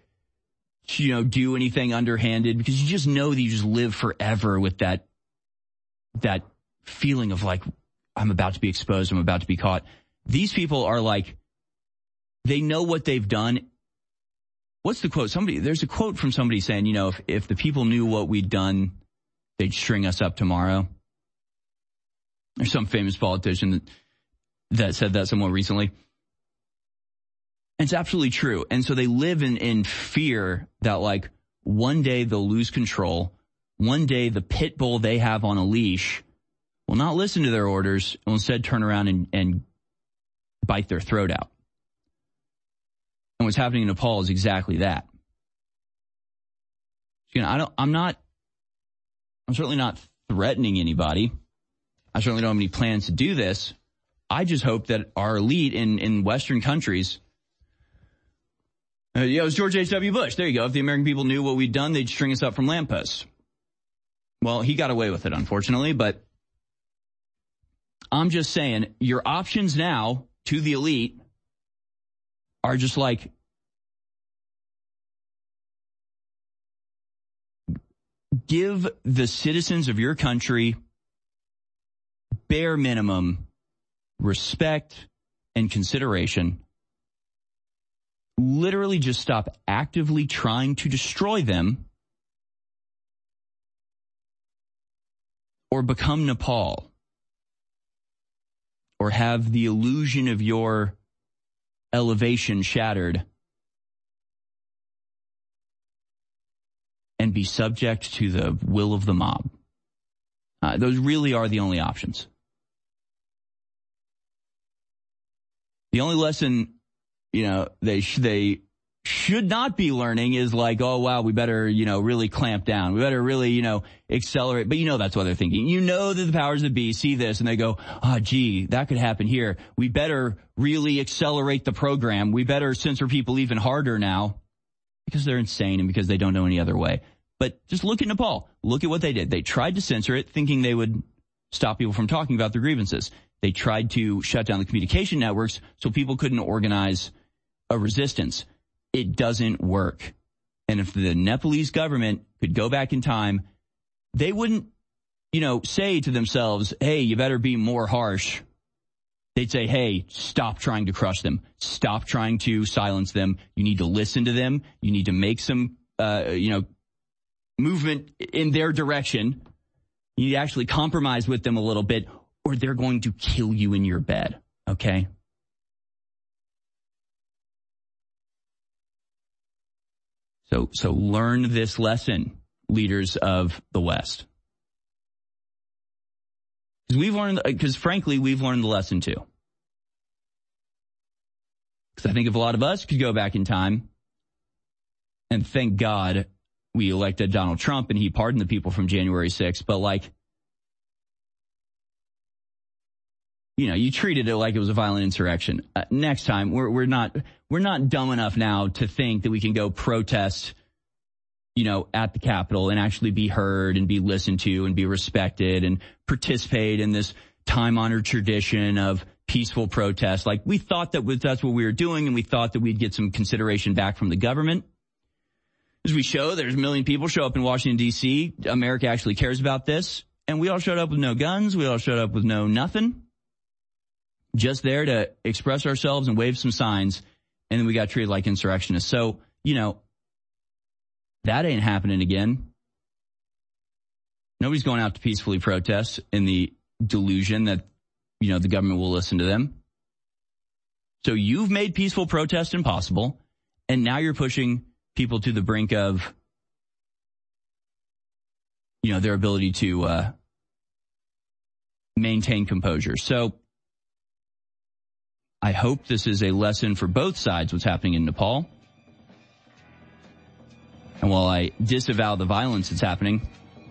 do anything underhanded, because you just know that you just live forever with that feeling of I'm about to be exposed, I'm about to be caught. These people are they know what they've done. What's the quote? There's a quote from somebody saying, if the people knew what we'd done, they'd string us up tomorrow. There's some famous politician that said that somewhat recently. And it's absolutely true. And so they live in fear that one day they'll lose control. One day the pit bull they have on a leash will not listen to their orders and will instead turn around and bite their throat out. And what's happening in Nepal is exactly that. I'm certainly not threatening anybody. I certainly don't have any plans to do this. I just hope that our elite in Western countries, it was George H.W. Bush. There you go. If the American people knew what we'd done, they'd string us up from lampposts. Well, he got away with it, unfortunately, but I'm just saying your options now to the elite are just like, give the citizens of your country bare minimum respect and consideration. Literally just stop actively trying to destroy them or become Nepal or have the illusion of your elevation shattered and be subject to the will of the mob. Those really are the only options. The only lesson, they should not be learning is like, oh, wow, we better, really clamp down. We better really, accelerate. But that's what they're thinking. That the powers that be see this and they go, gee, that could happen here. We better really accelerate the program. We better censor people even harder now because they're insane and because they don't know any other way. But just look at Nepal. Look at what they did. They tried to censor it thinking they would stop people from talking about their grievances. They tried to shut down the communication networks so people couldn't organize a resistance. It doesn't work. And if the Nepalese government could go back in time, they wouldn't, say to themselves, hey, you better be more harsh. They'd say, hey, stop trying to crush them. Stop trying to silence them. You need to listen to them. You need to make some, movement in their direction. You need to actually compromise with them a little bit, or they're going to kill you in your bed. Okay? So learn this lesson, leaders of the West. Because frankly, we've learned the lesson too. Because I think if a lot of us could go back in time, and thank God we elected Donald Trump and he pardoned the people from January 6th, but you treated it like it was a violent insurrection. Next time, we're not dumb enough now to think that we can go protest, at the Capitol and actually be heard and be listened to and be respected and participate in this time-honored tradition of peaceful protest. We thought that's what we were doing, and we thought that we'd get some consideration back from the government. As we show, there's 1 million people show up in Washington, D.C. America actually cares about this. And we all showed up with no guns. We all showed up with no nothing. Just there to express ourselves and wave some signs. And then we got treated like insurrectionists. So, that ain't happening again. Nobody's going out to peacefully protest in the delusion that, the government will listen to them. So you've made peaceful protest impossible. And now you're pushing people to the brink of, their ability to maintain composure. So I hope this is a lesson for both sides, what's happening in Nepal. And while I disavow the violence that's happening,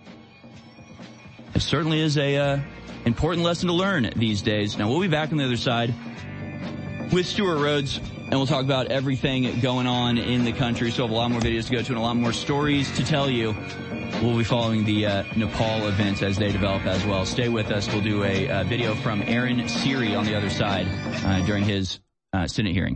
it certainly is a important lesson to learn these days. Now, we'll be back on the other side with Stuart Rhodes, and we'll talk about everything going on in the country. So we have a lot more videos to go to and a lot more stories to tell you. We'll be following the Nepal events as they develop as well. Stay with us. We'll do a video from Aaron Siri on the other side during his Senate hearing.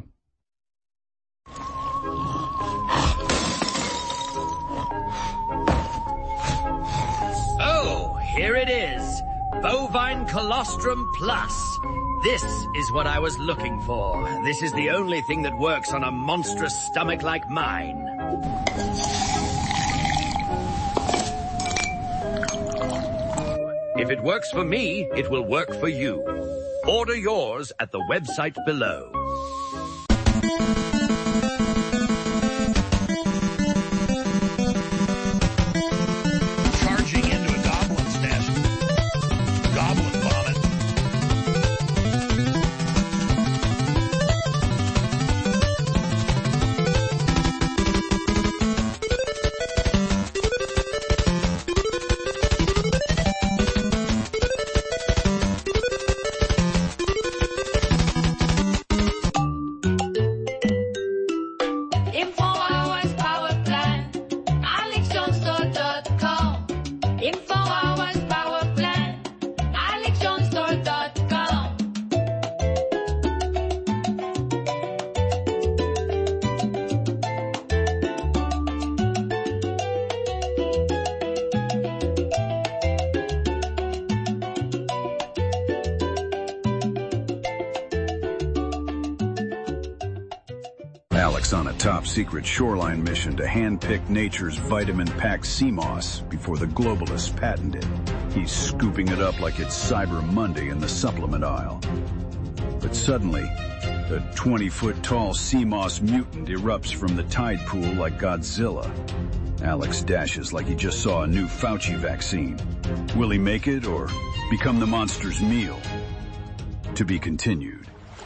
Oh, here it is. Bovine Colostrum Plus. This is what I was looking for. This is the only thing that works on a monstrous stomach like mine. If it works for me, it will work for you. Order yours at the website below. Charging into a goblin's nest. Goblin vomit. Alex on a top-secret shoreline mission to hand-pick nature's vitamin-packed sea moss before the globalists patent it. He's scooping it up like it's Cyber Monday in the supplement aisle. But suddenly, a 20-foot-tall sea moss mutant erupts from the tide pool like Godzilla. Alex dashes like he just saw a new Fauci vaccine. Will he make it or become the monster's meal? To be continued.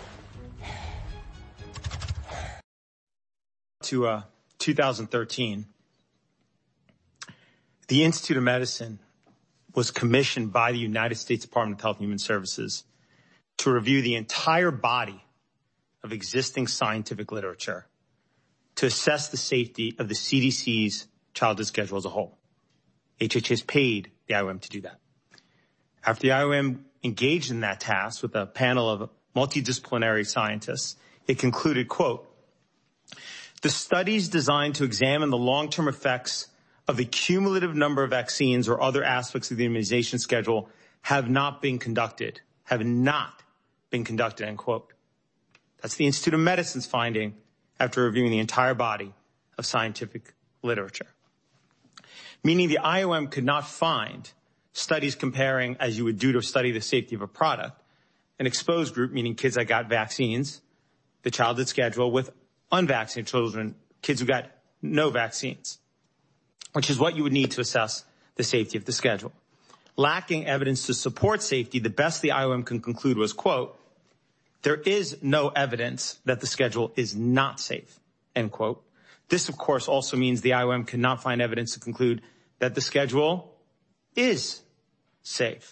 To 2013, the Institute of Medicine was commissioned by the United States Department of Health and Human Services to review the entire body of existing scientific literature to assess the safety of the CDC's childhood schedule as a whole. HHS paid the IOM to do that. After the IOM engaged in that task with a panel of multidisciplinary scientists, it concluded, quote, the studies designed to examine the long-term effects of the cumulative number of vaccines or other aspects of the immunization schedule have not been conducted, end quote. That's the Institute of Medicine's finding after reviewing the entire body of scientific literature. Meaning the IOM could not find studies comparing, as you would do to study the safety of a product, an exposed group, meaning kids that got vaccines, the childhood schedule with unvaccinated children, kids who got no vaccines, which is what you would need to assess the safety of the schedule. Lacking evidence to support safety, the best the IOM can conclude was, quote, there is no evidence that the schedule is not safe, end quote. This, of course, also means the IOM cannot find evidence to conclude that the schedule is safe.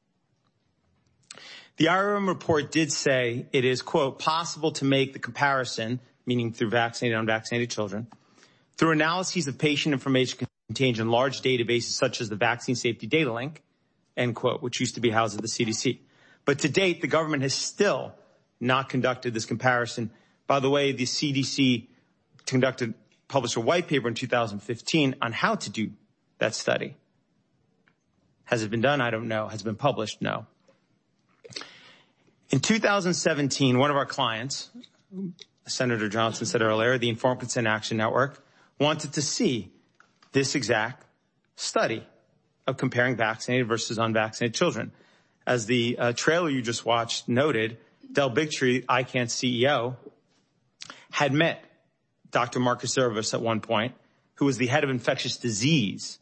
The IOM report did say it is, quote, possible to make the comparison, meaning through vaccinated and unvaccinated children, through analyses of patient information contained in large databases such as the Vaccine Safety Data Link, end quote, which used to be housed at the CDC. But to date, the government has still not conducted this comparison. By the way, the CDC published a white paper in 2015 on how to do that study. Has it been done? I don't know. Has it been published? No. In 2017, one of our clients, Senator Johnson said earlier, the Informed Consent Action Network, wanted to see this exact study of comparing vaccinated versus unvaccinated children. As the trailer you just watched noted, Del Bigtree, ICANN's CEO, had met Dr. Marcus Zervos at one point, who was the head of infectious disease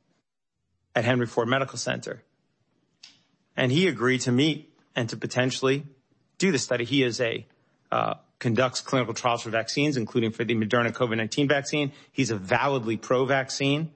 at Henry Ford Medical Center. And he agreed to meet and to potentially do the study. He is conducts clinical trials for vaccines, including for the Moderna COVID-19 vaccine. He's avowedly pro-vaccine.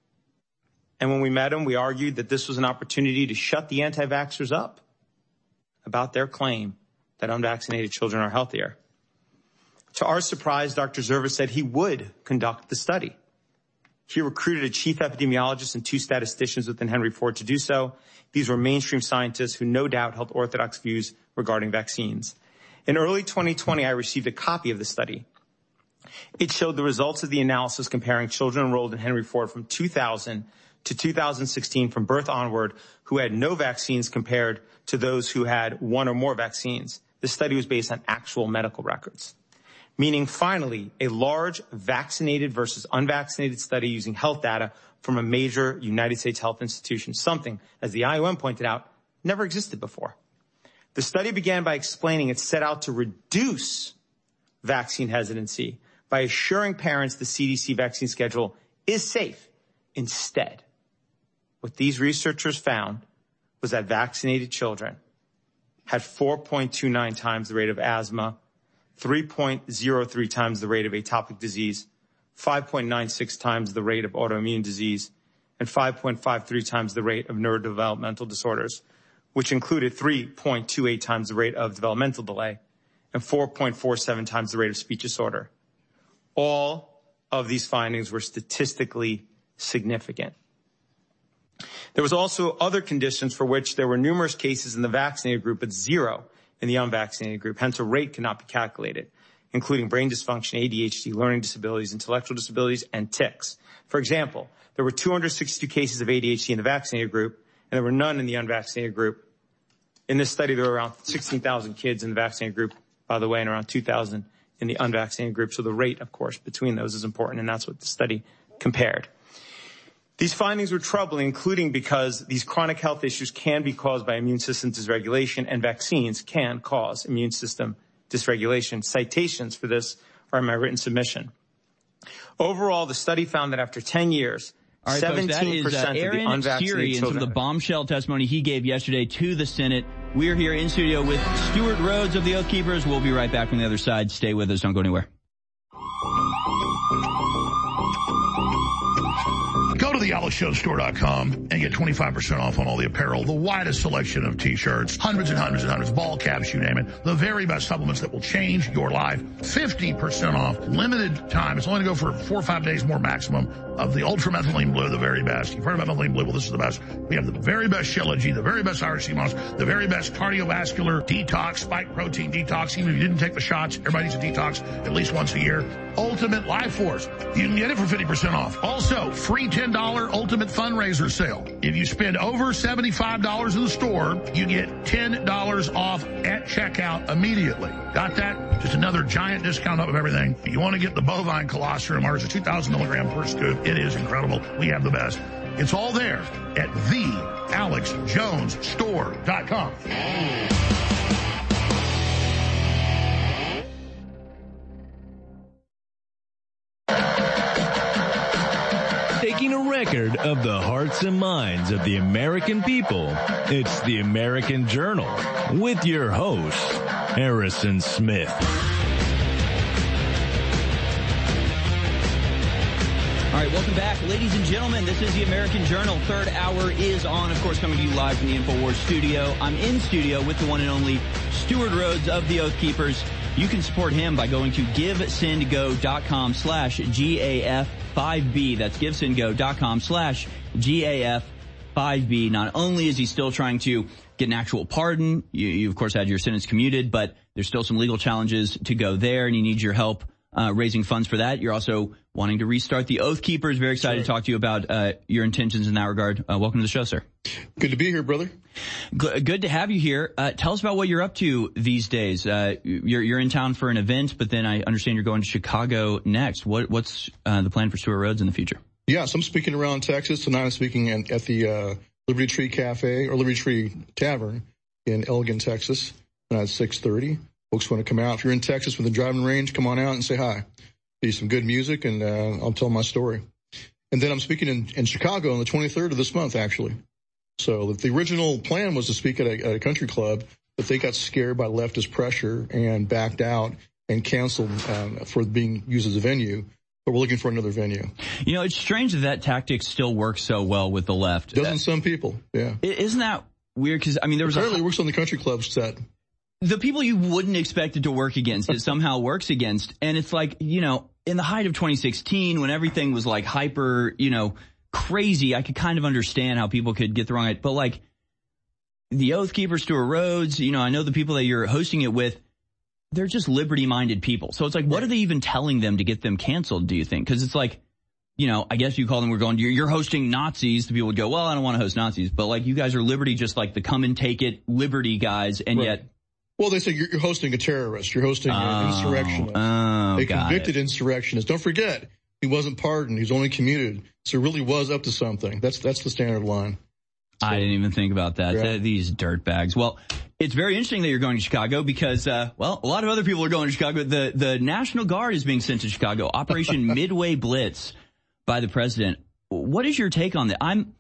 And when we met him, we argued that this was an opportunity to shut the anti-vaxxers up about their claim that unvaccinated children are healthier. To our surprise, Dr. Zervos said he would conduct the study. He recruited a chief epidemiologist and 2 statisticians within Henry Ford to do so. These were mainstream scientists who no doubt held orthodox views regarding vaccines. In early 2020, I received a copy of the study. It showed the results of the analysis comparing children enrolled in Henry Ford from 2000 to 2016 from birth onward who had no vaccines compared to those who had 1 or more vaccines. The study was based on actual medical records, meaning finally a large vaccinated versus unvaccinated study using health data from a major United States health institution, something, as the IOM pointed out, never existed before. The study began by explaining it set out to reduce vaccine hesitancy by assuring parents the CDC vaccine schedule is safe. Instead, what these researchers found was that vaccinated children had 4.29 times the rate of asthma, 3.03 times the rate of atopic disease, 5.96 times the rate of autoimmune disease, and 5.53 times the rate of neurodevelopmental disorders, which included 3.28 times the rate of developmental delay and 4.47 times the rate of speech disorder. All of these findings were statistically significant. There was also other conditions for which there were numerous cases in the vaccinated group, but 0 in the unvaccinated group. Hence, a rate cannot be calculated, including brain dysfunction, ADHD, learning disabilities, intellectual disabilities, and tics. For example, there were 262 cases of ADHD in the vaccinated group, and there were none in the unvaccinated group. In this study, there were around 16,000 kids in the vaccinated group, by the way, and around 2,000 in the unvaccinated group. So the rate, of course, between those is important, and that's what the study compared. These findings were troubling, including because these chronic health issues can be caused by immune system dysregulation, and vaccines can cause immune system dysregulation. Citations for this are in my written submission. Overall, the study found that after 10 years, all right, 17% folks, that is, of the unvaccinated children. From the bombshell testimony he gave yesterday to the Senate. We're here in studio with Stuart Rhodes of the Oath Keepers. We'll be right back from the other side. Stay with us. Don't go anywhere. Go to thealexshowstore.com and get 25% off on all the apparel, the widest selection of T-shirts, hundreds and hundreds and hundreds, ball caps, you name it, the very best supplements that will change your life. 50% off, limited time. It's only going to go for 4 or 5 days more maximum of the Ultra Methylene Blue, the very best. You've heard about Methylene Blue. Well, this is the best. We have the very best Shilajit, the very best Irish sea moss, the very best cardiovascular detox, spike protein detox. Even if you didn't take the shots, everybody needs a detox at least once a year. Ultimate Life Force. You can get it for 50% off. Also, free $10 Ultimate Fundraiser Sale. If you spend over $75 in the store, you get $10 off at checkout immediately. Got that? Just another giant discount up of everything. If you want to get the bovine colostrum, ours is 2,000 milligram per scoop. It is incredible. We have the best. It's all there at thealexjonesstore.com. Taking a record of the hearts and minds of the American people, it's the American Journal with your host, Harrison Smith. All right, welcome back. Ladies and gentlemen, this is the American Journal. Third hour is on, of course, coming to you live from the InfoWars studio. I'm in studio with the one and only Stuart Rhodes of the Oath Keepers. You can support him by going to givesendgo.com/GAF5B. That's givesendgo.com/GAF5B. Not only is he still trying to get an actual pardon, you of course had your sentence commuted, but there's still some legal challenges to go there, and he needs your help raising funds for that. You're also wanting to restart the Oath Keepers. Very excited to talk to you about your intentions in that regard. Welcome to the show, sir. Good to be here, brother. Good to have you here. Tell us about what you're up to these days. You're in town for an event, but then I understand you're going to Chicago next. What's the plan for Stuart Rhodes in the future? Yes, I'm speaking around Texas. Tonight I'm speaking at the Liberty Tree Cafe or Liberty Tree Tavern in Elgin, Texas at 6:30. Folks want to come out. If you're in Texas with a driving range, come on out and say hi. Be some good music, and I'll tell my story. And then I'm speaking in Chicago on the 23rd of this month, actually. So the original plan was to speak at a country club, but they got scared by leftist pressure and backed out and canceled for being used as a venue. But we're looking for another venue. You know, it's strange that tactic still works so well with the left. Doesn't some people? Yeah. Isn't that weird? Because, I mean, there was apparently it works on the country club set. The people you wouldn't expect it to work against, it somehow works against. And it's like, you know, in the height of 2016, when everything was like hyper, you know, crazy, I could kind of understand how people could get the wrong idea. But like the Oath Keepers, Stuart Rhodes, you know, I know the people that you're hosting it with, they're just liberty-minded people. So it's like, what are they even telling them to get them canceled, do you think? Because it's like, you know, I guess you call them, we're going, you're hosting Nazis. The people would go, well, I don't want to host Nazis. But like, you guys are liberty, just like the come and take it liberty guys. And yet. Well, they say you're hosting a terrorist. You're hosting an insurrectionist. A convicted insurrectionist. Don't forget, he wasn't pardoned. He's only commuted. So it really was up to something. That's the standard line. So, I didn't even think about that. Yeah. These dirtbags. Well, it's very interesting that you're going to Chicago because, well, a lot of other people are going to Chicago. The National Guard is being sent to Chicago. Operation Midway Blitz by the president. What is your take on that? I'm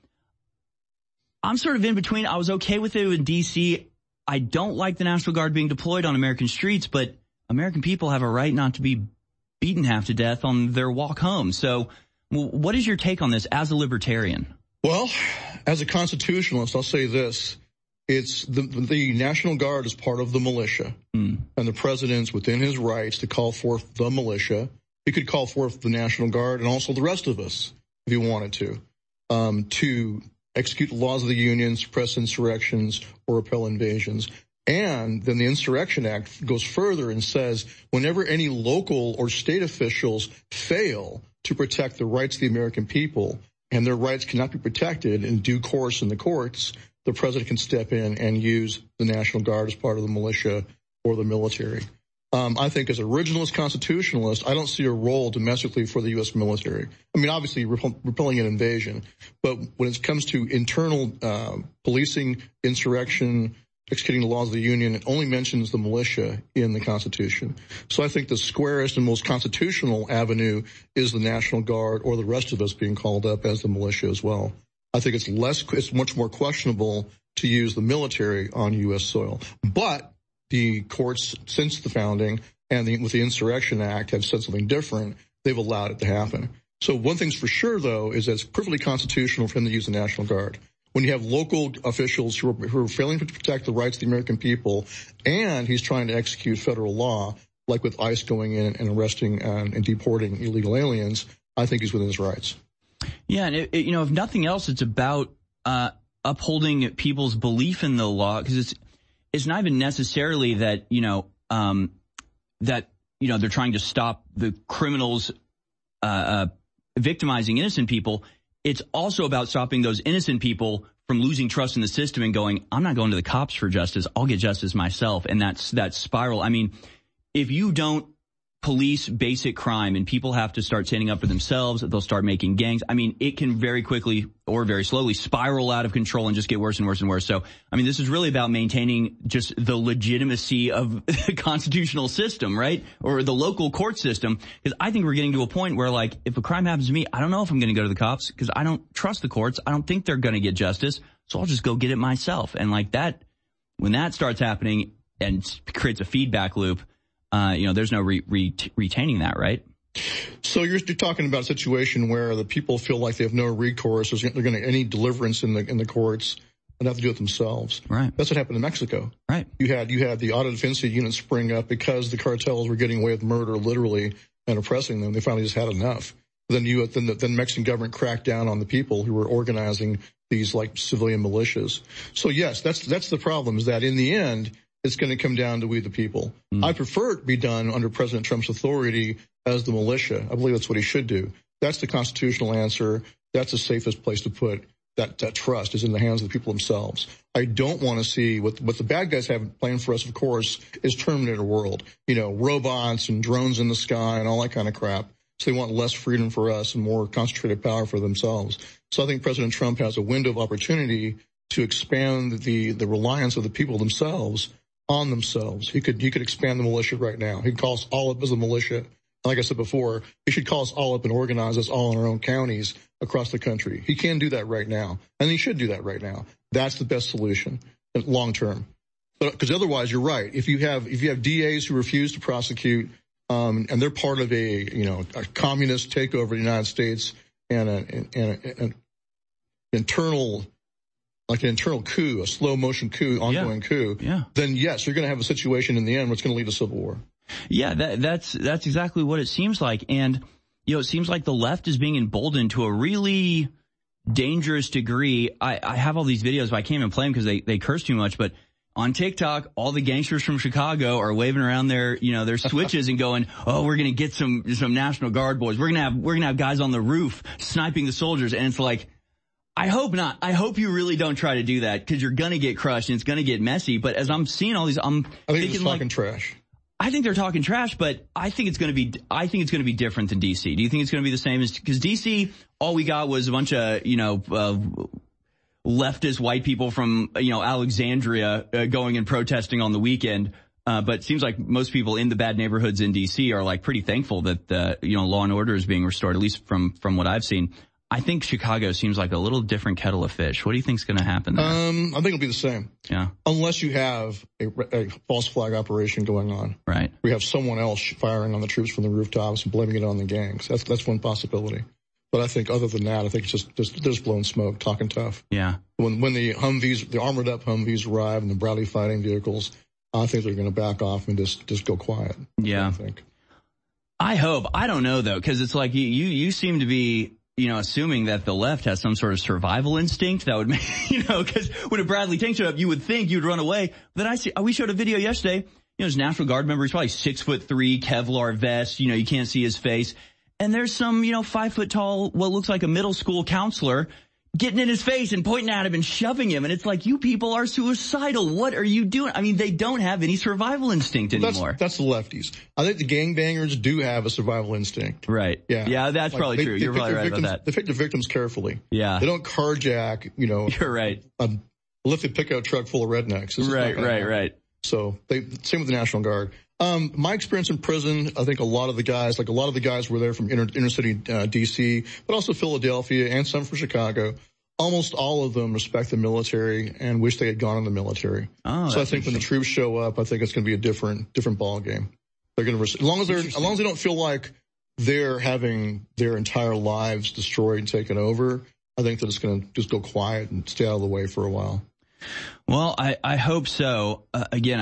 sort of in between. I was okay with it in D.C. I don't like the National Guard being deployed on American streets, but American people have a right not to be beaten half to death on their walk home. So what is your take on this as a libertarian? Well, as a constitutionalist, I'll say this. It's the National Guard is part of the militia, and the president's within his rights to call forth the militia. He could call forth the National Guard and also the rest of us if he wanted to execute the laws of the Union, suppress insurrections, or repel invasions. And then the Insurrection Act goes further and says whenever any local or state officials fail to protect the rights of the American people and their rights cannot be protected in due course in the courts, the president can step in and use the National Guard as part of the militia or the military. I think as originalist constitutionalist, I don't see a role domestically for the U.S. military. I mean, obviously repelling an invasion, but when it comes to internal policing, insurrection, executing the laws of the Union, it only mentions the militia in the Constitution. So I think the squarest and most constitutional avenue is the National Guard or the rest of us being called up as the militia as well. I think it's much more questionable to use the military on U.S. soil. But the courts since the founding and with the Insurrection Act have said something different. They've allowed it to happen. So one thing's for sure, though, is that it's perfectly constitutional for him to use the National Guard. When you have local officials who are failing to protect the rights of the American people, and he's trying to execute federal law, like with ICE going in and arresting and deporting illegal aliens, I think he's within his rights. Yeah, and if nothing else, it's about upholding people's belief in the law, because it's not even necessarily that they're trying to stop the criminals victimizing innocent people. It's also about stopping those innocent people from losing trust in the system and going, I'm not going to the cops for justice. I'll get justice myself. And that spiral. I mean, if you don't police basic crime and people have to start standing up for themselves, they'll start making gangs. I mean, it can very quickly or very slowly spiral out of control and just get worse and worse and worse. So, I mean, this is really about maintaining just the legitimacy of the constitutional system, right? Or the local court system. Because I think we're getting to a point where, like, if a crime happens to me, I don't know if I'm going to go to the cops because I don't trust the courts. I don't think they're going to get justice. So I'll just go get it myself. And like that, when that starts happening and creates a feedback loop, there's no retaining that, right? So you're talking about a situation where the people feel like they have no recourse. They're going to any deliverance in the courts and have to do it themselves. Right. That's what happened in Mexico. Right. You had the auto defense unit spring up because the cartels were getting away with murder, literally, and oppressing them. They finally just had enough. Then the Mexican government cracked down on the people who were organizing these like civilian militias. So yes, that's the problem, is that in the end, it's going to come down to we the people. I prefer it to be done under President Trump's authority as the militia. I believe that's what he should do. That's the constitutional answer. That's the safest place to put that trust, is in the hands of the people themselves. I don't want to see what the bad guys have planned for us, of course, is Terminator world. Robots and drones in the sky and all that kind of crap. So they want less freedom for us and more concentrated power for themselves. So I think President Trump has a window of opportunity to expand the reliance of the people themselves on themselves. He could expand the militia right now. He could call us all up as a militia. Like I said before, he should call us all up and organize us all in our own counties across the country. He can do that right now, and he should do that right now. That's the best solution long term. Because otherwise, you're right. If you have DAs who refuse to prosecute, and they're part of a communist takeover of the United States and an internal coup, a slow motion coup, ongoing coup, then yes, you're going to have a situation in the end where it's going to lead to civil war. Yeah, that's exactly what it seems like. And, it seems like the left is being emboldened to a really dangerous degree. I have all these videos, but I can't even play them because they curse too much. But on TikTok, all the gangsters from Chicago are waving around their switches and going, "Oh, we're going to get some National Guard boys. We're going to have guys on the roof sniping the soldiers." And it's like, I hope not. I hope you really don't try to do that, because you're going to get crushed and it's going to get messy. But as I'm seeing all these, I think it's talking trash. I think they're talking trash, but I think it's going to be different than DC. Do you think it's going to be the same because DC, all we got was a bunch of, leftist white people from, Alexandria going and protesting on the weekend. But it seems like most people in the bad neighborhoods in DC are like pretty thankful that, law and order is being restored, at least from what I've seen. I think Chicago seems like a little different kettle of fish. What do you think's going to happen there? I think it'll be the same. Yeah. Unless you have a false flag operation going on. Right. We have someone else firing on the troops from the rooftops and blaming it on the gangs. That's one possibility. But I think other than that, I think it's just blowing smoke, talking tough. Yeah. When the Humvees, the armored up Humvees arrive and the Bradley fighting vehicles, I think they're going to back off and just go quiet. Yeah. I think. I hope. I don't know though, because it's like you seem to be, assuming that the left has some sort of survival instinct that would make, because when a Bradley tank showed up, you would think you'd run away. But then we showed a video yesterday, there's a National Guard member, he's probably 6'3", Kevlar vest, you can't see his face. And there's some, 5 foot tall, what looks like a middle school counselor, getting in his face and pointing at him and shoving him. And it's like, you people are suicidal. What are you doing? I mean, they don't have any survival instinct anymore. That's the lefties. I think the gangbangers do have a survival instinct. Right. Yeah. Yeah, that's probably true. You're probably right victims, about that. They pick the victims carefully. Yeah. They don't carjack, You're right. A lifted pickup truck full of rednecks. Right. So same with the National Guard. My experience in prison, I think a lot of the guys were there from inner city, DC, but also Philadelphia and some from Chicago. Almost all of them respect the military and wish they had gone in the military. Oh, so I think when the troops show up, I think it's going to be a different ball game. They're going to, as long as they don't feel like they're having their entire lives destroyed and taken over, I think that it's going to just go quiet and stay out of the way for a while. Well, I hope so. Again,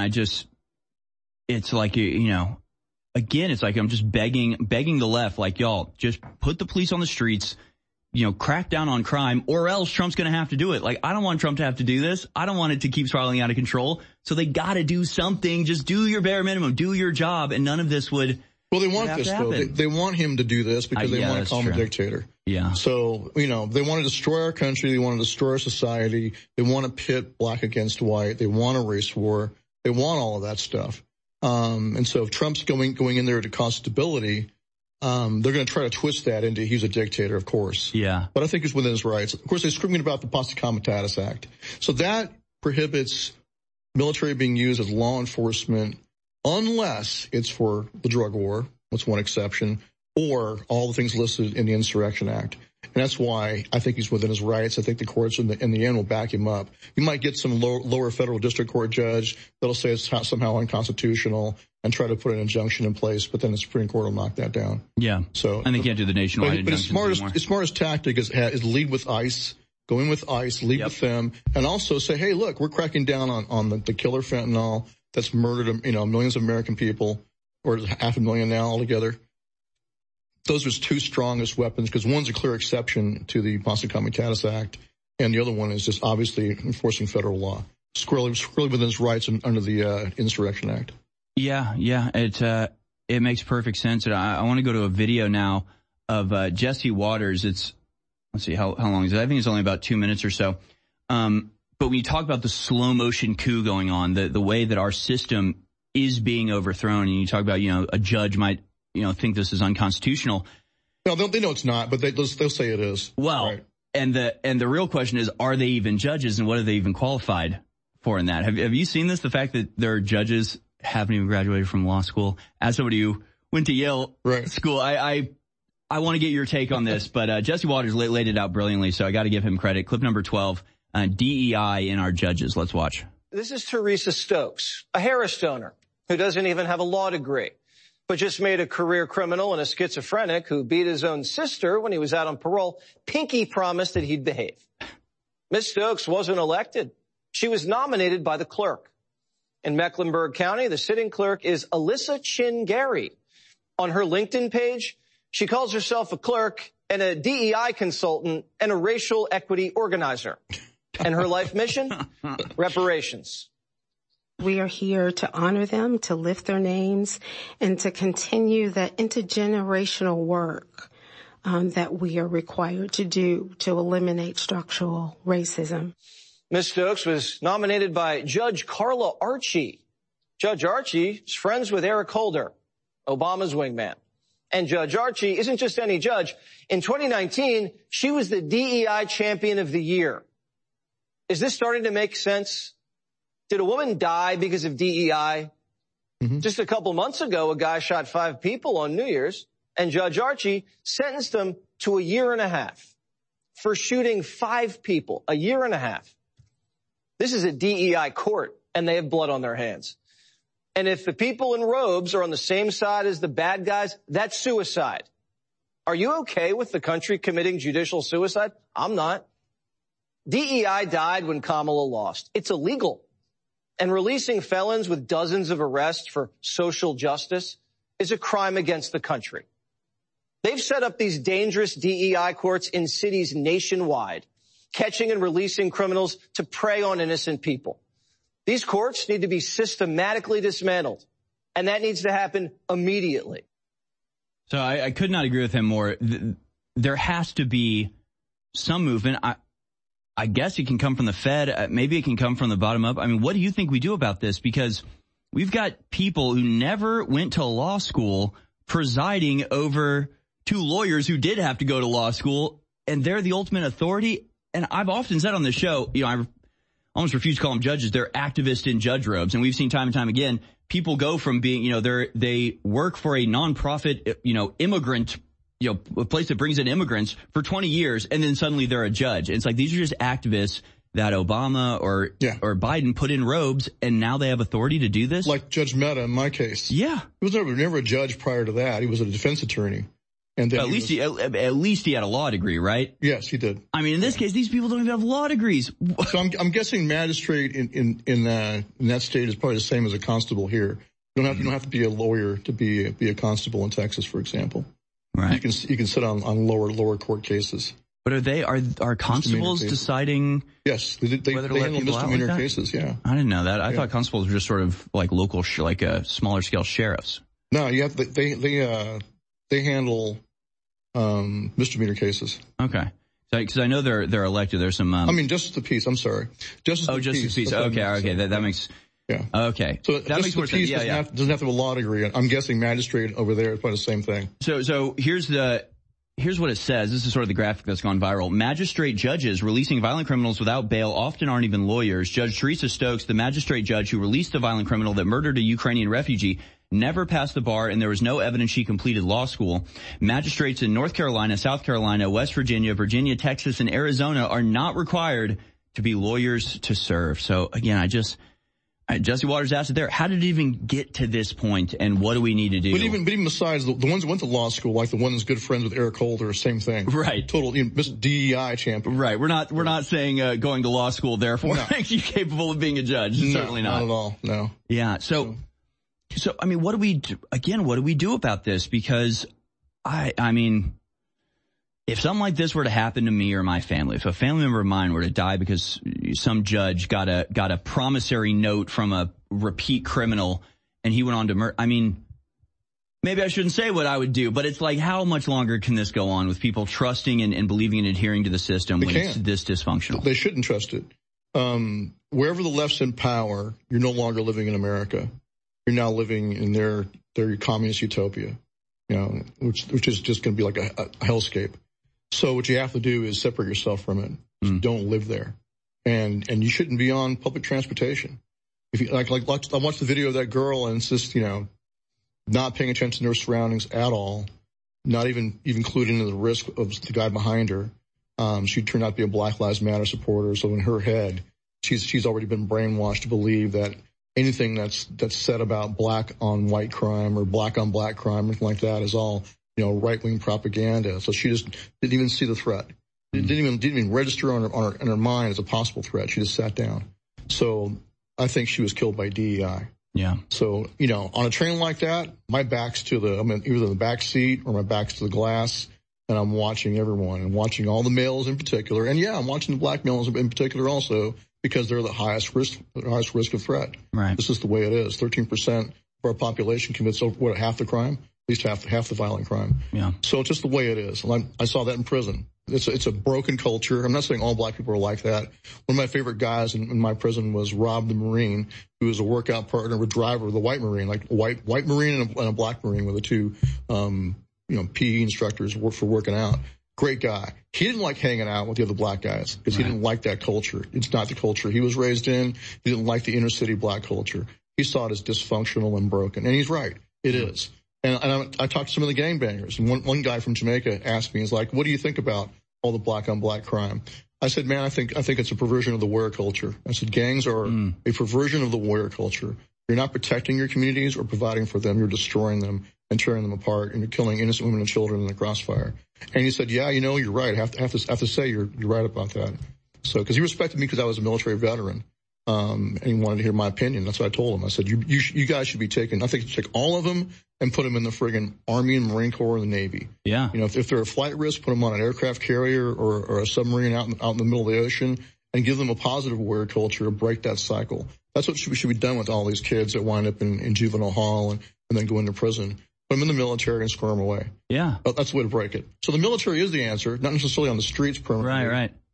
it's like, again, it's like I'm just begging the left, like, y'all, just put the police on the streets, crack down on crime, or else Trump's going to have to do it. Like, I don't want Trump to have to do this. I don't want it to keep spiraling out of control. So they got to do something. Just do your bare minimum. Do your job. And none of this would. Well, they want this, though. They want him to do this because they want to call him a dictator. Yeah. So, they want to destroy our country. They want to destroy our society. They want to pit black against white. They want a race war. They want all of that stuff. And so if Trump's going in there to cause stability, they're going to try to twist that into he's a dictator, of course. Yeah. But I think he's within his rights. Of course, they're screaming about the Posse Comitatus Act. So that prohibits military being used as law enforcement unless it's for the drug war. That's one exception. Or all the things listed in the Insurrection Act. And that's why I think he's within his rights. I think the courts in the end will back him up. You might get some lower federal district court judge that'll say it's somehow unconstitutional and try to put an injunction in place, but then the Supreme Court will knock that down. Yeah. So, and they can't do the nationwide injunctions anymore. His smartest tactic is lead with ICE, go in with ICE, lead with them, and also say, hey, look, we're cracking down on the killer fentanyl that's murdered, millions of American people, or 500,000 now altogether. Those are his two strongest weapons, because one's a clear exception to the Posse Comitatus Act, and the other one is just obviously enforcing federal law, squarely within his rights under the Insurrection Act. Yeah, it makes perfect sense. And I want to go to a video now of Jesse Waters. Let's see, how long is it? I think it's only about 2 minutes or so. But when you talk about the slow motion coup going on, the way that our system is being overthrown, and you talk about, a judge might, think this is unconstitutional. No, they know it's not, but they'll say it is. Well, right. and the real question is, are they even judges, and what are they even qualified for in that? Have you seen this? The fact that there are judges haven't even graduated from law school. As somebody who went to Yale school, I want to get your take on this, but Jesse Waters laid it out brilliantly, so I got to give him credit. Clip number 12, DEI in our judges. Let's watch. This is Teresa Stokes, a Harris donor who doesn't even have a law degree, but just made a career criminal and a schizophrenic who beat his own sister when he was out on parole. Pinky promised that he'd behave. Ms. Stokes wasn't elected. She was nominated by the clerk. In Mecklenburg County, the sitting clerk is Alyssa Chin Gary. On her LinkedIn page, she calls herself a clerk and a DEI consultant and a racial equity organizer. And her life mission? Reparations. We are here to honor them, to lift their names, and to continue the intergenerational work that we are required to do to eliminate structural racism. Ms. Stokes was nominated by Judge Carla Archie. Judge Archie is friends with Eric Holder, Obama's wingman. And Judge Archie isn't just any judge. In 2019, she was the DEI Champion of the Year. Is this starting to make sense? Did a woman die because of DEI? Mm-hmm. Just a couple months ago, a guy shot 5 people on New Year's, and Judge Archie sentenced him to 1.5 years for shooting 5 people, 1.5 years. This is a DEI court, and they have blood on their hands. And if the people in robes are on the same side as the bad guys, that's suicide. Are you okay with the country committing judicial suicide? I'm not. DEI died when Kamala lost. It's illegal. And releasing felons with dozens of arrests for social justice is a crime against the country. They've set up these dangerous DEI courts in cities nationwide, catching and releasing criminals to prey on innocent people. These courts need to be systematically dismantled, and that needs to happen immediately. So I could not agree with him more. There has to be some movement. I guess it can come from the Fed. Maybe it can come from the bottom up. I mean, what do you think we do about this? Because we've got people who never went to law school presiding over two lawyers who did have to go to law school, and they're the ultimate authority. And I've often said on the show, I almost refuse to call them judges. They're activists in judge robes. And we've seen time and time again, people go from being, they work for a nonprofit, immigrant, a place that brings in immigrants for 20 years, and then suddenly they're a judge. And it's like, these are just activists that Obama or Biden put in robes, and now they have authority to do this? Like Judge Mehta in my case. Yeah. He was never a judge prior to that. He was a defense attorney. And then at least he had a law degree, right? Yes, he did. I mean, in this case, these people don't even have law degrees. So I'm guessing magistrate in that state is probably the same as a constable here. You don't have to be a lawyer to be a constable in Texas, for example. Right. You can sit on lower court cases. But are constables deciding? Yes, they handle misdemeanor cases. Yeah, I didn't know that. I thought constables were just sort of like local, smaller scale sheriffs. No, they handle misdemeanor cases. Okay, because I know they're elected. There's some. Justice of the peace. I'm sorry, Justice of the peace. Okay, that makes. Yeah. Okay. So that makes more sense. Doesn't have to have a law degree. I'm guessing magistrate over there is probably the same thing. So here's what it says. This is sort of the graphic that's gone viral. Magistrate judges releasing violent criminals without bail often aren't even lawyers. Judge Teresa Stokes, the magistrate judge who released the violent criminal that murdered a Ukrainian refugee, never passed the bar, and there was no evidence she completed law school. Magistrates in North Carolina, South Carolina, West Virginia, Virginia, Texas, and Arizona are not required to be lawyers to serve. So again, Jesse Waters asked it there. How did it even get to this point, and what do we need to do? But even besides, the ones who went to law school, like the one that's good friends with Eric Holder, same thing. Right. Total DEI champion. Right. We're not saying going to law school therefore makes you capable of being a judge. No, certainly not. Not at all. No. Yeah. So I mean, what do we do? Again, what do we do about this? Because I mean, if something like this were to happen to me or my family, if a family member of mine were to die because some judge got a promissory note from a repeat criminal and he went on to murder, I mean, maybe I shouldn't say what I would do, but it's like, how much longer can this go on with people trusting and believing and adhering to the system when it's this dysfunctional? They shouldn't trust it. Wherever the left's in power, you're no longer living in America. You're now living in their communist utopia, which is just going to be like a hellscape. So what you have to do is separate yourself from it. Just don't live there. And you shouldn't be on public transportation. If you like I watched the video of that girl and it's just, not paying attention to her surroundings at all, not even including the risk of the guy behind her. She turned out to be a Black Lives Matter supporter. So in her head, she's already been brainwashed to believe that anything that's said about black on white crime or black on black crime, anything like that is all, right-wing propaganda. So she just didn't even see the threat. Didn't even register in her mind as a possible threat. She just sat down. So I think she was killed by DEI. Yeah. So, on a train like that, my back's I'm either in the back seat or my back's to the glass, and I'm watching everyone and watching all the males in particular. And yeah, I'm watching the black males in particular also because they're the highest risk of threat. Right. This is the way it is. 13% of our population commits half the crime. At least half the violent crime. Yeah. So it's just the way it is. And I saw that in prison. It's a broken culture. I'm not saying all black people are like that. One of my favorite guys in my prison was Rob the Marine, who was a workout partner with Driver, the white Marine, like a white Marine and a black Marine were the two, PE instructors for working out. Great guy. He didn't like hanging out with the other black guys because he didn't like that culture. It's not the culture he was raised in. He didn't like the inner city black culture. He saw it as dysfunctional and broken. And he's right. It is. And I talked to some of the gangbangers, and one guy from Jamaica asked me, he's like, what do you think about all the black on black crime? I said, man, I think it's a perversion of the warrior culture. I said, gangs are a perversion of the warrior culture. You're not protecting your communities or providing for them. You're destroying them and tearing them apart, and you're killing innocent women and children in the crossfire. And he said, yeah, you're right. I have to say you're right about that. So, because he respected me because I was a military veteran. And he wanted to hear my opinion. That's what I told him. I said, you guys should be taken. I think you should take all of them and put them in the friggin' Army and Marine Corps or the Navy. Yeah. If they're a flight risk, put them on an aircraft carrier or a submarine out in the middle of the ocean and give them a positive warrior culture to break that cycle. That's what should be done with all these kids that wind up in juvenile hall and then go into prison. Put them in the military and squirm away. Yeah. That's the way to break it. So the military is the answer, not necessarily on the streets permanently. Right. But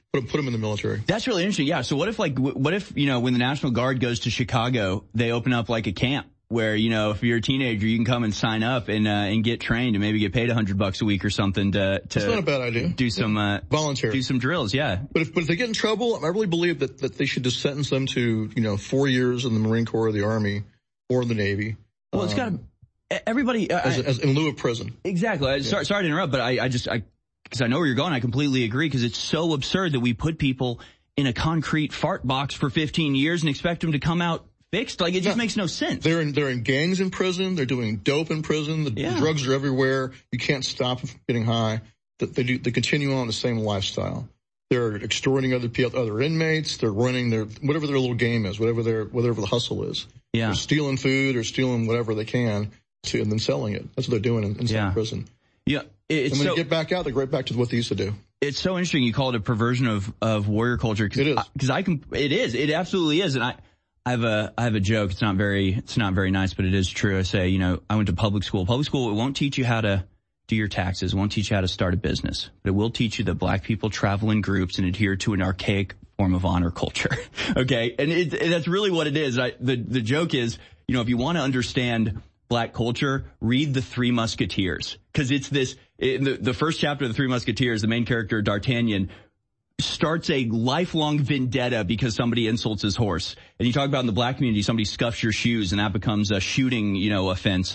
Put them in the military. That's really interesting. Yeah. So what if when the National Guard goes to Chicago, they open up like a camp where, if you're a teenager, you can come and sign up and get trained and maybe get paid $100 a week or something to That's not a bad idea. Do some, voluntary. Do some drills. Yeah. But if they get in trouble, I really believe that they should just sentence them to, 4 years in the Marine Corps or the Army or the Navy. Well, it's got to, everybody. As in lieu of prison. Exactly. Sorry to interrupt, but because I know where you're going, I completely agree, because it's so absurd that we put people in a concrete fart box for 15 years and expect them to come out fixed. Like, it just makes no sense. They're in gangs in prison. They're doing dope in prison. The drugs are everywhere. You can't stop them from getting high. They continue on the same lifestyle. They're extorting other inmates. They're running whatever their little game is, whatever the hustle is. Yeah. They're stealing food or stealing whatever they can and then selling it. That's what they're doing inside prison. Yeah. And when they get back out, they go right back to what they used to do. It's so interesting you call it a perversion of warrior culture. It is. It is. It absolutely is. And I have a joke. It's not very nice, but it is true. I say, I went to public school. Public school, it won't teach you how to do your taxes. It won't teach you how to start a business. But it will teach you that black people travel in groups and adhere to an archaic form of honor culture. Okay. And that's really what it is. The joke is, if you want to understand black culture, read The Three Musketeers. Cause it's the first chapter of The Three Musketeers, the main character, D'Artagnan, starts a lifelong vendetta because somebody insults his horse. And you talk about in the black community, somebody scuffs your shoes and that becomes a shooting, offense.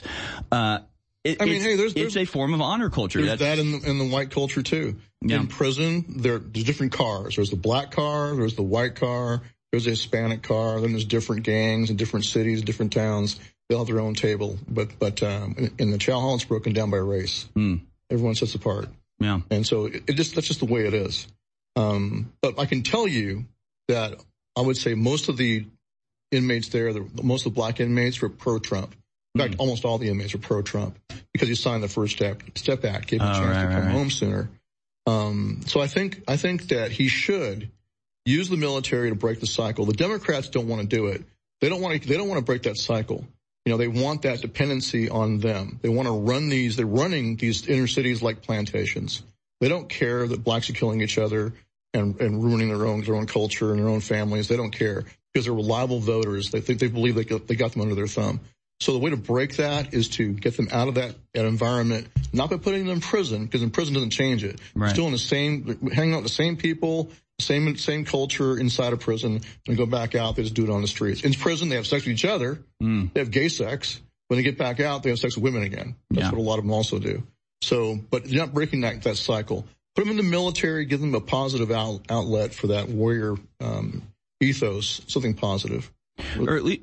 It's a form of honor culture. There's that in the white culture too. Yeah. In prison, there's different cars. There's the black car, there's the white car, there's a Hispanic car, then there's different gangs in different cities, different towns. They'll have their own table. But in the chow hall, it's broken down by race. Everyone sits apart. Yeah. And so that's just the way it is. But I can tell you that I would say most of the inmates there, most of the black inmates were pro-Trump. In fact, almost all the inmates were pro-Trump because he signed the First Step Act, gave him a chance to come home sooner. So I think that he should use the military to break the cycle. The Democrats don't want to do it. They don't want to break that cycle. They want that dependency on them. They want to they're running these inner cities like plantations. They don't care that blacks are killing each other and ruining their own culture and their own families. They don't care because they're reliable voters. They believe they got them under their thumb. So the way to break that is to get them out of that environment, not by putting them in prison, because in prison doesn't change it. Right. Still hanging out with the same people, same culture inside of prison, and go back out, they just do it on the streets. In prison, they have sex with each other. They have gay sex. When they get back out, they have sex with women again. That's what a lot of them also do. So, but you're not breaking that cycle. Put them in the military, give them a positive outlet for that warrior ethos, something positive. Or at least,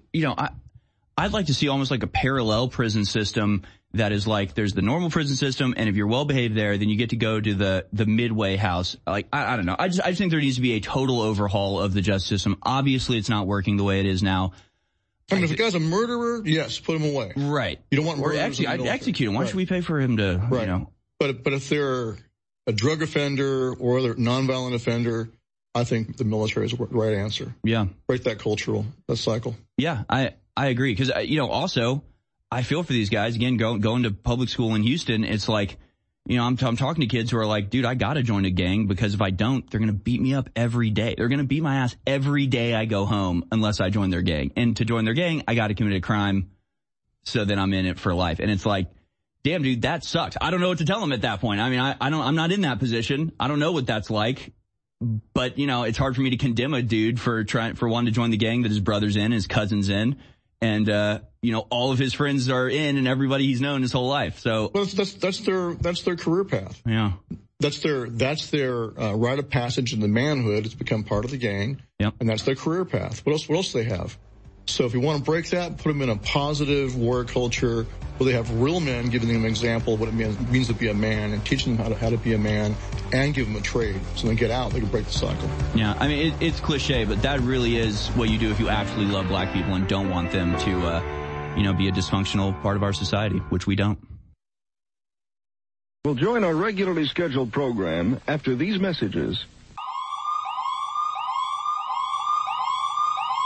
I'd like to see almost like a parallel prison system that is like there's the normal prison system, and if you're well behaved there, then you get to go to the midway house. Like I don't know. I just think there needs to be a total overhaul of the justice system. Obviously, it's not working the way it is now. I mean, if the guy's a murderer, yes, put him away. Right. You don't want murderers. I'd execute him. Why should we pay for him to? Right. But if they're a drug offender or a nonviolent offender, I think the military is the right answer. Yeah. Break that cycle. Yeah, I agree. Because, also, I feel for these guys. Again, going to public school in Houston, it's like, I'm talking to kids who are like, dude, I got to join a gang because if I don't, they're going to beat me up every day. They're going to beat my ass every day I go home unless I join their gang. And to join their gang, I got to commit a crime. So then I'm in it for life. And it's like, damn, dude, that sucks. I don't know what to tell them at that point. I mean, I'm not in that position. I don't know what that's like. But, it's hard for me to condemn a dude for wanting to join the gang that his brother's in, his cousin's in. And, all of his friends are in and everybody he's known his whole life. So. Well, that's their career path. Yeah. That's their rite of passage into manhood. It's become part of the gang. Yep. And that's their career path. What else do they have? So if you want to break that, put them in a positive warrior culture where they have real men giving them an example of what it means to be a man and teaching them how to be a man and give them a trade. So when they get out, they can break the cycle. Yeah, I mean, it's cliche, but that really is what you do if you actually love black people and don't want them to, be a dysfunctional part of our society, which we don't. We'll join our regularly scheduled program after these messages.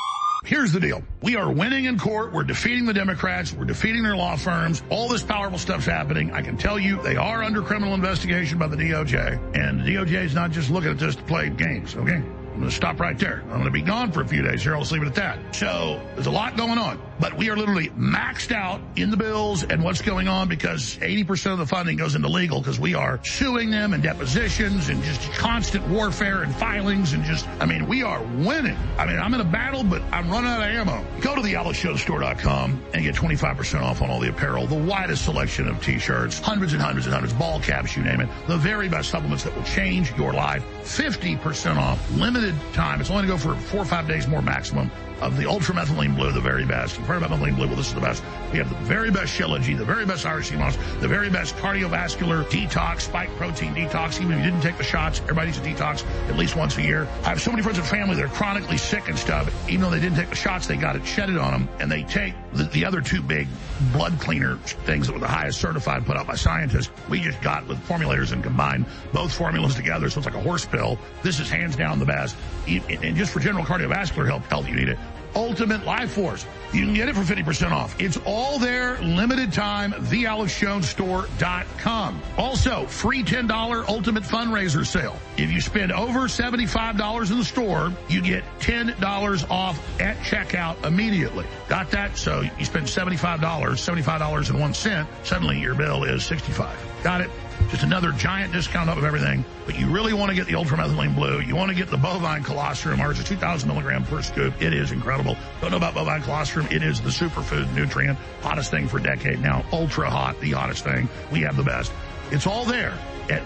Here's the deal. We are winning in court. We're defeating the Democrats. We're defeating their law firms. All this powerful stuff's happening. I can tell you they are under criminal investigation by the DOJ. And the DOJ is not just looking at this to play games, okay? I'm going to stop right there. I'm going to be gone for a few days here. I'll just leave it at that. So there's a lot going on. But we are literally maxed out in the bills and what's going on because 80% of the funding goes into legal because we are suing them and depositions and just constant warfare and filings and just, I mean, we are winning. I mean, I'm in a battle, but I'm running out of ammo. Go to the AlexJonesStore.com and get 25% off on all the apparel, the widest selection of T-shirts, hundreds and hundreds and hundreds, ball caps, you name it, the very best supplements that will change your life, 50% off, limited time. It's only to go for 4 or 5 days more maximum of the Ultra Methylene Blue, the very best. You've heard about Methylene Blue, well, this is the best. We have the very best Shilajit, the very best Irish sea moss, the very best cardiovascular detox, spike protein detox. Even if you didn't take the shots, everybody needs a detox at least once a year. I have so many friends and family that are chronically sick and stuff. Even though they didn't take the shots, they got it shedded on them, and they take the other two big blood cleaner things that were the highest certified put out by scientists. We just got with formulators and combined both formulas together, so it's like a horse pill. This is hands down the best. And just for general cardiovascular health, you need it. Ultimate Life Force. You can get it for 50% off. It's all there, limited time, thealexjonesstore.com. Also, free $10 Ultimate Fundraiser Sale. If you spend over $75 in the store, you get $10 off at checkout immediately. Got that? So you spend $75.01, suddenly your bill is $65. Got it? Just another giant discount up of everything. But you really want to get the Ultramethylene Blue. You want to get the bovine colostrum. Ours is 2,000 milligrams per scoop. It is incredible. Don't know about bovine colostrum. It is the superfood nutrient. Hottest thing for a decade now. Ultra hot, the hottest thing. We have the best. It's all there at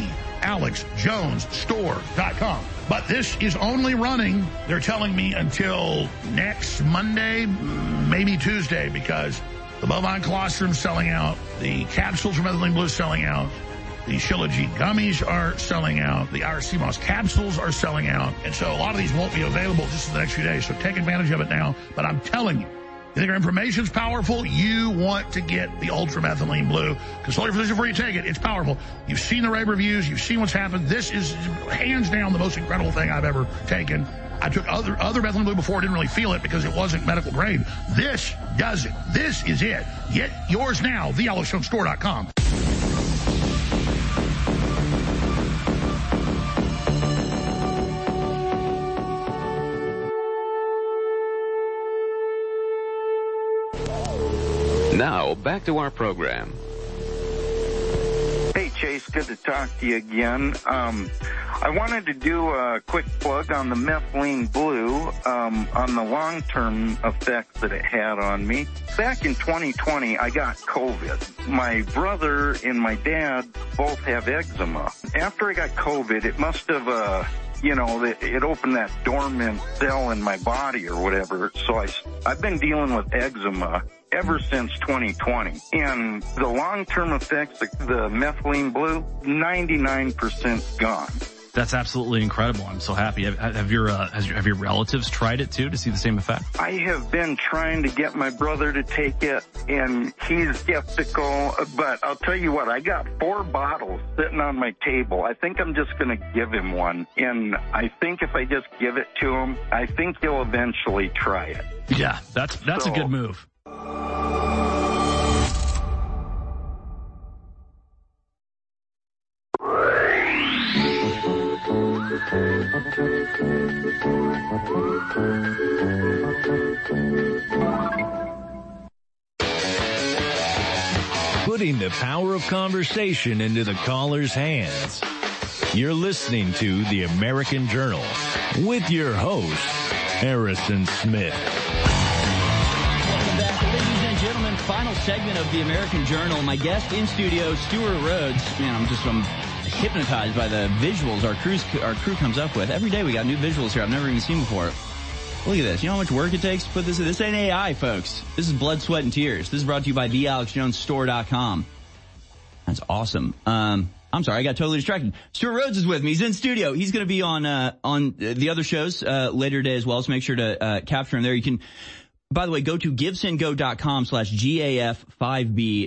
thealexjonesstore.com. But this is only running, they're telling me, until next Monday, maybe Tuesday, because the bovine colostrum selling out, the capsules for Methylene Blue selling out, the Shilajit gummies are selling out, the Irish sea moss capsules are selling out, and so a lot of these won't be available just in the next few days, so take advantage of it now. But I'm telling you, you think our information's powerful? You want to get the Ultra Methylene Blue. Consult your physician before you take it. It's powerful. You've seen the rave reviews. You've seen what's happened. This is hands down the most incredible thing I've ever taken. I took other Methylene Blue before, didn't really feel it because it wasn't medical grade. This does it. This is it. Get yours now, thealexjonesstore.com. Now, back to our program. Hey, Chase, good to talk to you again. I wanted to do a quick plug on the Methylene Blue, on the long-term effects that it had on me. Back in 2020, I got COVID. My brother and my dad both have eczema. After I got COVID, it must have, it opened that dormant cell in my body or whatever. So I've been dealing with eczema ever since 2020. And the long-term effects, the Methylene Blue, 99% gone. That's absolutely incredible. I'm so happy. Have your relatives tried it too to see the same effect? I have been trying to get my brother to take it, and he's skeptical. But I'll tell you what, I got 4 bottles sitting on my table. I think I'm just going to give him one. And I think if I just give it to him, I think he'll eventually try it. Yeah, that's a good move. Putting the power of conversation into the caller's hands. You're listening to The American Journal with your host, Harrison Smith. Welcome back, ladies and gentlemen. Final segment of The American Journal. My guest in studio, Stuart Rhodes. Man, I'm hypnotized by the visuals our crew comes up with. Every day we got new visuals here I've never even seen before. Look at this. You know how much work it takes to put this in? This ain't AI, folks. This is blood, sweat, and tears. This is brought to you by thealexjonesstore.com. That's awesome. I'm sorry, I got totally distracted. Stuart Rhodes is with me. He's in studio. He's going to be on the other shows later today as well, so make sure to capture him there. You can, by the way, go to givesendgo.com/GAF5B,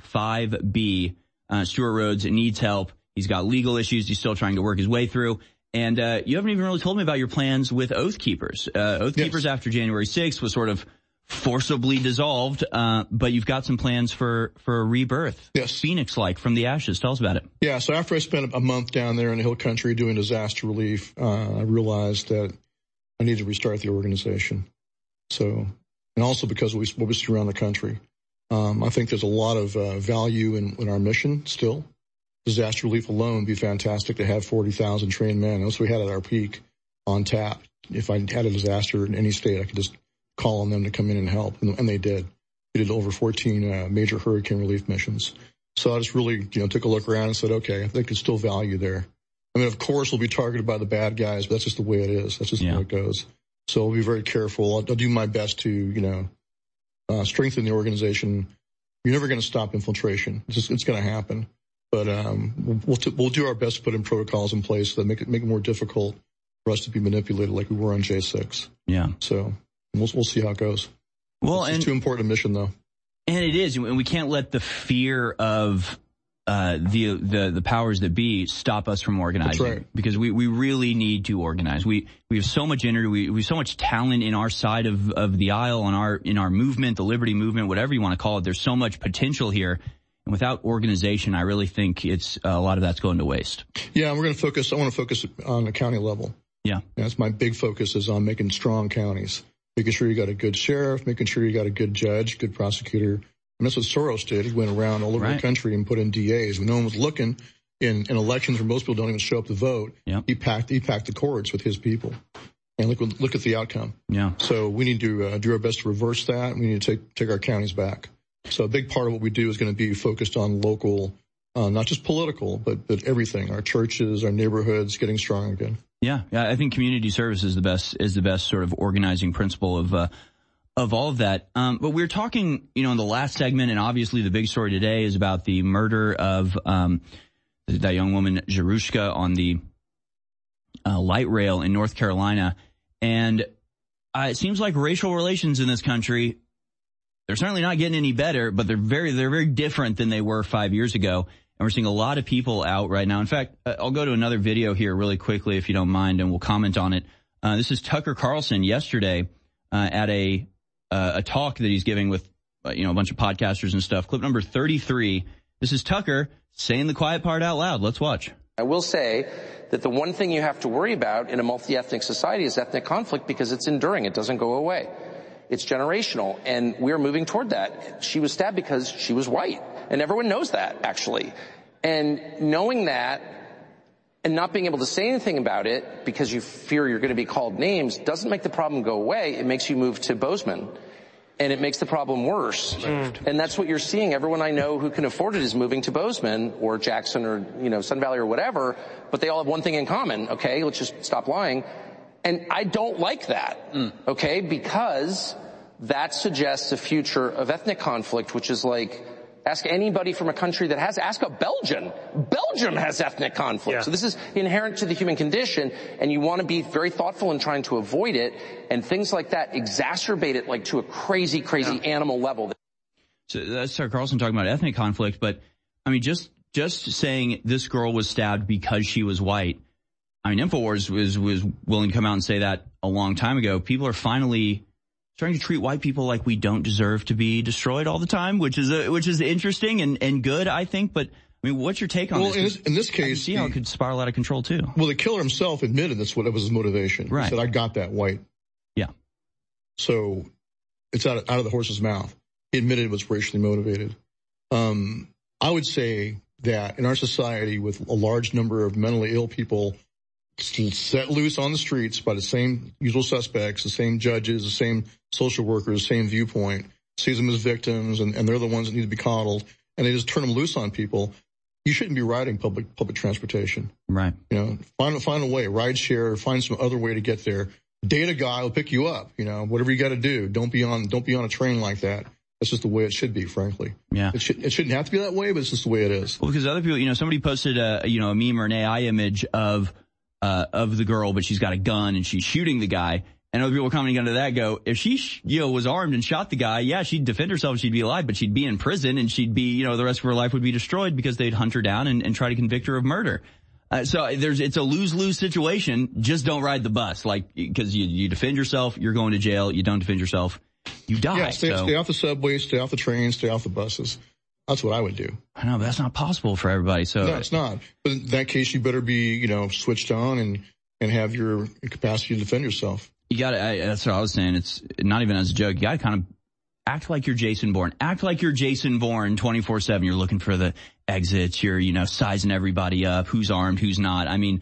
GAF5B. Stuart Rhodes needs help. He's got legal issues he's still trying to work his way through. And you haven't even really told me about your plans with Oath Keepers. Oath Keepers after January 6th was sort of forcibly dissolved, but you've got some plans for a rebirth. Yes. Phoenix-like from the ashes. Tell us about it. Yeah, so after I spent a month down there in the Hill Country doing disaster relief, I realized that I needed to restart the organization. So, and also because of what we see around the country. I think there's a lot of value in our mission still. Disaster relief alone would be fantastic to have 40,000 trained men. That's what we had at our peak on tap. If I had a disaster in any state, I could just call on them to come in and help. And they did. We did over 14 major hurricane relief missions. So I just really, took a look around and said, okay, I think there's still value there. I mean, of course, we'll be targeted by the bad guys, but that's just the way it is. That's just the way it goes. So I'll be very careful. I'll do my best to, strengthen the organization. You're never going to stop infiltration. It's going to happen. But we'll do our best to put in protocols in place that make it more difficult for us to be manipulated like we were on J6. Yeah. So we'll see how it goes. Well, it's too important a mission, though. And it is, and we can't let the fear of the powers that be stop us from organizing. That's right. Because we really need to organize. We have so much energy, we have so much talent in our side of the aisle, in our movement, the liberty movement, whatever you want to call it. There's so much potential here. And without organization, I really think it's a lot of that's going to waste. Yeah, and I want to focus on the county level. Yeah. That's my big focus is on making strong counties, making sure you got a good sheriff, making sure you got a good judge, good prosecutor. And that's what Soros did. He went around all over the country and put in DAs. When no one was looking in elections where most people don't even show up to vote, he packed the courts with his people. And look at the outcome. Yeah. So we need to do our best to reverse that. We need to take our counties back. So a big part of what we do is going to be focused on local, not just political, but everything. Our churches, our neighborhoods, getting strong again. Yeah, I think community service is the best sort of organizing principle of all of that. But we were talking, in the last segment, and obviously the big story today is about the murder of that young woman Jerushka on the light rail in North Carolina, and it seems like racial relations in this country, they're certainly not getting any better, but they're very different than they were 5 years ago. And we're seeing a lot of people out right now. In fact, I'll go to another video here really quickly, if you don't mind, and we'll comment on it. This is Tucker Carlson yesterday at a talk that he's giving with a bunch of podcasters and stuff. Clip number 33. This is Tucker saying the quiet part out loud. Let's watch. I will say that the one thing you have to worry about in a multi-ethnic society is ethnic conflict because it's enduring. It doesn't go away. It's generational, and we're moving toward that. She was stabbed because she was white, and everyone knows that, actually. And knowing that and not being able to say anything about it because you fear you're going to be called names doesn't make the problem go away. It makes you move to Bozeman, and it makes the problem worse. And that's what you're seeing. Everyone I know who can afford it is moving to Bozeman or Jackson or, Sun Valley or whatever, but they all have one thing in common. Okay, let's just stop lying. And I don't like that, okay, because that suggests a future of ethnic conflict, which is like, ask anybody from a country that ask a Belgian. Belgium has ethnic conflict. Yeah. So this is inherent to the human condition, and you want to be very thoughtful in trying to avoid it, and things like that exacerbate it like to a crazy animal level. So that's Tucker Carlson talking about ethnic conflict, but I mean, just saying this girl was stabbed because she was white. I mean, InfoWars was willing to come out and say that a long time ago. People are finally starting to treat white people like we don't deserve to be destroyed all the time, which is interesting and good, I think. But I mean, what's your take on this? In this case, I can see how it could spiral out of control too. Well, the killer himself admitted that's what was his motivation. Right. He said, "I got that white." Yeah. So it's out of the horse's mouth. He admitted it was racially motivated. I would say that in our society, with a large number of mentally ill people set loose on the streets by the same usual suspects, the same judges, the same social workers, the same viewpoint, sees them as victims, and they're the ones that need to be coddled, and they just turn them loose on people. You shouldn't be riding public transportation. Right. Find a way, ride share, find some other way to get there. Date a guy will pick you up. Whatever you got to do. Don't be on a train like that. That's just the way it should be, frankly. Yeah. It shouldn't have to be that way, but it's just the way it is. Well, because other people, somebody posted a meme or an AI image of the girl, but she's got a gun and she's shooting the guy. And other people commenting under that go, if she, was armed and shot the guy, yeah, she'd defend herself, she'd be alive, but she'd be in prison and she'd be, the rest of her life would be destroyed because they'd hunt her down and try to convict her of murder. So it's a lose-lose situation. Just don't ride the bus, because you defend yourself, you're going to jail. You don't defend yourself, you die. Yeah, stay off the subway, stay off the trains, stay off the buses. That's what I would do. I know, but that's not possible for everybody. So no, it's not. But in that case, you better be, switched on and have your capacity to defend yourself. You got to. That's what I was saying. It's not even as a joke. You got to kind of act like you're Jason Bourne. Act like you're Jason Bourne 24/7. You're looking for the exits. You're, sizing everybody up. Who's armed? Who's not? I mean,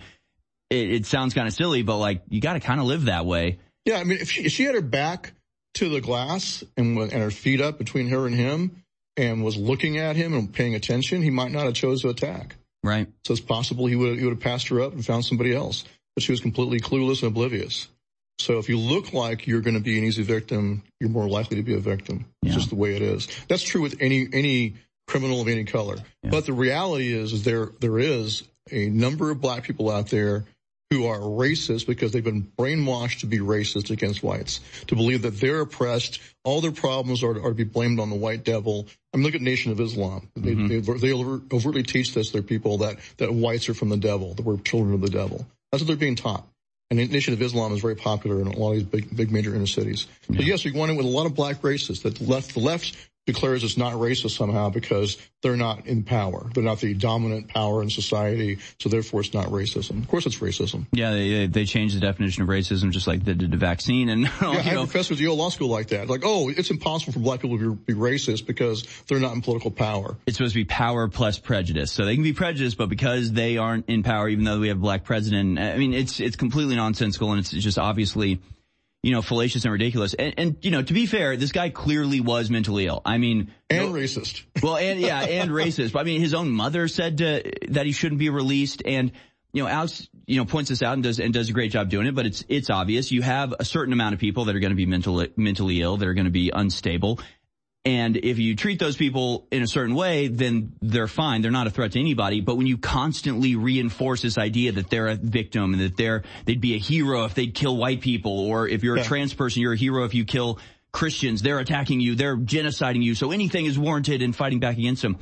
it sounds kind of silly, but you got to kind of live that way. Yeah, I mean, if she had her back to the glass and her feet up between her and him and was looking at him and paying attention, he might not have chose to attack. Right. So it's possible he would have passed her up and found somebody else. But she was completely clueless and oblivious. So if you look like you're going to be an easy victim, you're more likely to be a victim. It's just the way it is. That's true with any criminal of any color. Yeah. But the reality is there is a number of black people out there who are racist because they've been brainwashed to be racist against whites, to believe that they're oppressed. All their problems are to be blamed on the white devil. I mean, look at Nation of Islam. They overtly teach this. They're people that whites are from the devil, that we're children of the devil. That's what they're being taught. And the Nation of Islam is very popular in a lot of these big major inner cities. Yeah. But yes, you're going in with a lot of black racists. The left declares it's not racist somehow because they're not in power. They're not the dominant power in society, so therefore it's not racism. Of course it's racism. Yeah, they changed the definition of racism just like they did the vaccine. And I had professors at Yale Law School like that. It's impossible for black people to be racist because they're not in political power. It's supposed to be power plus prejudice. So they can be prejudiced, but because they aren't in power, even though we have a black president, I mean, it's completely nonsensical, and it's just obviously fallacious and ridiculous. And to be fair, this guy clearly was mentally ill. I mean, racist. Well, and racist. But I mean, his own mother said that he shouldn't be released. And, Alex, points this out and does a great job doing it. But it's obvious. You have a certain amount of people that are going to be mentally ill, that are going to be unstable. And if you treat those people in a certain way, then they're fine. They're not a threat to anybody. But when you constantly reinforce this idea that they're a victim and that they'd be a hero if they'd kill white people, or if you're a trans person, you're a hero if you kill Christians, they're attacking you, they're genociding you, so anything is warranted in fighting back against them.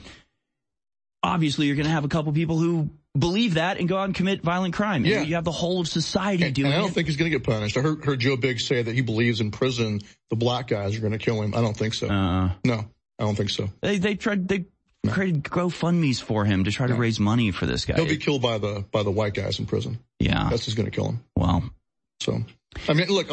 Obviously, you're going to have a couple people who believe that and go out and commit violent crime. Yeah. You have the whole of society doing it. And I don't think he's going to get punished. I heard Joe Biggs say that he believes in prison the black guys are going to kill him. I don't think so. No, I don't think so. They created GoFundMes for him to try to raise money for this guy. He'll be killed by the white guys in prison. Yeah. That's who's going to kill him. Wow. So, I mean, look,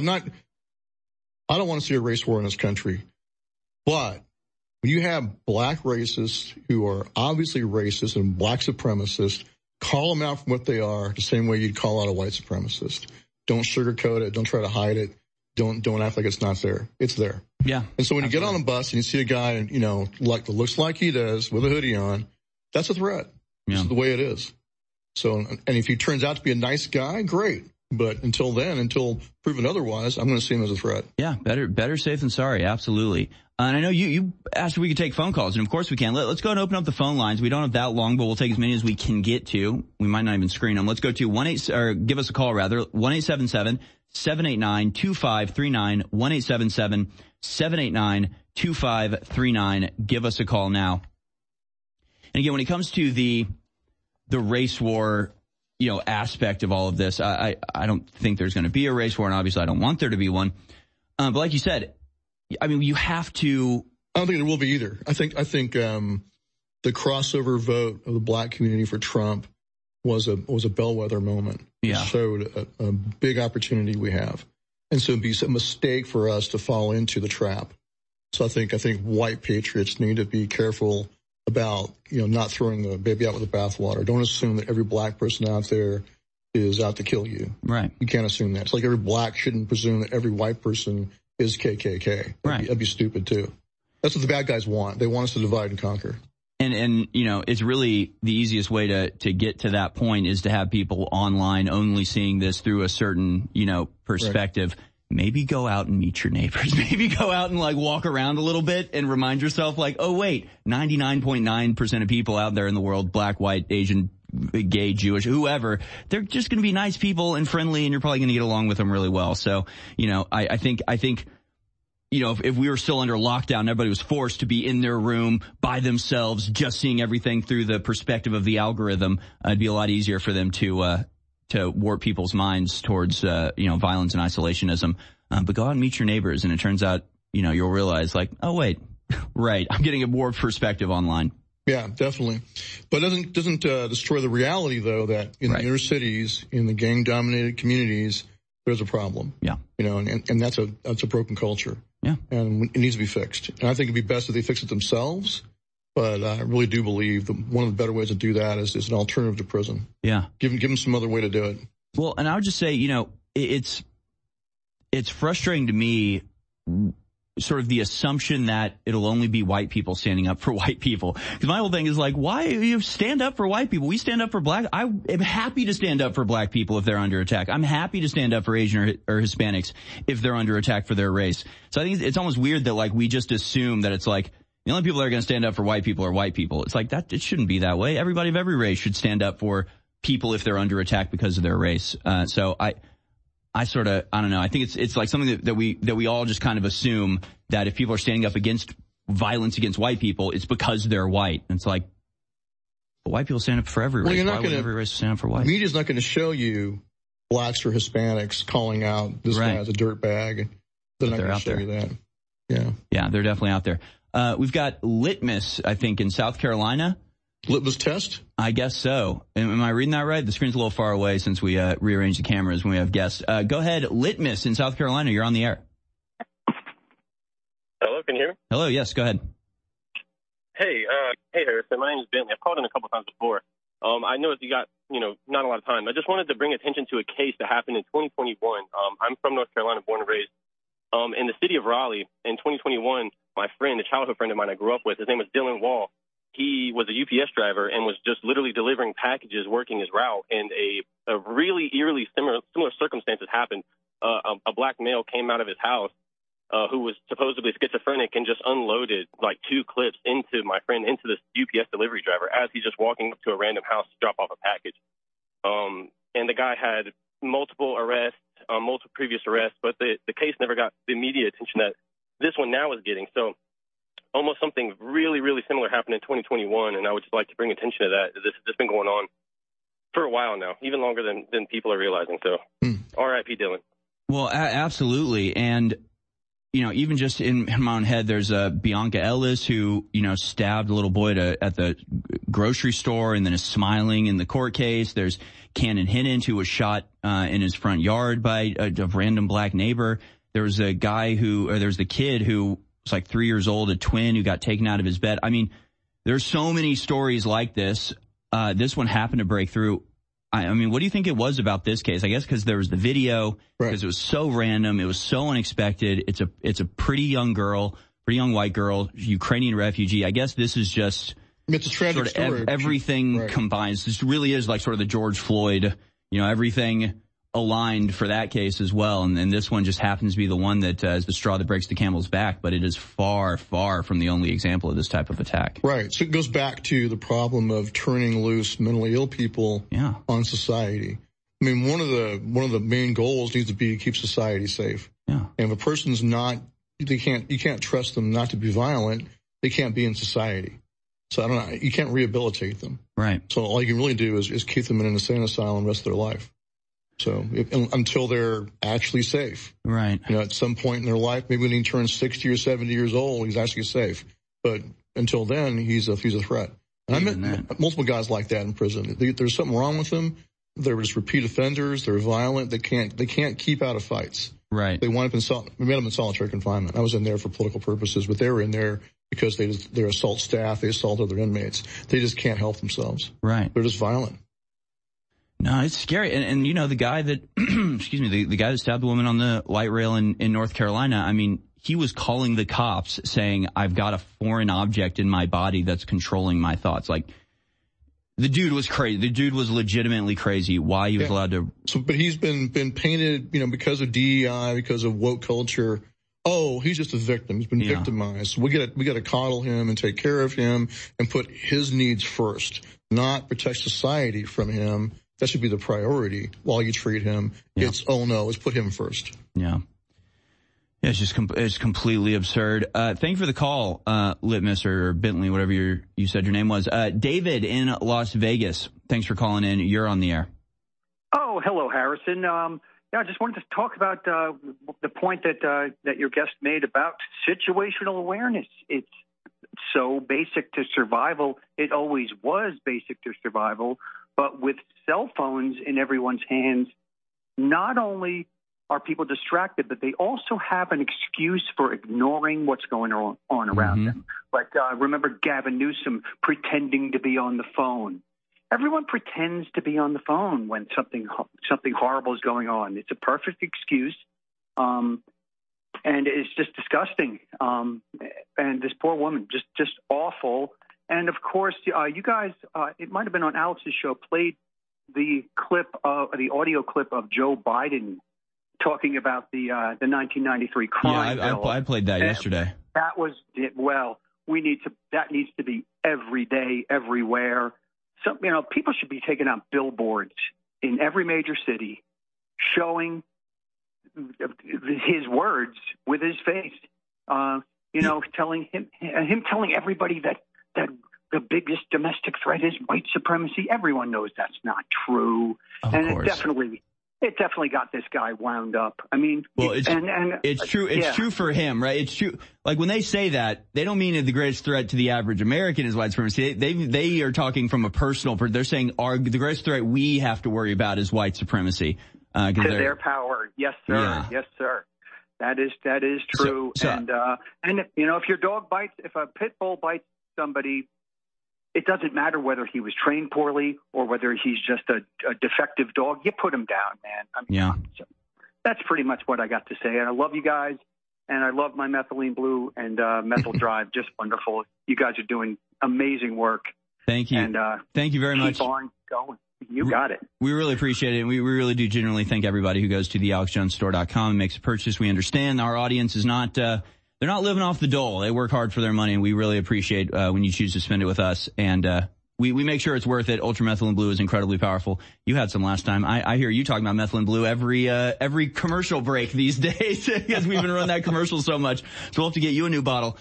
I don't want to see a race war in this country, but when you have black racists who are obviously racist and black supremacists, call them out for what they are the same way you'd call out a white supremacist. Don't sugarcoat it. Don't try to hide it. Don't act like it's not there. It's there. Yeah. And so when you get on a bus and you see a guy, that looks like he does with a hoodie on, that's a threat. Yeah. This is the way it is. So, and if he turns out to be a nice guy, great. But until proven otherwise, I'm going to see him as a threat. Yeah, better safe than sorry. Absolutely. And I know you asked if we could take phone calls, and of course we can. Let's go and open up the phone lines. We don't have that long, but we'll take as many as we can get to. We might not even screen them. Let's go to give us a call rather, 1-877-789-2539, 1-877-789-2539. Give us a call now. And again, when it comes to the race war, aspect of all of this, I don't think there's going to be a race war, and obviously I don't want there to be one. But like you said, I mean, you have to. I don't think there will be either. I think the crossover vote of the black community for Trump was a bellwether moment. Yeah. It showed a big opportunity we have. And so it'd be a mistake for us to fall into the trap. So I think white patriots need to be careful about, not throwing the baby out with the bathwater. Don't assume that every black person out there is out to kill you. Right. You can't assume that. It's like every black shouldn't presume that every white person is KKK. Right. That'd be stupid too. That's what the bad guys want. They want us to divide and conquer. And it's really the easiest way to get to that point is to have people online only seeing this through a certain, perspective. Right. Maybe go out and meet your neighbors. Maybe go out and walk around a little bit and remind yourself oh wait, 99.9% of people out there in the world, black, white, Asian, gay, Jewish, whoever, they're just going to be nice people and friendly, and you're probably going to get along with them really well. So, I think if we were still under lockdown, everybody was forced to be in their room by themselves, just seeing everything through the perspective of the algorithm, it'd be a lot easier for them to warp people's minds towards, violence and isolationism. But go out and meet your neighbors, and it turns out, you'll realize like, oh wait, right, I'm getting a warped perspective online. Yeah, definitely. But it doesn't destroy the reality, though, that in the inner cities, in the gang-dominated communities, there's a problem. Yeah. And that's a broken culture. Yeah. And it needs to be fixed. And I think it'd be best if they fix it themselves. But I really do believe that one of the better ways to do that is an alternative to prison. Yeah. Give them some other way to do it. Well, and I would just say, it's frustrating to me, sort of the assumption that it'll only be white people standing up for white people. Because my whole thing is like, why you stand up for white people? We stand up for black. I am happy to stand up for black people if they're under attack. I'm happy to stand up for Asian or Hispanics if they're under attack for their race. So I think it's almost weird that like we just assume that it's like the only people that are going to stand up for white people are white people. It's like that. It shouldn't be that way. Everybody of every race should stand up for people if they're under attack because of their race. So I don't know. I think it's like something that we all just kind of assume that if people are standing up against violence against white people, it's because they're white. And it's like, but white people stand up for every race. Why would every race stand up for white? Media's not going to show you blacks or Hispanics calling out this guy as a dirtbag. They're not going to show you that. Yeah. Yeah, they're definitely out there. We've got Litmus, I think, in South Carolina. Litmus test? I guess so. Am I reading that right? The screen's a little far away since we rearranged the cameras when we have guests. Go ahead, Litmus in South Carolina. You're on the air. Hello, can you hear me? Hello, yes, go ahead. Hey, Harrison. My name is Bentley. I've called in a couple times before. I know that you got, not a lot of time. I just wanted to bring attention to a case that happened in 2021. I'm from North Carolina, born and raised. In the city of Raleigh, in 2021, my friend, a childhood friend of mine I grew up with, his name was Dylan Wall. He was a UPS driver and was just literally delivering packages, working his route, and a really eerily similar circumstances happened. A black male came out of his house who was supposedly schizophrenic and just unloaded like 2 clips into my friend, into this UPS delivery driver as he's just walking up to a random house to drop off a package. And the guy had multiple arrests, multiple previous arrests, but the case never got the media attention that this one now is getting. So almost something really, really similar happened in 2021, and I would just like to bring attention to that. This has been going on for a while now, even longer than people are realizing. So R.I.P. Dylan. Well, absolutely. And, even just in my own head, there's Bianca Ellis who, stabbed a little boy at the grocery store and then is smiling in the court case. There's Cannon Hinnant who was shot in his front yard by a random black neighbor. There was a guy there's the kid who was like 3 years old, a twin who got taken out of his bed. I mean, there's so many stories like this. This one happened to break through. I mean, what do you think it was about this case? I guess because there was the video, because it was so random, it was so unexpected. It's a pretty young girl, pretty young white girl, Ukrainian refugee. I guess this is just it's a tragic story. Everything combines. This really is like sort of the George Floyd, everything aligned for that case as well. And this one just happens to be the one that is the straw that breaks the camel's back, but it is far, far from the only example of this type of attack. Right. So it goes back to the problem of turning loose mentally ill people on society. I mean, one of the main goals needs to be to keep society safe. Yeah. And if a person's you can't trust them not to be violent, they can't be in society. So I don't know, you can't rehabilitate them. Right. So all you can really do is keep them in an insane asylum the rest of their life. So until they're actually safe. Right. At some point in their life, maybe when he turns 60 or 70 years old, he's actually safe. But until then, he's a threat. And I met multiple guys like that in prison. There's something wrong with them. They're just repeat offenders. They're violent. They can't keep out of fights. Right. They wind up we met them in solitary confinement. I was in there for political purposes, but they were in there because they're assault staff. They assault other inmates. They just can't help themselves. Right. They're just violent. No, it's scary. And the guy that, excuse me, the guy that stabbed the woman on the light rail in North Carolina, I mean, he was calling the cops saying, I've got a foreign object in my body that's controlling my thoughts. Like, the dude was crazy. The dude was legitimately crazy. Why he was allowed to. But he's been painted, because of DEI, because of woke culture. Oh, he's just a victim. He's been victimized. We got to coddle him and take care of him and put his needs first, not protect society from him. That should be the priority while you treat him. Yeah. Let's put him first. Yeah. Yeah, it's completely absurd. Thank you for the call, Litmus or Bentley, whatever you said your name was. David in Las Vegas, thanks for calling in. You're on the air. Oh, hello, Harrison. I just wanted to talk about the point that your guest made about situational awareness. It's so basic to survival. It always was basic to survival. But with cell phones in everyone's hands, not only are people distracted, but they also have an excuse for ignoring what's going on around them. Like, remember Gavin Newsom pretending to be on the phone. Everyone pretends to be on the phone when something horrible is going on. It's a perfect excuse, and it's just disgusting. And this poor woman, just awful. And of course, you guys, it might have been on Alex's show, played the audio clip of Joe Biden talking about the 1993 crime bill. I played that yesterday. That was, well, that needs to be every day, everywhere. So, people should be taking out billboards in every major city showing his words with his face, telling everybody that the biggest domestic threat is white supremacy. Everyone knows that's not true. It definitely got this guy wound up. I mean, well, it's true. It's true for him, right? It's true. Like when they say that, they don't mean that the greatest threat to the average American is white supremacy. They are talking from a personal. They're saying the greatest threat we have to worry about is white supremacy. To their power, yes, sir. Yeah. Yes, sir. That is true. And if your dog bites, if a pit bull bites somebody, it doesn't matter whether he was trained poorly or whether he's just a defective dog. You put him down, man. So that's pretty much what I got to say. And I love you guys, and I love my Methylene Blue and Methyl Drive. Just wonderful. You guys are doing amazing work. Thank you. And thank you very much. Keep on going. You got it. We really appreciate it. And we really do genuinely thank everybody who goes to thealexjonesstore.com and makes a purchase. We understand our audience is not they're not living off the dole. They work hard for their money, and we really appreciate when you choose to spend it with us. And we make sure it's worth it. Ultramethylene Blue is incredibly powerful. You had some last time. I hear you talking about methylene blue every commercial break these days because we've been running that commercial so much. So we'll have to get you a new bottle.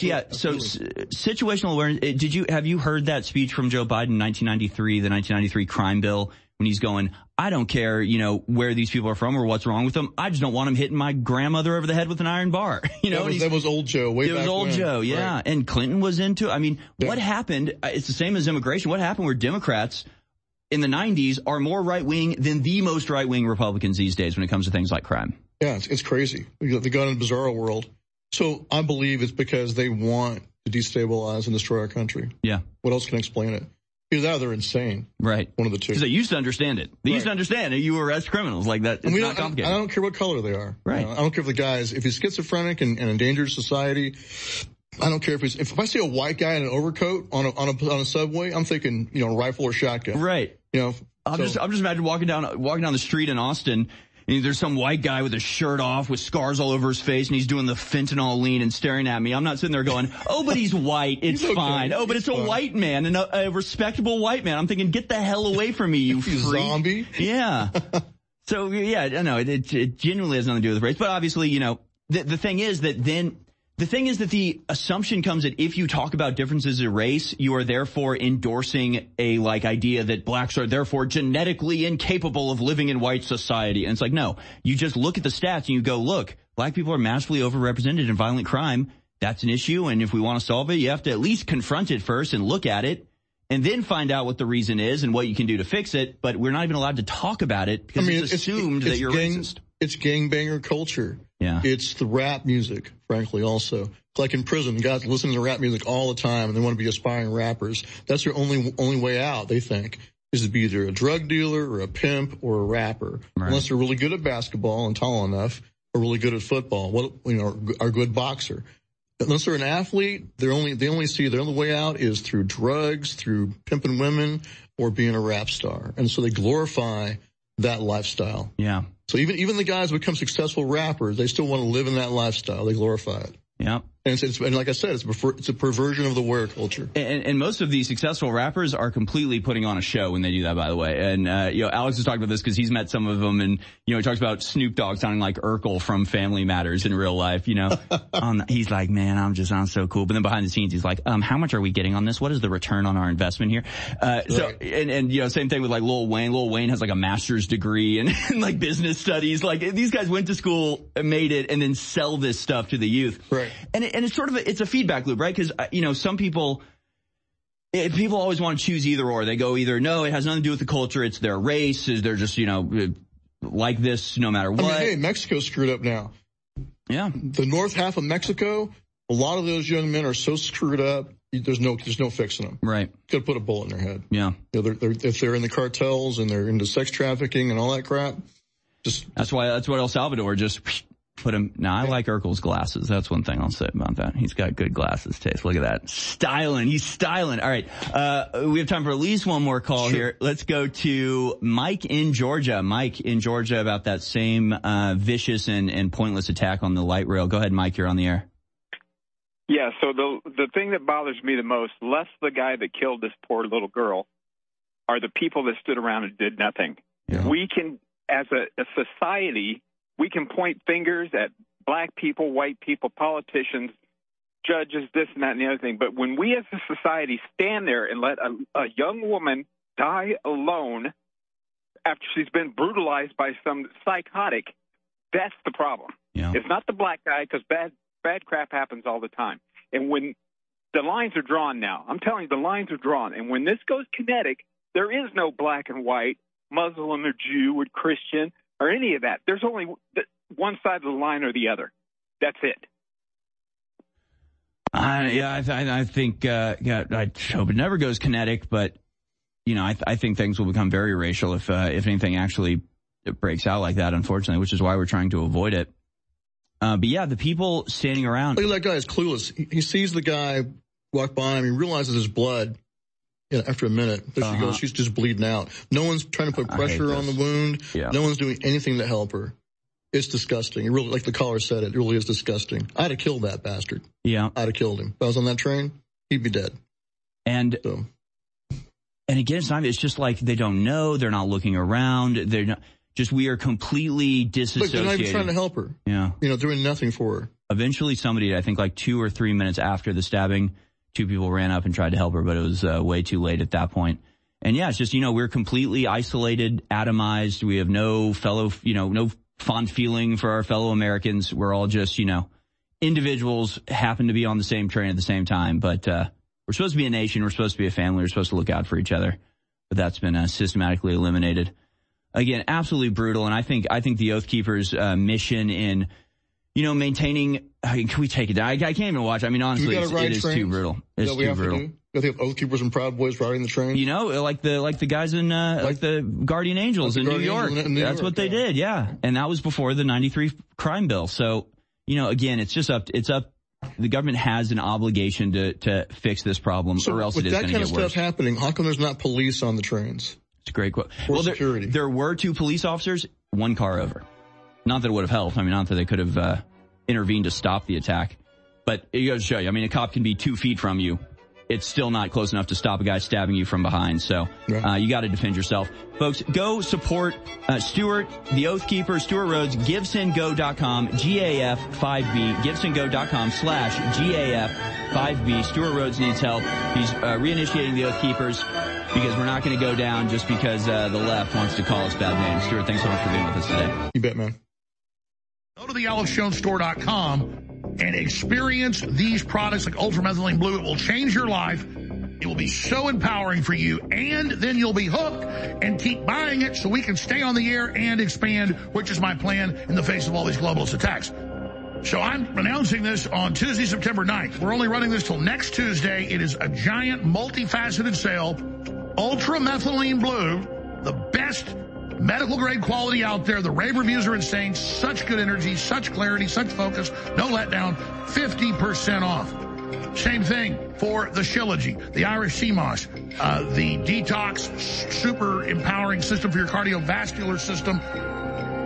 Situational awareness. Have you heard that speech from Joe Biden in 1993, the 1993 crime bill? When he's going, I don't care, where these people are from or what's wrong with them. I just don't want them hitting my grandmother over the head with an iron bar. That was old Joe. It was old Joe, yeah. Right. And Clinton was into it. I mean, what happened? It's the same as immigration. What happened where Democrats in the 90s are more right-wing than the most right-wing Republicans these days when it comes to things like crime? Yeah, it's crazy. They got in a bizarro world. So I believe it's because they want to destabilize and destroy our country. Yeah. What else can explain it? Either that or they're insane. Right. One of the two. Because they used to understand it. They used to understand it. You arrest criminals like that. It's not complicated. I don't care what color they are. Right. I don't care if he's schizophrenic and endangers society. I don't care if I see a white guy in an overcoat on a subway, I'm thinking, rifle or shotgun. Right. I'm just imagining walking down the street in Austin. And there's some white guy with his shirt off with scars all over his face, and he's doing the fentanyl lean and staring at me. I'm not sitting there going, oh, but he's white. It's fine. Oh, but it's a white man, and a respectable white man. I'm thinking, get the hell away from me, you freak. Zombie. Yeah. So, yeah, I know, it genuinely has nothing to do with race. But obviously, the thing is that the assumption comes that if you talk about differences in race, you are therefore endorsing a idea that blacks are therefore genetically incapable of living in white society. And it's like, no, you just look at the stats and you go, look, black people are massively overrepresented in violent crime. That's an issue. And if we want to solve it, you have to at least confront it first and look at it and then find out what the reason is and what you can do to fix it. But we're not even allowed to talk about it because it's assumed that you're racist. It's gangbanger culture. Yeah. It's the rap music, frankly, also. Like in prison, guys listen to rap music all the time and they want to be aspiring rappers. That's their only way out, they think, is to be either a drug dealer or a pimp or a rapper. Right. Unless they're really good at basketball and tall enough or really good at football, are a good boxer. Unless they're an athlete, they only see their only way out is through drugs, through pimping women, or being a rap star. And so they glorify that lifestyle. Yeah. So even the guys who become successful rappers, they still want to live in that lifestyle. They glorify it. Yeah. And like I said, it's a perversion of the wear culture. And most of these successful rappers are completely putting on a show when they do that, by the way. And, Alex was talking about this because he's met some of them, and, he talks about Snoop Dogg sounding like Urkel from Family Matters in real life, He's like, man, I'm so cool. But then behind the scenes, he's like, how much are we getting on this? What is the return on our investment here? Same thing with like Lil Wayne. Lil Wayne has like a master's degree in like business studies. Like these guys went to school, made it, and then sell this stuff to the youth. Right. And it's sort of it's a feedback loop, right? Because, some people always want to choose either or. They go either, no, it has nothing to do with the culture. It's their race. They're just, like this no matter what. Hey, Mexico's screwed up now. Yeah. The north half of Mexico, a lot of those young men are so screwed up. There's no fixing them. Right. Got to put a bullet in their head. Yeah. If they're in the cartels and they're into sex trafficking and all that crap, that's what El Salvador just put him. Now, I like Urkel's glasses. That's one thing I'll say about that. He's got good glasses taste. Look at that. Styling. He's styling. All right. We have time for at least one more call here. Let's go to Mike in Georgia. Mike in Georgia about that same, vicious and pointless attack on the light rail. Go ahead, Mike. You're on the air. Yeah. So the thing that bothers me the most, less the guy that killed this poor little girl, are the people that stood around and did nothing. Yeah. We can, as a society, we can point fingers at black people, white people, politicians, judges, this and that and the other thing. But when we as a society stand there and let a young woman die alone after she's been brutalized by some psychotic, that's the problem. Yeah. It's not the black guy, because bad crap happens all the time. And when the lines are drawn now, I'm telling you, the lines are drawn. And when this goes kinetic, there is no black and white, Muslim or Jew or Christian or any of that. There's only one side of the line or the other. That's it. I think, I hope it never goes kinetic, but, I think things will become very racial if anything actually breaks out like that, unfortunately, which is why we're trying to avoid it. But yeah, the people standing around. Look at that guy is clueless. He sees the guy walk by him. He realizes his blood. Yeah, after a minute, there she goes. She's just bleeding out. No one's trying to put pressure on the wound. Yeah. No one's doing anything to help her. It's disgusting. It really, like the caller said, it really is disgusting. I'd have killed that bastard. Yeah. I'd have killed him. If I was on that train, he'd be dead. And again, it's just like they don't know. They're not looking around. They're not. Just we are completely disassociated. Look, they're not even trying to help her. Yeah. Doing nothing for her. Eventually somebody, I think like 2 or 3 minutes after the stabbing, 2 people ran up and tried to help her, but it was way too late at that point. And yeah, it's just, we're completely isolated, atomized. We have no no fond feeling for our fellow Americans. We're all just, individuals happen to be on the same train at the same time. But we're supposed to be a nation. We're supposed to be a family. We're supposed to look out for each other. But that's been systematically eliminated. Again, absolutely brutal. And I think the Oath Keepers' mission in, maintaining, can we take it down? I can't even watch. I mean, honestly, it is too brutal. It's too brutal. You have Oath Keepers and Proud Boys riding the train? Like the guys in, like the Guardian Angels in New York. That's what they did. Yeah. And that was before the 93 crime bill. So, again, it's up. The government has an obligation to fix this problem, or else it is going to get worse. With that kind of stuff happening, how come there's not police on the trains? It's a great quote. Well, security. There were 2 police officers, 1 car over. Not that it would have helped. I mean, not that they could have intervened to stop the attack. But it goes to show you. I mean, a cop can be 2 feet from you. It's still not close enough to stop a guy stabbing you from behind. So you got to defend yourself. Folks, go support Stuart, the Oath Keeper, Stuart Rhodes, GibsonGo.com, GAF5B, GibsonGo.com/GAF5B. Stuart Rhodes needs help. He's reinitiating the Oath Keepers because we're not going to go down just because the left wants to call us bad names. Stuart, thanks so much for being with us today. You bet, man. Go to thealexjonesstore.com and experience these products like Ultramethylene Blue. It will change your life. It will be so empowering for you, and then you'll be hooked and keep buying it so we can stay on the air and expand, which is my plan in the face of all these globalist attacks. So I'm announcing this on Tuesday, September 9th. We're only running this till next Tuesday. It is a giant, multifaceted sale. Ultramethylene Blue, the best medical grade quality out there. The rave reviews are insane. Such good energy, such clarity, such focus. No letdown. 50% off. Same thing for the Shilajit, the Irish Sea Moss, the Detox, super empowering system for your cardiovascular system.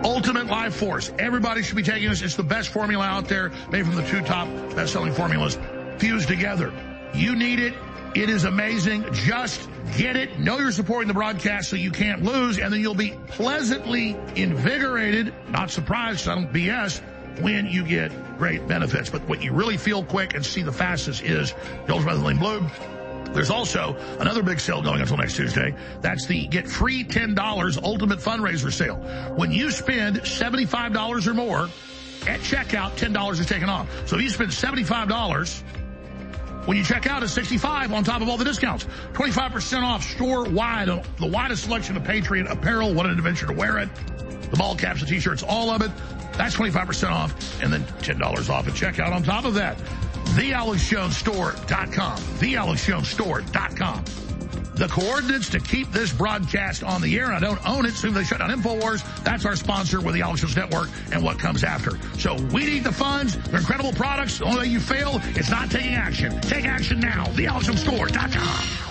Ultimate Life Force. Everybody should be taking this. It's the best formula out there, made from the 2 top best-selling formulas fused together. You need it. It is amazing. Just get it. Know you're supporting the broadcast so you can't lose, and then you'll be pleasantly invigorated, not surprised, I don't BS, when you get great benefits. But what you really feel quick and see the fastest is the Ultimate Methylene Blue. There's also another big sale going until next Tuesday. That's the Get Free $10 Ultimate Fundraiser Sale. When you spend $75 or more at checkout, $10 is taken off. So if you spend $75, when you check out, it's $65 on top of all the discounts. 25% off store-wide, the widest selection of Patriot apparel. What an adventure to wear it. The ball caps, the T-shirts, all of it. That's 25% off, and then $10 off at checkout on top of that. TheAlexJonesStore.com. TheAlexJonesStore.com. The coordinates to keep this broadcast on the air, and I don't own it, soon they shut down InfoWars. That's our sponsor with the Alex Jones Network and what comes after. So we need the funds. They're incredible products. The only way you fail is not taking action. Take action now. TheAlexJonesStore.com.